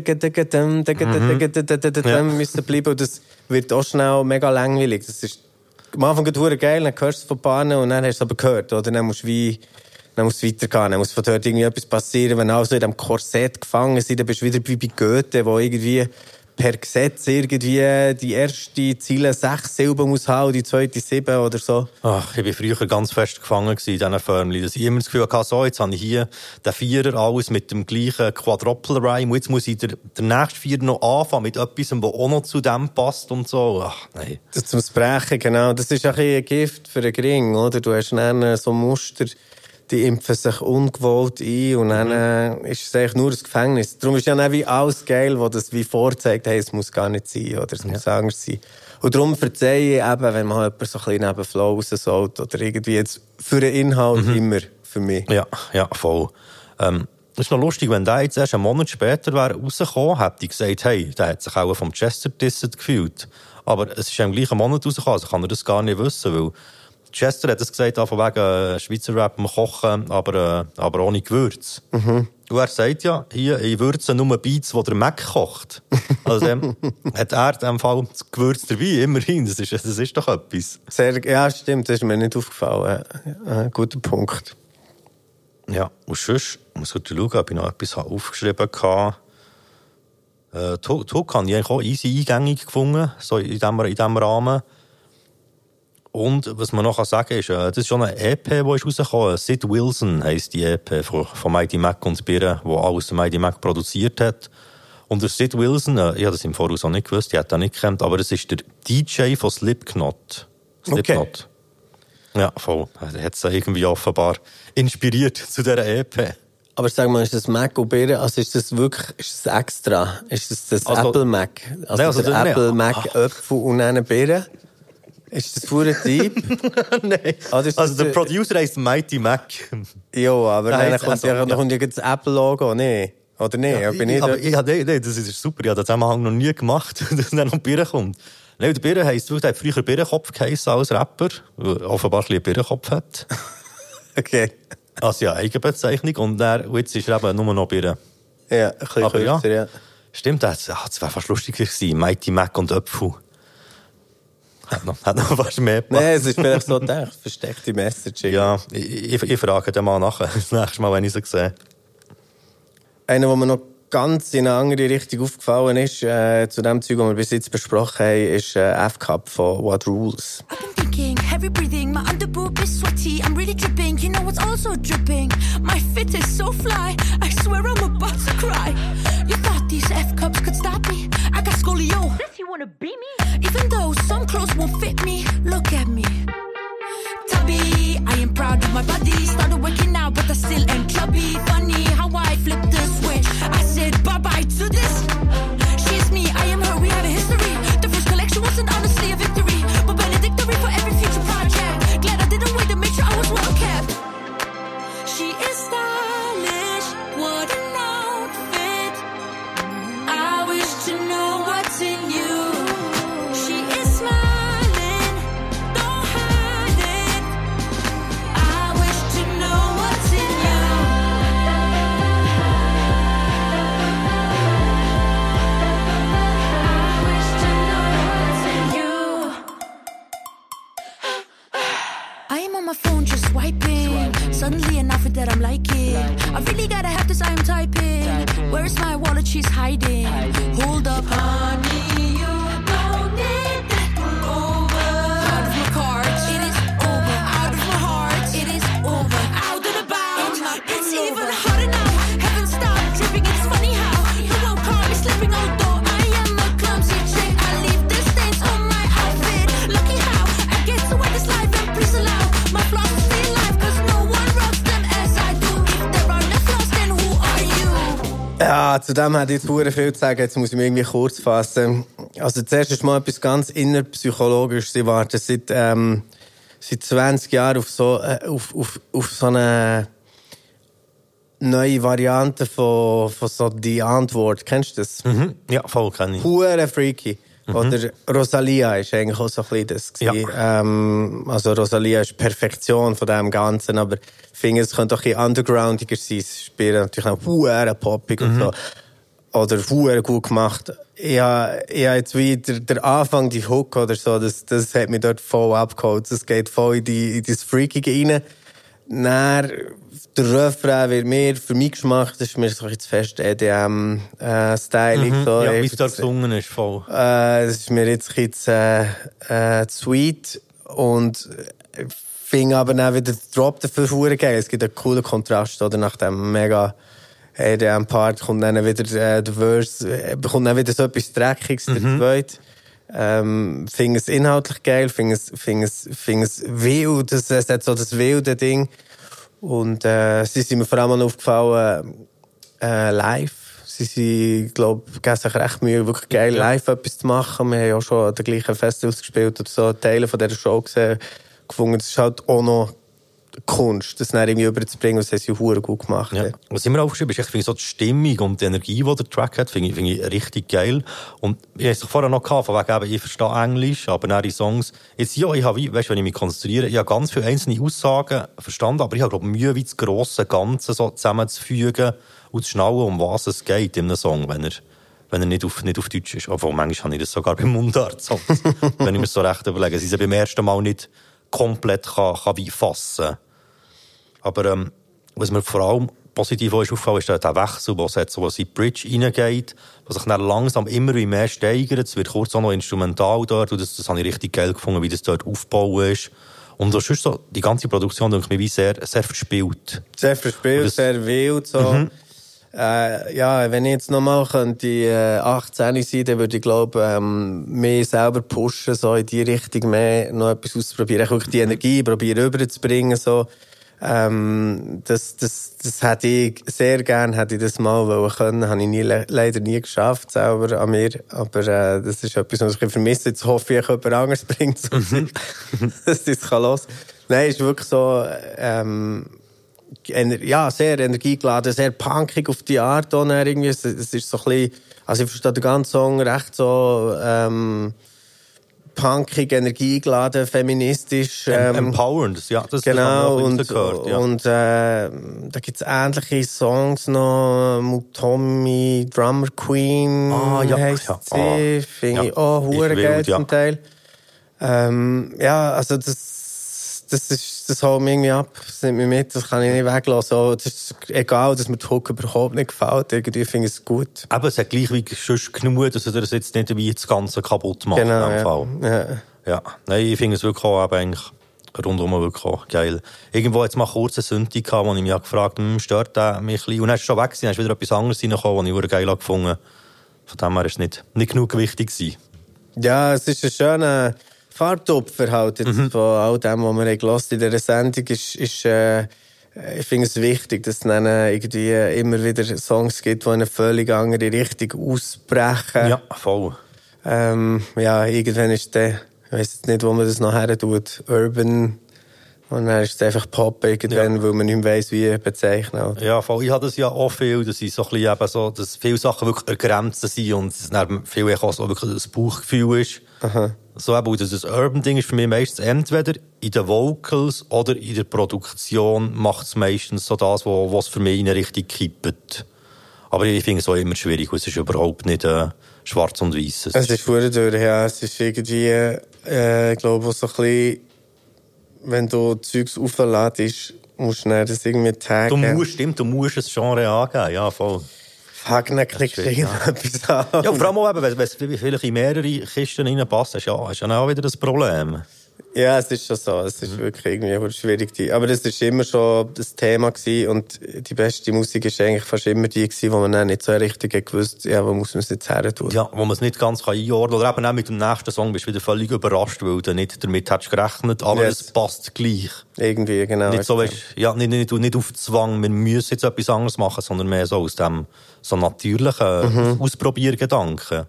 müssen bleiben. Und das wird auch schnell mega langweilig. Das ist am Anfang verdammt geil, dann hörst du es von Bahnen und dann hast du es aber gehört, oder? Dann musst du weitergehen, dann muss von dort irgendwie etwas passieren. Wenn alle so in diesem Korsett gefangen sind, dann bist du wieder wie bei Goethe, wo irgendwie per Gesetz irgendwie die erste Ziele 6 Silben muss haben, die zweite 7 oder so. Ach, ich war früher ganz fest gefangen in diesen Förmchen, dass ich immer das Gefühl hatte, so, jetzt habe ich hier den Vierer, alles mit dem gleichen Quadruple-Rhyme, und jetzt muss ich der nächste Vierer noch anfangen mit etwas, das auch noch zu dem passt und so. Ach, nein. Das zum Sprechen, genau. Das ist ein bisschen ein Gift für einen Gring, oder? Du hast dann so Muster, die impfen sich ungewollt ein und dann ist es eigentlich nur ein Gefängnis. Darum ist ja dann wie alles geil, wo das wie vorzeigt, hey, es muss gar nicht sein oder es muss anders sein. Und darum verzeihe ich eben, wenn man halt so ein bisschen neben Flow raussollt oder irgendwie jetzt für den Inhalt immer für mich. Ja, voll. Das ist noch lustig, wenn der jetzt erst einen Monat später rausgekommen hätte ich gesagt, hey, der hat sich auch vom Chester dissed gefühlt. Aber es ist im gleichen Monat rausgekommen, also kann er das gar nicht wissen, weil Chester hat es gesagt, von wegen Schweizer Rap kochen, aber ohne Gewürz. Und er sagt ja, hier, ich würze nur Beats, die der Mac kocht. Also hat er in diesem Fall das Gewürz dabei, immerhin. Das ist doch etwas. Ja, stimmt, das ist mir nicht aufgefallen. Ein guter Punkt. Ja, und sonst, ich muss schauen, ob ich noch etwas aufgeschrieben habe. Tuck habe ich eigentlich auch easy eingängig gefunden, so in diesem Rahmen. Und was man noch sagen kann, ist, das ist schon eine EP, die ist rausgekommen. Sid Wilson heisst die EP von Mighty Mac und Birren, die alles Mighty Mac produziert hat. Und der Sid Wilson, ich habe das im Voraus auch nicht gewusst, ich hätte das nicht gekannt, aber das ist der DJ von Slipknot. Okay. Ja, voll. Er hat es irgendwie offenbar inspiriert zu dieser EP. Aber sag mal, ist das Mac und Birne, also ist das wirklich, ist das extra? Ist das Apple Mac? Also der Apple Mac Äpfel und eine Birne? Ist das für ein Typ? Nein. Also der Producer heisst Mighty Mac. Ja, aber dann kommt ja das Apple-Logo, nee. Oder nee? Ja, nee, das ist super. Ich habe den Zusammenhang noch nie gemacht, dass dann noch Birne kommt. Nein, der Birne heisst, der hat früher Birnenkopf geheissen als Rapper, weil offenbar ein Birnenkopf hat. Okay. Also ja, Eigenbezeichnung. Und jetzt ist er eben nur noch Birne. Ja, ein bisschen kürzer, ja. Stimmt, das wäre fast lustiger gewesen. Mighty Mac und Äpfel. Hat noch fast mehr gemacht. Nein, es ist vielleicht so gedacht, versteckte Messaging. Ja, ich frage den mal nachher, das nächste Mal, wenn ich sie sehe. Einer, der mir noch ganz in eine andere Richtung aufgefallen ist, zu dem Zeug, das wir bis jetzt besprochen haben, ist F-Cup von What Rules. Heavy breathing, my underboob is sweaty, I'm really dripping, you know what's also dripping? My fit is so fly, I swear I'm about to cry. You thought these F-cups could stop me? I got scolio. This you wanna beat me? Even though some clothes won't fit me, look at me. Tubby, I am proud of my body. Started working out, but I still ain't clubby. Funny how I flipped the switch. I said bye-bye to this. She's me, I am her, we have a history. The first collection wasn't honestly a victory, but benedictory for every future project. Glad I didn't wait to make sure I was well kept. She is stylish, what an outfit. I wish to know what's in you. She is smiling, don't hide it. I wish to know what's in you. I wish to know what's in you. I am on my phone just swiping. Suddenly an outfit that I'm liking. I really gotta have this, I am typing. Where's my wallet, she's hiding. Hold up, honey, you don't need that over. Out of my cards, it is over. Out of my heart, it is over. Out and about, it's even harder now. Haven't stopped dripping, it's funny how you won't call me slipping, although I am a clumsy chick. I leave the stains on my outfit. Lucky how I get to wear this life, and please allow my flaws to stay alive, cause no one rocks them as I do. If there are no flaws, then who are you? Ja, zu dem hätte ich jetzt verdammt viel zu sagen. Jetzt muss ich mich irgendwie kurz fassen. Also zuerst ist mal etwas ganz innerpsychologisches. Sie warten seit 20 Jahren auf so eine neue Variante von so die Antwort. Kennst du das? Mhm. Ja, voll kenne ich. Hure freaky. Oder Rosalia ist eigentlich auch so ein bisschen das gewesen. Ja. Also Rosalia ist Perfektion von dem Ganzen, aber ich finde, es könnte auch ein bisschen undergroundiger sein. Sie spielen natürlich auch hure poppig und so. Oder hure gut gemacht. Ich habe jetzt wieder der Anfang, die Hook oder so, das hat mich dort voll abgeholt. Das geht voll in das Freakige rein. Dann, der Refrain wird mir, für mich Geschmack, das ist mir so ein bisschen zu fest EDM-Styling. So. Ja, wie es da gesungen ist, voll. Das ist mir jetzt ein bisschen sweet und finde aber dann wieder den Drop dafür verdammt geil. Es gibt einen coolen Kontrast, oder? Nach dem mega EDM-Part kommt dann wieder der Verse, bekommt dann wieder so etwas Dreckiges, der zweite. Finde es inhaltlich geil, finde es wild, es hat so das wilde Ding. Und sie sind mir vor allem aufgefallen live. Sie sind, glaube ich, geben sich recht Mühe, wirklich geil live etwas zu machen. Wir haben auch schon an den gleichen Festivals gespielt oder so Teile von dieser Show gesehen, gefunden. Es ist halt auch noch Kunst, das dann irgendwie überzubringen, was sie verdammt gut gemacht haben. Ja. Was immer aufgeschrieben ist, ich finde so die Stimmung und die Energie, die der Track hat, finde ich richtig geil. Und ich habe es vorher noch gehabt, von wegen, ich verstehe Englisch, aber dann die Songs. Jetzt, ja, ich habe, weißt du, wenn ich mich konzentriere, ich habe ganz viele einzelne Aussagen verstanden, aber ich habe, glaube ich, Mühe, wie das grosse Ganze so zusammenzufügen und zu schnallen, um was es geht in einem Song, wenn er nicht auf Deutsch ist. Obwohl, manchmal habe ich das sogar beim Mundart-Songs. Wenn ich mir so recht überlege, sie beim ersten Mal nicht komplett kann wie fassen. Aber was mir vor allem positiv ist aufgefallen, ist der Wechsel, wo es in die Bridge reingeht, was sich dann langsam immer mehr steigert. Es wird kurz auch noch instrumental dort, und das habe ich richtig geil gefunden, wie das dort aufgebaut ist. Und das ist so, die ganze Produktion, denke ich mir, wie sehr verspielt. Sehr verspielt, sehr wild, so. Ja, wenn ich jetzt nochmal könnte 18 sein, dann würde ich, glaube mehr selber pushen, so in die Richtung mehr noch etwas auszuprobieren. Ich wirklich die Energie probieren rüberzubringen, so. Das hätte ich sehr gerne, hätte ich das mal können. Habe ich leider nie geschafft, selber an mir. Aber das ist etwas, was ich vermisse. Jetzt hoffe ich, jemand anderes bringt es, dass das los kann. Nein, ist wirklich so, sehr energiegeladen, sehr punkig auf die Art. Irgendwie. Es ist so ein bisschen, also ich verstehe den ganzen Song recht so, punkig, energiegeladen, feministisch. Empowernd, ja, das genau, haben wir auch gehört. Ja. Und da gibt es ähnliche Songs noch, Mutomi, Drummer Queen, heisst sie, finde ich auch hure geil zum Teil. Also das holt mich irgendwie ab, das nimmt mich mit, das kann ich nicht weglassen. Also, das ist egal, dass mir die Hook überhaupt nicht gefällt, irgendwie finde ich es gut. Aber es hat gleich wie sonst genug, dass er das jetzt nicht wie das Ganze kaputt macht. Genau, in dem Fall. Ja. Nein, ich finde es wirklich auch eigentlich rundum wirklich auch geil. Irgendwo jetzt mal kurz eine Sünde gehabt, wo ich mich gefragt habe, stört der mich ein bisschen? Und dann ist es schon weg gewesen, dann ist wieder etwas anderes reingekommen, was ich wirklich geil gefunden habe. Von dem her war es nicht genug wichtig gewesen. Ja, es ist ein schöner Fahrtopfer halt jetzt von all dem, was wir gehört in dieser Sendung, ist ich finde es wichtig, dass es dann irgendwie immer wieder Songs gibt, die in eine völlig andere Richtung ausbrechen. Ja, voll. Irgendwann ist der, ich weiss jetzt nicht, wo man das noch her tut, Urban, und dann ist es einfach Pop irgendwann, weil man nicht mehr weiss, wie bezeichnen. Ja, voll. Ich habe das ja auch viel, dass ich so ein bisschen eben so, dass viele Sachen wirklich ergrenzt sind und es dann viel auch so wirklich ein Bauchgefühl ist. Aha. So eben, das Urban-Ding ist für mich meistens entweder in den Vocals oder in der Produktion macht es meistens so das, was für mich in eine Richtung kippt. Aber ich finde es auch immer schwierig, es ist überhaupt nicht schwarz und weiss. Es ist verdammt durch, ja. Es ist irgendwie, ich glaube, so ein bisschen, wenn du Zeugs aufladest, musst du das irgendwie taggen. Du musst das Genre angeben, ja, voll. Dann klickst du irgendetwas an. Ja, vor allem auch, wenn es vielleicht in mehrere Kisten reinpasst, ist ja auch wieder das Problem. Ja, es ist schon so. Es ist wirklich irgendwie schwierig. Aber das war immer schon das Thema gewesen. Und die beste Musik war eigentlich fast immer die gewesen, wo man dann nicht so richtig gewusst, ja, wo muss man es jetzt her tun. Ja, wo man es nicht ganz einordnen kann. Oder eben auch mit dem nächsten Song bist du wieder völlig überrascht, weil du nicht damit hättest gerechnet, aber es passt gleich. Irgendwie, genau. Nicht so, weißt, ja, nicht auf Zwang, wir müssen jetzt etwas anderes machen, sondern mehr so aus dem so natürlichen Ausprobiergedanken.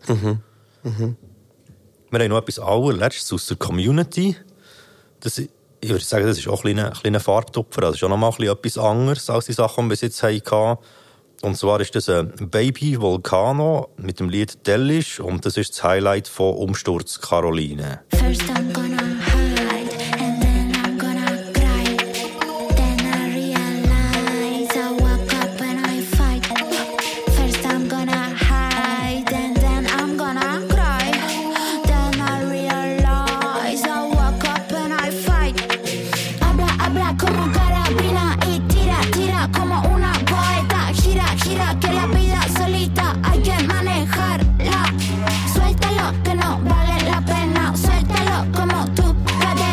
Wir haben noch etwas allerletztes aus der Community. Ich würde sagen, das ist auch ein kleiner Farbtupfer. Das ist auch noch mal etwas anderes als die Sachen, die wir bis jetzt hatten. Und zwar ist das ein Baby Volcano mit dem Lied Delish und das ist das Highlight von Umsturz Caroline. First I'm gonna hide and then I'm gonna cry. Then I realize I wake up and I fight. First I'm gonna hide and then I'm gonna cry. Then I realize I wake up and I fight. Habla como carabina y tira como una poeta. Gira que la vida solita hay que manejarla. Suéltalo que no vale la pena. Suéltalo como tu cadena.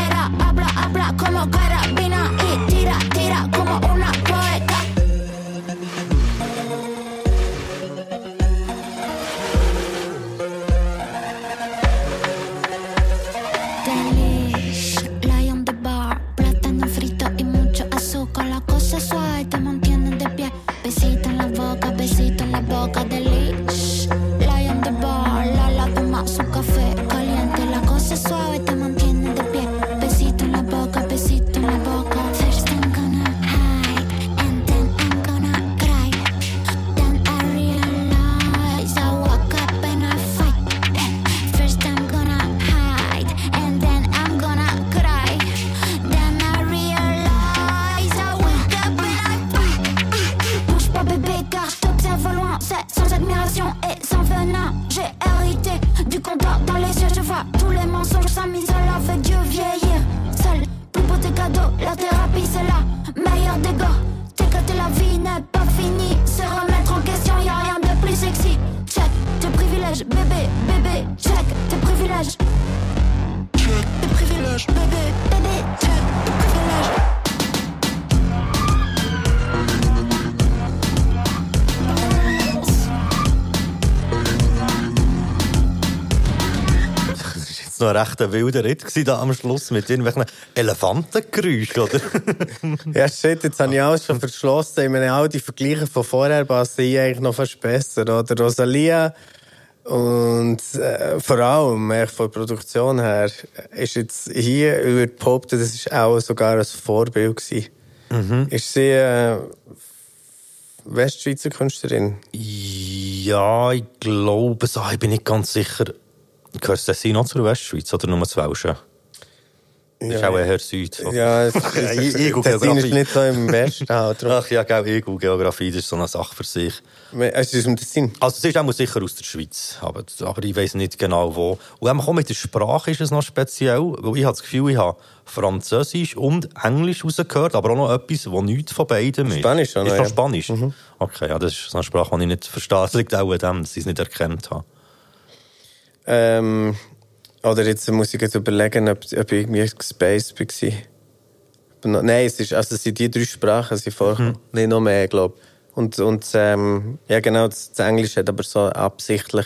Das war noch ein recht wilder Ritt da am Schluss mit irgendwelchen Elefantengeräuschen, oder? Ja, shit, jetzt habe ich alles schon verschlossen. Ich meine, all die Vergleiche von vorher passen eigentlich noch fast besser, oder? Rosalia und vor allem von der Produktion her ist jetzt hier, ich würde behaupten, das ist auch sogar ein Vorbild gewesen. Ist sie Westschweizer Künstlerin? Ja, ich glaube so. Ich bin nicht ganz sicher. Gehört Tessin noch zur Westschweiz oder nur zu Welschen? Das ist auch eher Süd. Ja, Tessin ist nicht so im Westen. Ach ja, Geografie, das ist so eine Sache für sich. Es ist im Tessin? Also es ist auch sicher aus der Schweiz, aber ich weiss nicht genau wo. Und auch mit der Sprache ist es noch speziell, weil ich habe das Gefühl, ich habe Französisch und Englisch rausgehört, aber auch noch etwas, das nichts von beidem ist. Spanisch schon, ist noch ja. Spanisch? Okay, ja, das ist so eine Sprache, die ich nicht verstehe. Das liegt auch an dem, dass ich es nicht erkannt habe. Oder jetzt muss ich jetzt überlegen, ob ich irgendwie gespaced war. Nein, es sind die 3 Sprachen, die vorkommen. Nicht noch mehr, glaube ich. Und ja genau, das Englisch hat aber so absichtlich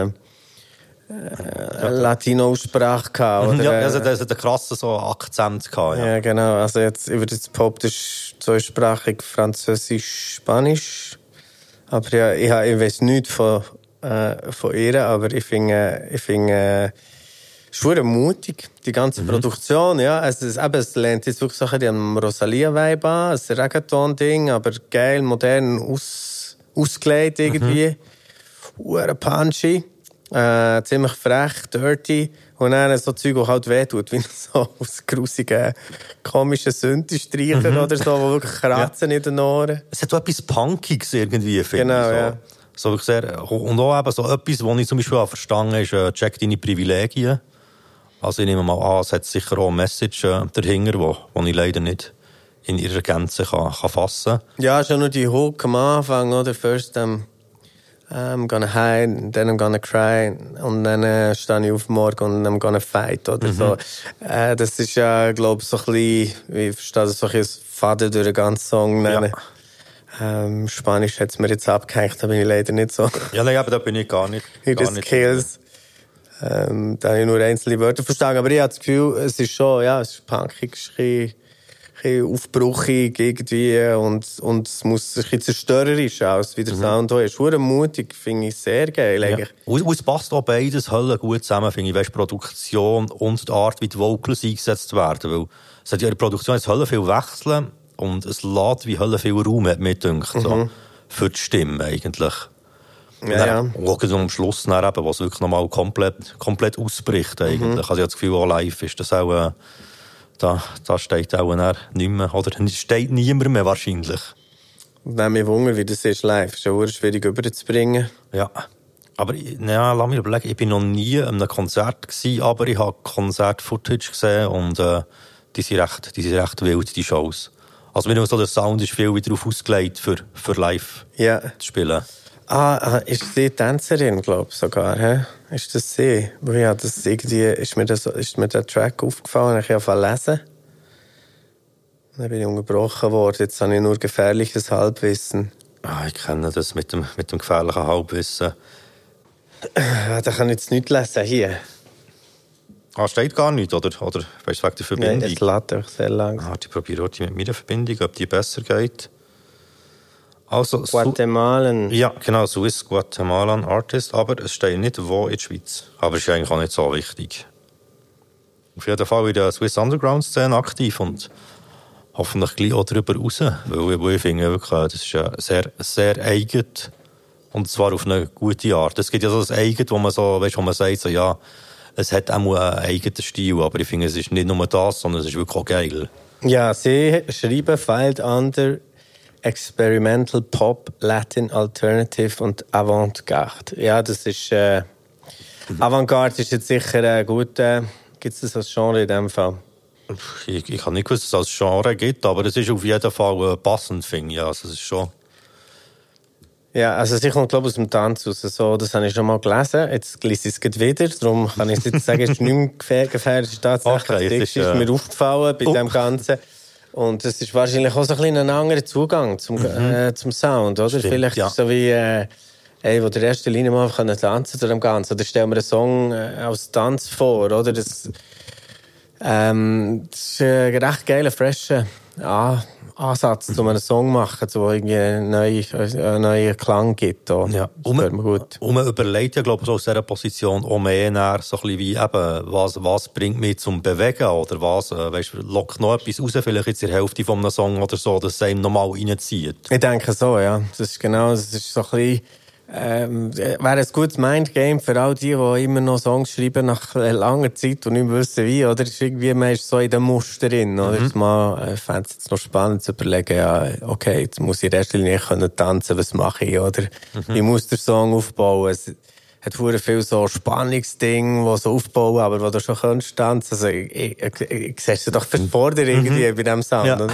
Latino-Sprache gehabt. Oder, ja, also das hat einen krassen so Akzent gehabt. Ja. Ja, genau. Also jetzt, ich würde jetzt behaupten, das ist zweisprachig Französisch, Spanisch. Aber ja, ich weiß nichts von ihr, aber ich finde schwer mutig, die ganze Produktion, ja. Es lernt jetzt wirklich Sachen, die am Rosalia-Vibe an, ein Reggaeton-Ding, aber geil, modern ausgelegt irgendwie. Punchy, ziemlich frech, dirty. Und dann so Zeug, das halt wehtut, wie so aus grusigen, komischen Synthi-Streichern oder so, die wirklich kratzen in den Ohren. Es hat auch etwas Punkiges irgendwie, finde ich. Genau, so. ja. So wirklich sehr, und auch eben so etwas, was ich zum Beispiel auch verstanden habe, ist, check deine Privilegien. Also ich nehme mal an, es hat sicher auch eine Message dahinter, die ich leider nicht in ihrer Gänze kann fassen. Ja, schon nur die Hook am Anfang, oder? First I'm gonna hide, then I'm gonna cry, und dann stehe ich auf morgen und I'm gonna fight, oder so. Das ist ja, glaube ich, so ein bisschen, ich verstehe das so ein bisschen Faden durch den ganzen Song. Ja. Spanisch hat es mir jetzt abgehängt, da bin ich leider nicht so. Ja, nein, aber da bin ich gar nicht. Skills. Da habe ich nur einzelne Wörter verstanden. Aber ich habe das Gefühl, es ist schon, ja, es ist punkig, es ist ein bisschen aufbruchig irgendwie und es muss ein bisschen zerstörerisch aus, wie der Sound auch ist. Schwer mutig, finde ich sehr geil eigentlich. Ja. Und es passt auch beides Hölle gut zusammen, finde ich. Weißt, Produktion und die Art, wie die Vocals eingesetzt werden. Weil es hat ja in der Produktion jetzt Hölle viel wechseln und es lässt wie Hölle viel Raum, hat mir gedacht, so, für die Stimme eigentlich. Ja. Und auch am Schluss, dann eben, was wirklich nochmal komplett ausbricht eigentlich. Also ich habe das Gefühl, auch live ist das auch, da steht auch nicht mehr, oder steht niemand mehr wahrscheinlich. Nehme mich Wunder, wie das ist live. Es ist auch schwierig überzubringen. Ja. Aber ja, lass mich überlegen, ich bin noch nie an einem Konzert gewesen, aber ich habe Konzert-Footage gesehen und die sind recht wild, die Shows. Also so der Sound ist viel wieder darauf ausgelegt, für live zu spielen. Ist sie Tänzerin, glaube ich, sogar, hä? Ist das sie? Ja, das irgendwie, ist mir der Track aufgefallen, ich habe lesen. Dann bin ich unterbrochen worden, jetzt habe ich nur gefährliches Halbwissen. Ich kenne das mit dem gefährlichen Halbwissen. Da kann ich jetzt nichts lesen, hier. Steht gar nicht, oder weißt du, wegen der Verbindung? Nein, es lädt euch sehr lang. Ich probiere auch mit meiner Verbindung, ob die besser geht. Also, Guatemalan. Ja, genau, Swiss Guatemalan Artist, aber es steht nicht, wo in der Schweiz. Aber es ist eigentlich auch nicht so wichtig. Auf jeden Fall in der Swiss Underground-Szene aktiv und hoffentlich gleich auch darüber raus. Weil ich finde wirklich, das ist sehr, sehr eigen. Und zwar auf eine gute Art. Es gibt ja so das Eigen, wo man sagt, so, ja, es hat auch einen eigenen Stil, aber ich finde, es ist nicht nur das, sondern es ist wirklich auch geil. Ja, sie schreiben, filed under Experimental Pop, Latin Alternative und Avantgarde. Ja, das ist... Avantgarde ist jetzt sicher gut. Gibt es das als Genre in diesem Fall? Ich habe nicht gewusst, dass es als Genre gibt, aber es ist auf jeden Fall passend, finde ich. Also, es ist schon... Ja, also sie kommt, glaube ich, aus dem Tanz raus. So, das habe ich schon mal gelesen. Jetzt lese ich es wieder. Darum kann ich jetzt sagen, es ist nicht mehr gefährlich. Es ist tatsächlich ist mir aufgefallen bei dem Ganzen. Und es ist wahrscheinlich auch so ein anderer Zugang zum Sound, oder? Stimmt, vielleicht so wie Hey, wo der erste Linie mal tanzen zu dem Ganzen. Oder stellen wir einen Song als Tanz vor, oder? Das ist ein recht geiler, fresher Ansatz, um einen Song zu machen, der irgendwie einen neuen Klang gibt. Ja. Und man überlegt ja, glaube ich, aus dieser Position auch mehr nach, so ein bisschen wie eben, was bringt mich zum Bewegen oder was, weißt du, lockt noch etwas raus, vielleicht jetzt in der Hälfte von einem Song oder so, dass es einem nochmal reinzieht. Ich denke so, ja. Das ist so ein bisschen, wäre ein gutes Mindgame für all die immer noch Songs schreiben nach langer Zeit und nicht wissen wie, oder? Ist irgendwie, man ist so in dem Muster drin, oder? Ich fände es jetzt noch spannend zu überlegen, ja, okay, jetzt muss ich in erster Linie tanzen, was mache ich, oder? Wie muss der Song aufbauen? Es hat sehr viel so Spannungsding, die so aufbauen, aber wo du schon tanzen kannst. Also, ich sehe es doch vor dir irgendwie bei diesem Sound, oder?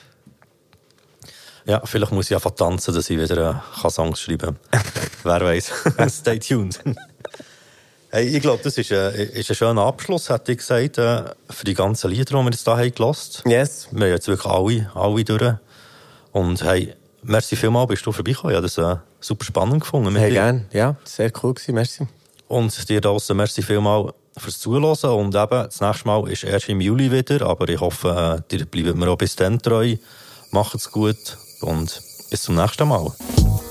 Ja, vielleicht muss ich einfach tanzen, dass ich wieder Songs schreiben kann. Wer weiß. Stay tuned. Hey, ich glaube, das ist ein schöner Abschluss, hätte ich gesagt, für die ganzen Lieder, die wir jetzt hier gehört haben. Yes. Wir haben jetzt wirklich alle durch. Und hey, merci vielmals, bist du vorbeigekommen. Ich habe das super spannend gefunden. Hey, gerne. Ja, sehr cool gewesen, merci. Und dir draussen, merci vielmals fürs Zuhören. Und eben, das nächste Mal ist erst im Juli wieder, aber ich hoffe, ihr bleibt mir auch bis dann treu. Macht's gut. Und bis zum nächsten Mal.